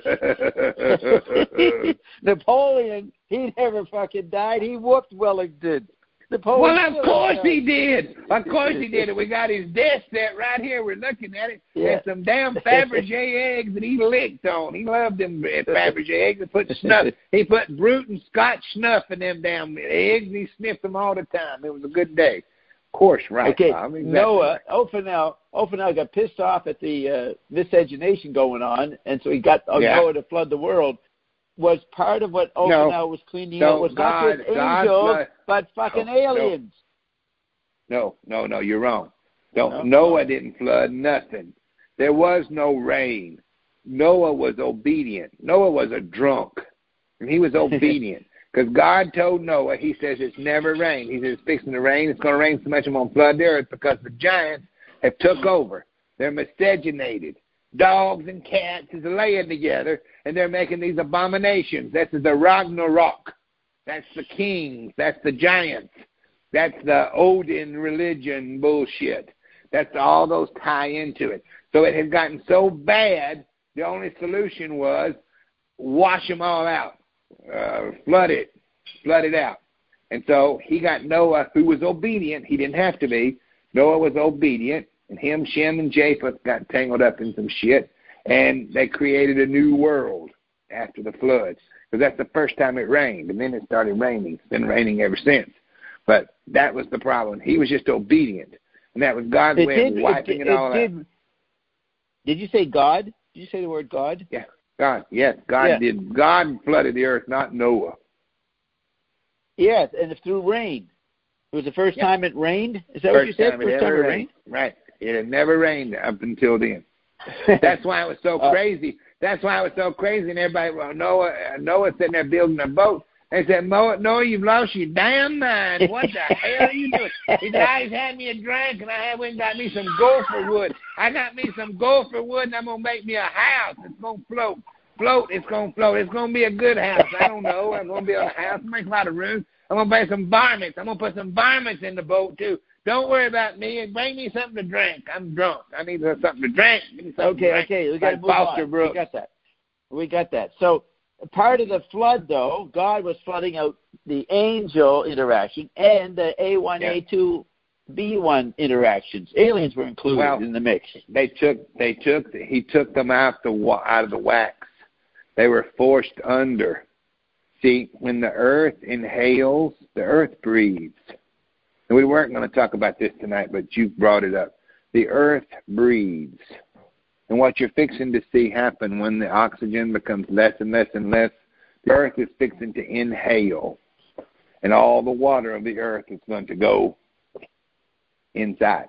uh, Napoleon, he never fucking died. He whooped Wellington. Napoleon well, of course he did. Of course he did. We got his death set right here. We're looking at it. Yeah. There's some damn Fabergé eggs that he licked on. He loved them Fabergé eggs. He put snuff. He put Bruton Scotch snuff in them damn eggs, and he sniffed them all the time. It was a good day. Of course, right, okay. Bob. Exactly. Noah, Ophenau, Ophenau got pissed off at the uh, miscegenation going on, and so he got uh, yeah. Noah to flood the world. Was part of what Ophenau no. was cleaning no, out was God, not just God angels, flood. but fucking no, aliens. No, no, no, you're wrong. Don't, no, Noah no. didn't flood nothing. There was no rain. Noah was obedient. Noah was a drunk, and he was obedient. Because God told Noah, he says it's never rained. He says it's fixing to rain. It's going to rain so much I'm going to flood the earth because the giants have took over. They're miscegenated. Dogs and cats is laying together, and they're making these abominations. This is the Ragnarok. That's the kings. That's the giants. That's the Odin religion bullshit. That's all those tie into it. So it had gotten so bad, the only solution was wash them all out. Uh, flood it, flood it out. And so he got Noah, who was obedient. He didn't have to be. Noah was obedient, and him, Shem, and Japheth got tangled up in some shit, and they created a new world after the flood. Because that's the first time it rained, and then it started raining. It's been raining ever since. But that was the problem. He was just obedient, and that was God's it way did, of wiping it, it, it all did, out. Did you say God? Did you say the word God? Yeah. God, yes, God yeah. did. God flooded the earth, not Noah. Yes, and it's through rain. It was the first yeah. time it rained? Is that first what you said? Time first it time it rained. rained? Right. It had never rained up until then. That's why it was so uh, crazy. That's why it was so crazy, and everybody, well, Noah, Noah sitting there building a boat. They said, Noah, Noah, you've lost your damn mind. What the hell are you doing? He said, I just had me a drink, and I went and got me some gopher wood. I got me some gopher wood, and I'm going to make me a house. It's going to float. Float, it's going to float. It's going to be a good house. I don't know. I'm going to build a house, make a lot of room. I'm going to buy some varmints. I'm going to put some varmints in the boat, too. Don't worry about me, and bring me something to drink. I'm drunk. I need something to drink. Give me something okay, to drink. okay. We got to like move Foster on. Brooks. We got that. We got that. So part of the flood, though, God was flooding out the angel interaction and the A one, yeah. A two, B one interactions. Aliens were included well, in the mix. They took, they took, he took them out the out of the wax. They were forced under. See, when the earth inhales, the earth breathes. And we weren't going to talk about this tonight, but you brought it up. The earth breathes. And what you're fixing to see happen when the oxygen becomes less and less and less, the earth is fixing to inhale. And all the water of the earth is going to go inside.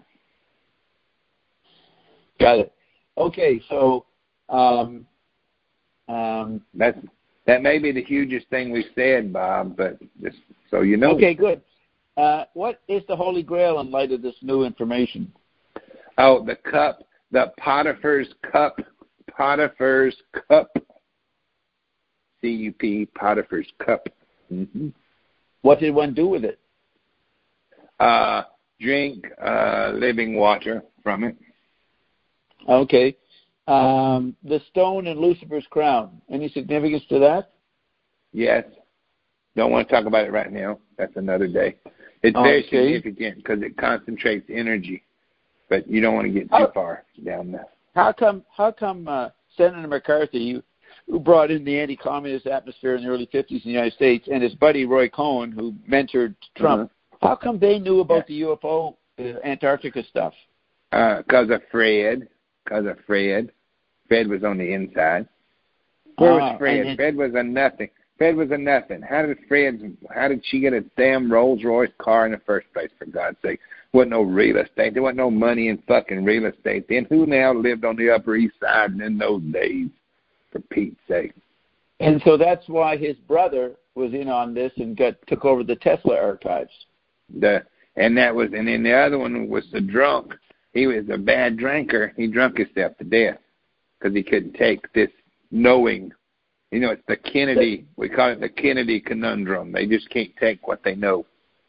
Got it. Okay, so um, um, That's that may be the hugest thing we've said, Bob, but just so you know. Okay, good. Uh, what is the Holy Grail in light of this new information? Oh, the cup, the Potiphar's cup, Potiphar's cup, C U P, Potiphar's cup. Mm-hmm. What did one do with it? Uh, drink uh, living water from it. Okay. Um, the stone in Lucifer's crown. Any significance to that? Yes. Don't want to talk about it right now. That's another day. It's okay. very significant because it concentrates energy, but you don't want to get too how, far down there. How come? How come uh, Senator McCarthy, who, who brought in the anti-communist atmosphere in the early fifties in the United States, and his buddy Roy Cohn, who mentored Trump, uh-huh. how come they knew about yeah. the U F O, uh, Antarctica stuff? Because uh, of Fred. because of Fred. Fred was on the inside. Where was Ah, Fred? and it- Fred was a nothing. Fred was a nothing. How did Fred? How did she get a damn Rolls Royce car in the first place? For God's sake, wasn't no real estate. There wasn't no money in fucking real estate. Then who now lived on the Upper East Side in those days? For Pete's sake. And so that's why his brother was in on this and got took over the Tesla archives. The and that was and then the other one was the drunk. He was a bad drinker. He drunk himself to death because he couldn't take this knowing. You know, it's the Kennedy. We call it the Kennedy conundrum. They just can't take what they know.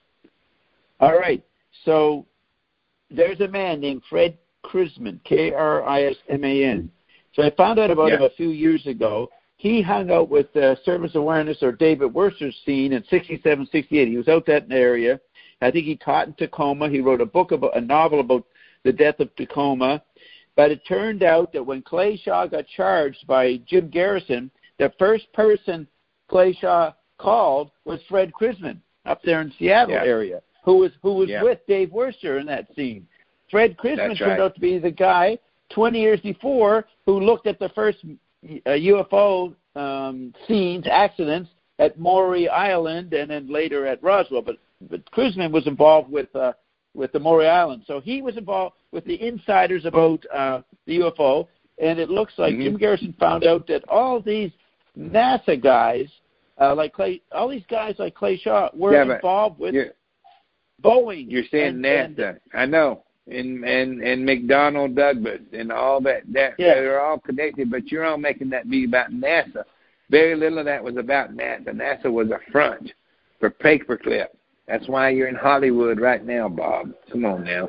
All right. So there's a man named Fred Krisman, K R I S M A N. So I found out about Yeah. him a few years ago. He hung out with uh, Service Awareness or David Worcester's scene in sixty-seven, sixty-eight. He was out that area. I think he taught in Tacoma. He wrote a book about a novel about the death of Tacoma. But it turned out that when Clay Shaw got charged by Jim Garrison, the first person Clay Shaw called was Fred Krisman up there in Seattle Yeah. area, who was who was Yeah. with Dave Worcester in that scene. Fred Krisman That's turned right. out to be the guy twenty years before who looked at the first uh, U F O um, scenes, accidents at Maury Island and then later at Roswell. But but Krisman was involved with uh, with the Maury Island, so he was involved with the insiders about uh, the U F O. And it looks like Mhm. Jim Garrison found out that all these NASA guys, uh, like Clay, all these guys like Clay Shaw, were Yeah, but involved with You're, Boeing. you're saying and, NASA. and- I know. And and and McDonnell Douglas and all that. That Yeah. they're all connected, but you're all making that be about NASA. Very little of that was about NASA. NASA was a front for paperclip. That's why you're in Hollywood right now, Bob. Come on now.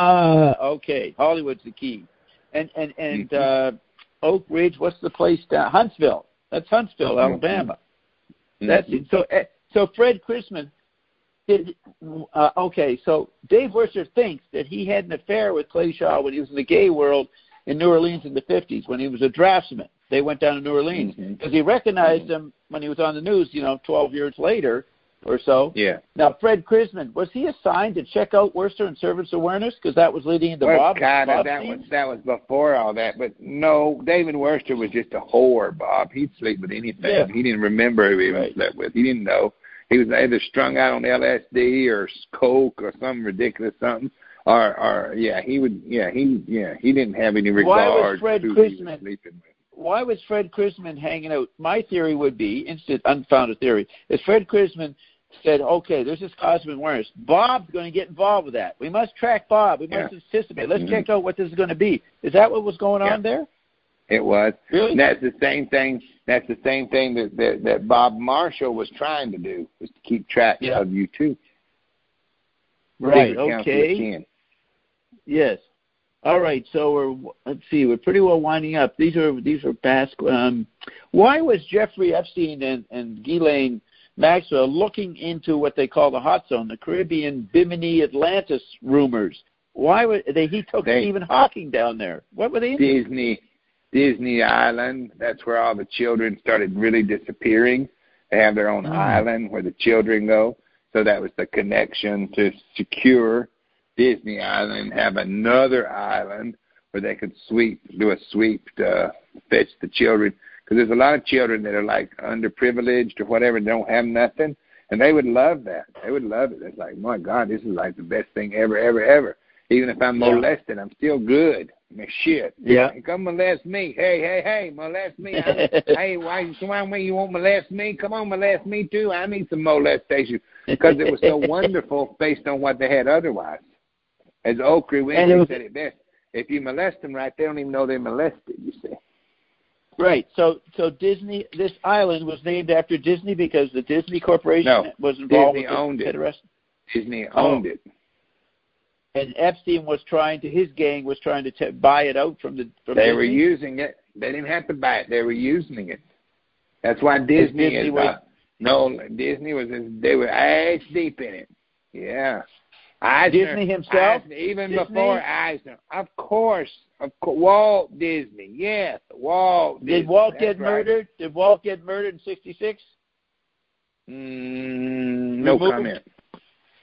Ah, okay. Hollywood's the key. And and and Mhm. uh, Oak Ridge, what's the place down? Huntsville. That's Huntsville, Mhm. Alabama. That's Mhm. it. So uh, so Fred Krisman did. Uh, okay, so Dave Worcester thinks that he had an affair with Clay Shaw when he was in the gay world in New Orleans in the fifties when he was a draftsman. They went down to New Orleans because Mhm. he recognized Mhm. him when he was on the news, you know, twelve years later or so. Yeah. Now, Fred Krisman, was he assigned to check out Worcester and Service Awareness because that was leading into Well, Bob? kind of. Bob That scene? was that was before all that. But no, David Worcester was just a whore, Bob. He'd sleep with anything. Yeah. He didn't remember who he Right. slept with. He didn't know. He was either strung out on L S D or coke or some ridiculous something. Or, or yeah, he would. Yeah, he. Yeah, he didn't have any Why was regard Fred to who he Krisman- was sleeping with. Why was Fred Krisman hanging out? My theory would be, instant unfounded theory, is Fred Krisman said, okay, there's this cosmic awareness. Bob's going to get involved with that. We must track Bob. We must Yeah. anticipate. Let's Mhm. check out what this is going to be. Is that what was going Yeah. on there? It was. Really? And that's the same thing. That's the same thing that, that that Bob Marshall was trying to do, was to keep track Yeah. of you too. Right, Secret Council of okay. ten. Yes. All right, so we're, let's see, we're pretty well winding up. These are these are past. Um, why was Jeffrey Epstein and, and Ghislaine Maxwell looking into what they call the hot zone, the Caribbean Bimini Atlantis rumors? Why were they? He took They- Stephen Hawking down there. What were they into? Disney Disney Island. That's where all the children started really disappearing. They have their own Mm. island where the children go. So that was the connection to secure Disney Island, have another island where they could sweep, do a sweep to fetch the children. Because there's a lot of children that are like underprivileged or whatever, don't have nothing, and they would love that. They would love it. It's like, my God, this is like the best thing ever, ever, ever. Even if I'm Yeah. molested, I'm still good. I mean, shit. Yeah. Come molest me. Hey, hey, hey, molest me. I, hey, why, why you won't molest me? Come on, molest me too. I need some molestation. Because it was so wonderful based on what they had otherwise. As Oakley And it Winfrey was- said it best, if you molest them right, they don't even know they're molested, you see. Right. So so Disney, this island was named after Disney because the Disney Corporation No, was involved Disney with the owned it. Federation. Disney Oh. owned it. And Epstein was trying to, his gang was trying to t- buy it out from the from They Disney. were using it. They didn't have to buy it. They were using it. That's why Disney, Disney is, was- uh, no, Disney was, they were ass deep in it. Yeah. Eisner, Disney himself? Eisner, even Disney? before Eisner. Of course. Of course. Walt Disney. Yes, Walt Disney. Did Walt That's get right. murdered? Did Walt get murdered in sixty-six? Mm, no Removed? comment.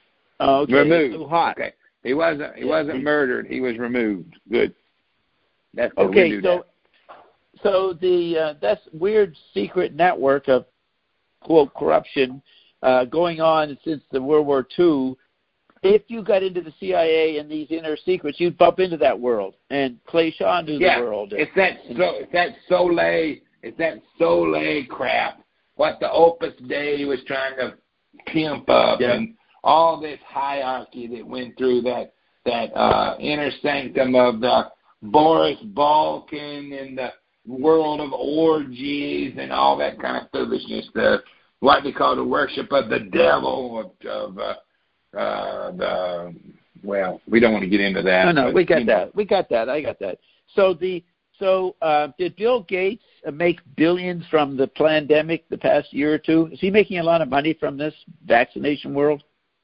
Oh, okay. Removed. Too hot. Okay. He wasn't. He Yeah, wasn't he- murdered. He was removed. Good. That's the Okay, we do so that. so the uh, that's weird secret network of quote corruption uh, going on since the World War Two. If you got into the C I A and these inner secrets, you'd bump into that world. And Clay Shaw knew yeah, the world. It's that so it's that Soleil it's that Soleil crap. What the Opus Dei was trying to pimp up yeah. and all this hierarchy that went through that that uh, inner sanctum of the Boris Balkan and the world of orgies and all that kind of foolishness. The what they call the worship of the devil of, of uh, uh, the well, we don't want to get into that. No, no, but, we got you that. know. We got that. I got that. So the so uh, did Bill Gates make billions from the pandemic the past year or two? Is he making a lot of money from this vaccination world?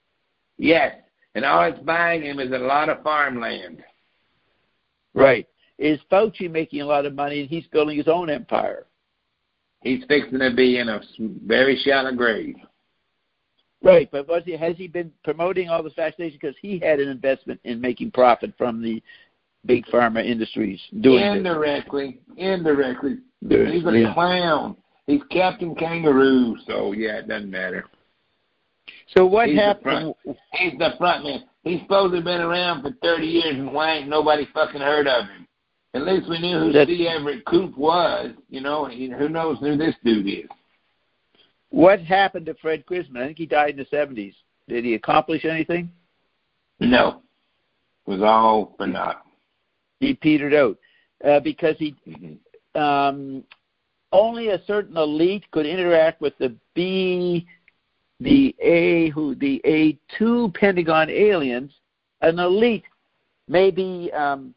Yes, and all it's buying him is a lot of farmland. Right. Is Fauci making a lot of money and he's building his own empire? He's fixing to be in a very shallow grave. Right, but was he has he been promoting all this vaccination because he had an investment in making profit from the big pharma industries doing indirectly, this? Indirectly, indirectly. He's a yeah. clown. He's Captain Kangaroo, so yeah, it doesn't matter. So what he's happened? The front, he's the front man. He's supposed to have been around for thirty years, and why ain't nobody fucking heard of him? At least we knew who That's, C. Everett Koop was, you know, and who knows who this dude is. What happened to Fred Grisman? I think he died in the seventies. Did he accomplish anything? No. It was all for naught. He petered out uh, because he mm-hmm. um, only a certain elite could interact with the B, the A, who the A two Pentagon aliens. An elite, maybe um,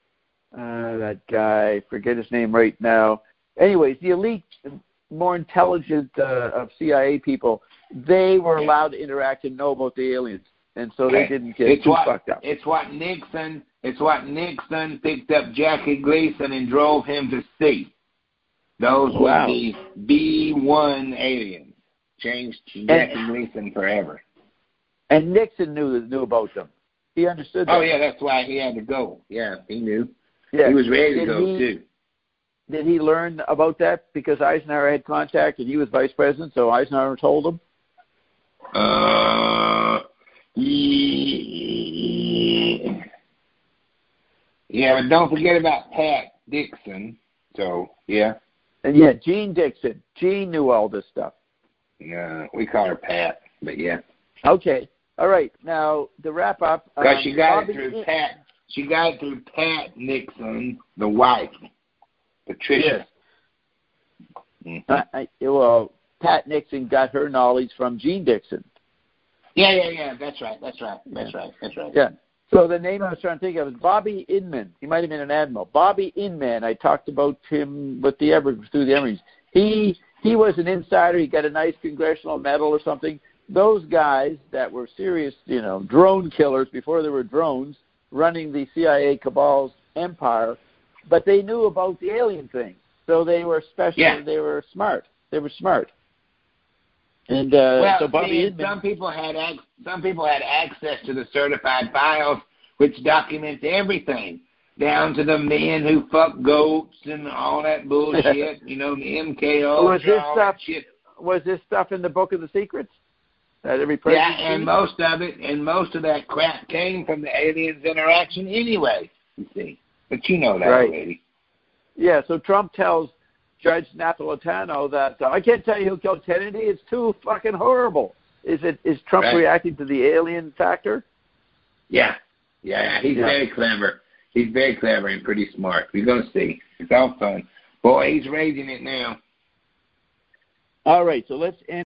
uh, that guy, forget his name right now. Anyways, the elite, more intelligent uh, of C I A people, they were allowed to interact and know about the aliens, and so they didn't get it's too what, fucked up. It's what Nixon. It's what Nixon picked up Jackie Gleason and drove him to see. Those wow. were the B one aliens. Changed Jackie and, Gleason forever. And Nixon knew knew about them. He understood that. Oh yeah, that's why he had to go. Yeah, he knew. Yeah. He was ready to did go he, too. Did he learn about that because Eisenhower had contact and he was vice president, so Eisenhower told him? Uh, yeah, but don't forget about Pat Dixon. So, yeah. And yeah, Gene Dixon. Gene knew all this stuff. Yeah, we call her Pat, but yeah. Okay. All right. Now, to wrap up. Because um, she got Bobby it through in- Pat. She got it through Pat Nixon, the wife, Patricia. Yes. Mm-hmm. I, I, well, Pat Nixon got her knowledge from Gene Dixon. Yeah, yeah, yeah. That's right. That's right. That's right. That's right. Yeah. So the name I was trying to think of is Bobby Inman. He might have been an admiral. Bobby Inman. I talked about him with the Ever through the Emery's. He he was an insider. He got a nice congressional medal or something. Those guys that were serious, you know, drone killers before there were drones, running the C I A cabal's empire, but they knew about the alien thing. So they were special. Yeah. They were smart. They were smart. And uh, well, so Bobby see, Inman, some people had ac- some people had access to the certified files, which documents everything, down to the men who fuck goats and all that bullshit. You know, the M K O. was this all stuff? that shit. Was this stuff in the Book of the Secrets? That every president Yeah, and sees? most of it, and most of that crap came from the aliens' interaction anyway. You see, but you know that Right. already. Yeah. So Trump tells Judge Napolitano that uh, I can't tell you who killed Kennedy. It's too fucking horrible. Is it? Is Trump Right. reacting to the alien factor? Yeah, yeah, he's Yeah. very clever. He's very clever and pretty smart. We're gonna see. It's all fun. Boy, he's raising it now. All right. So let's end.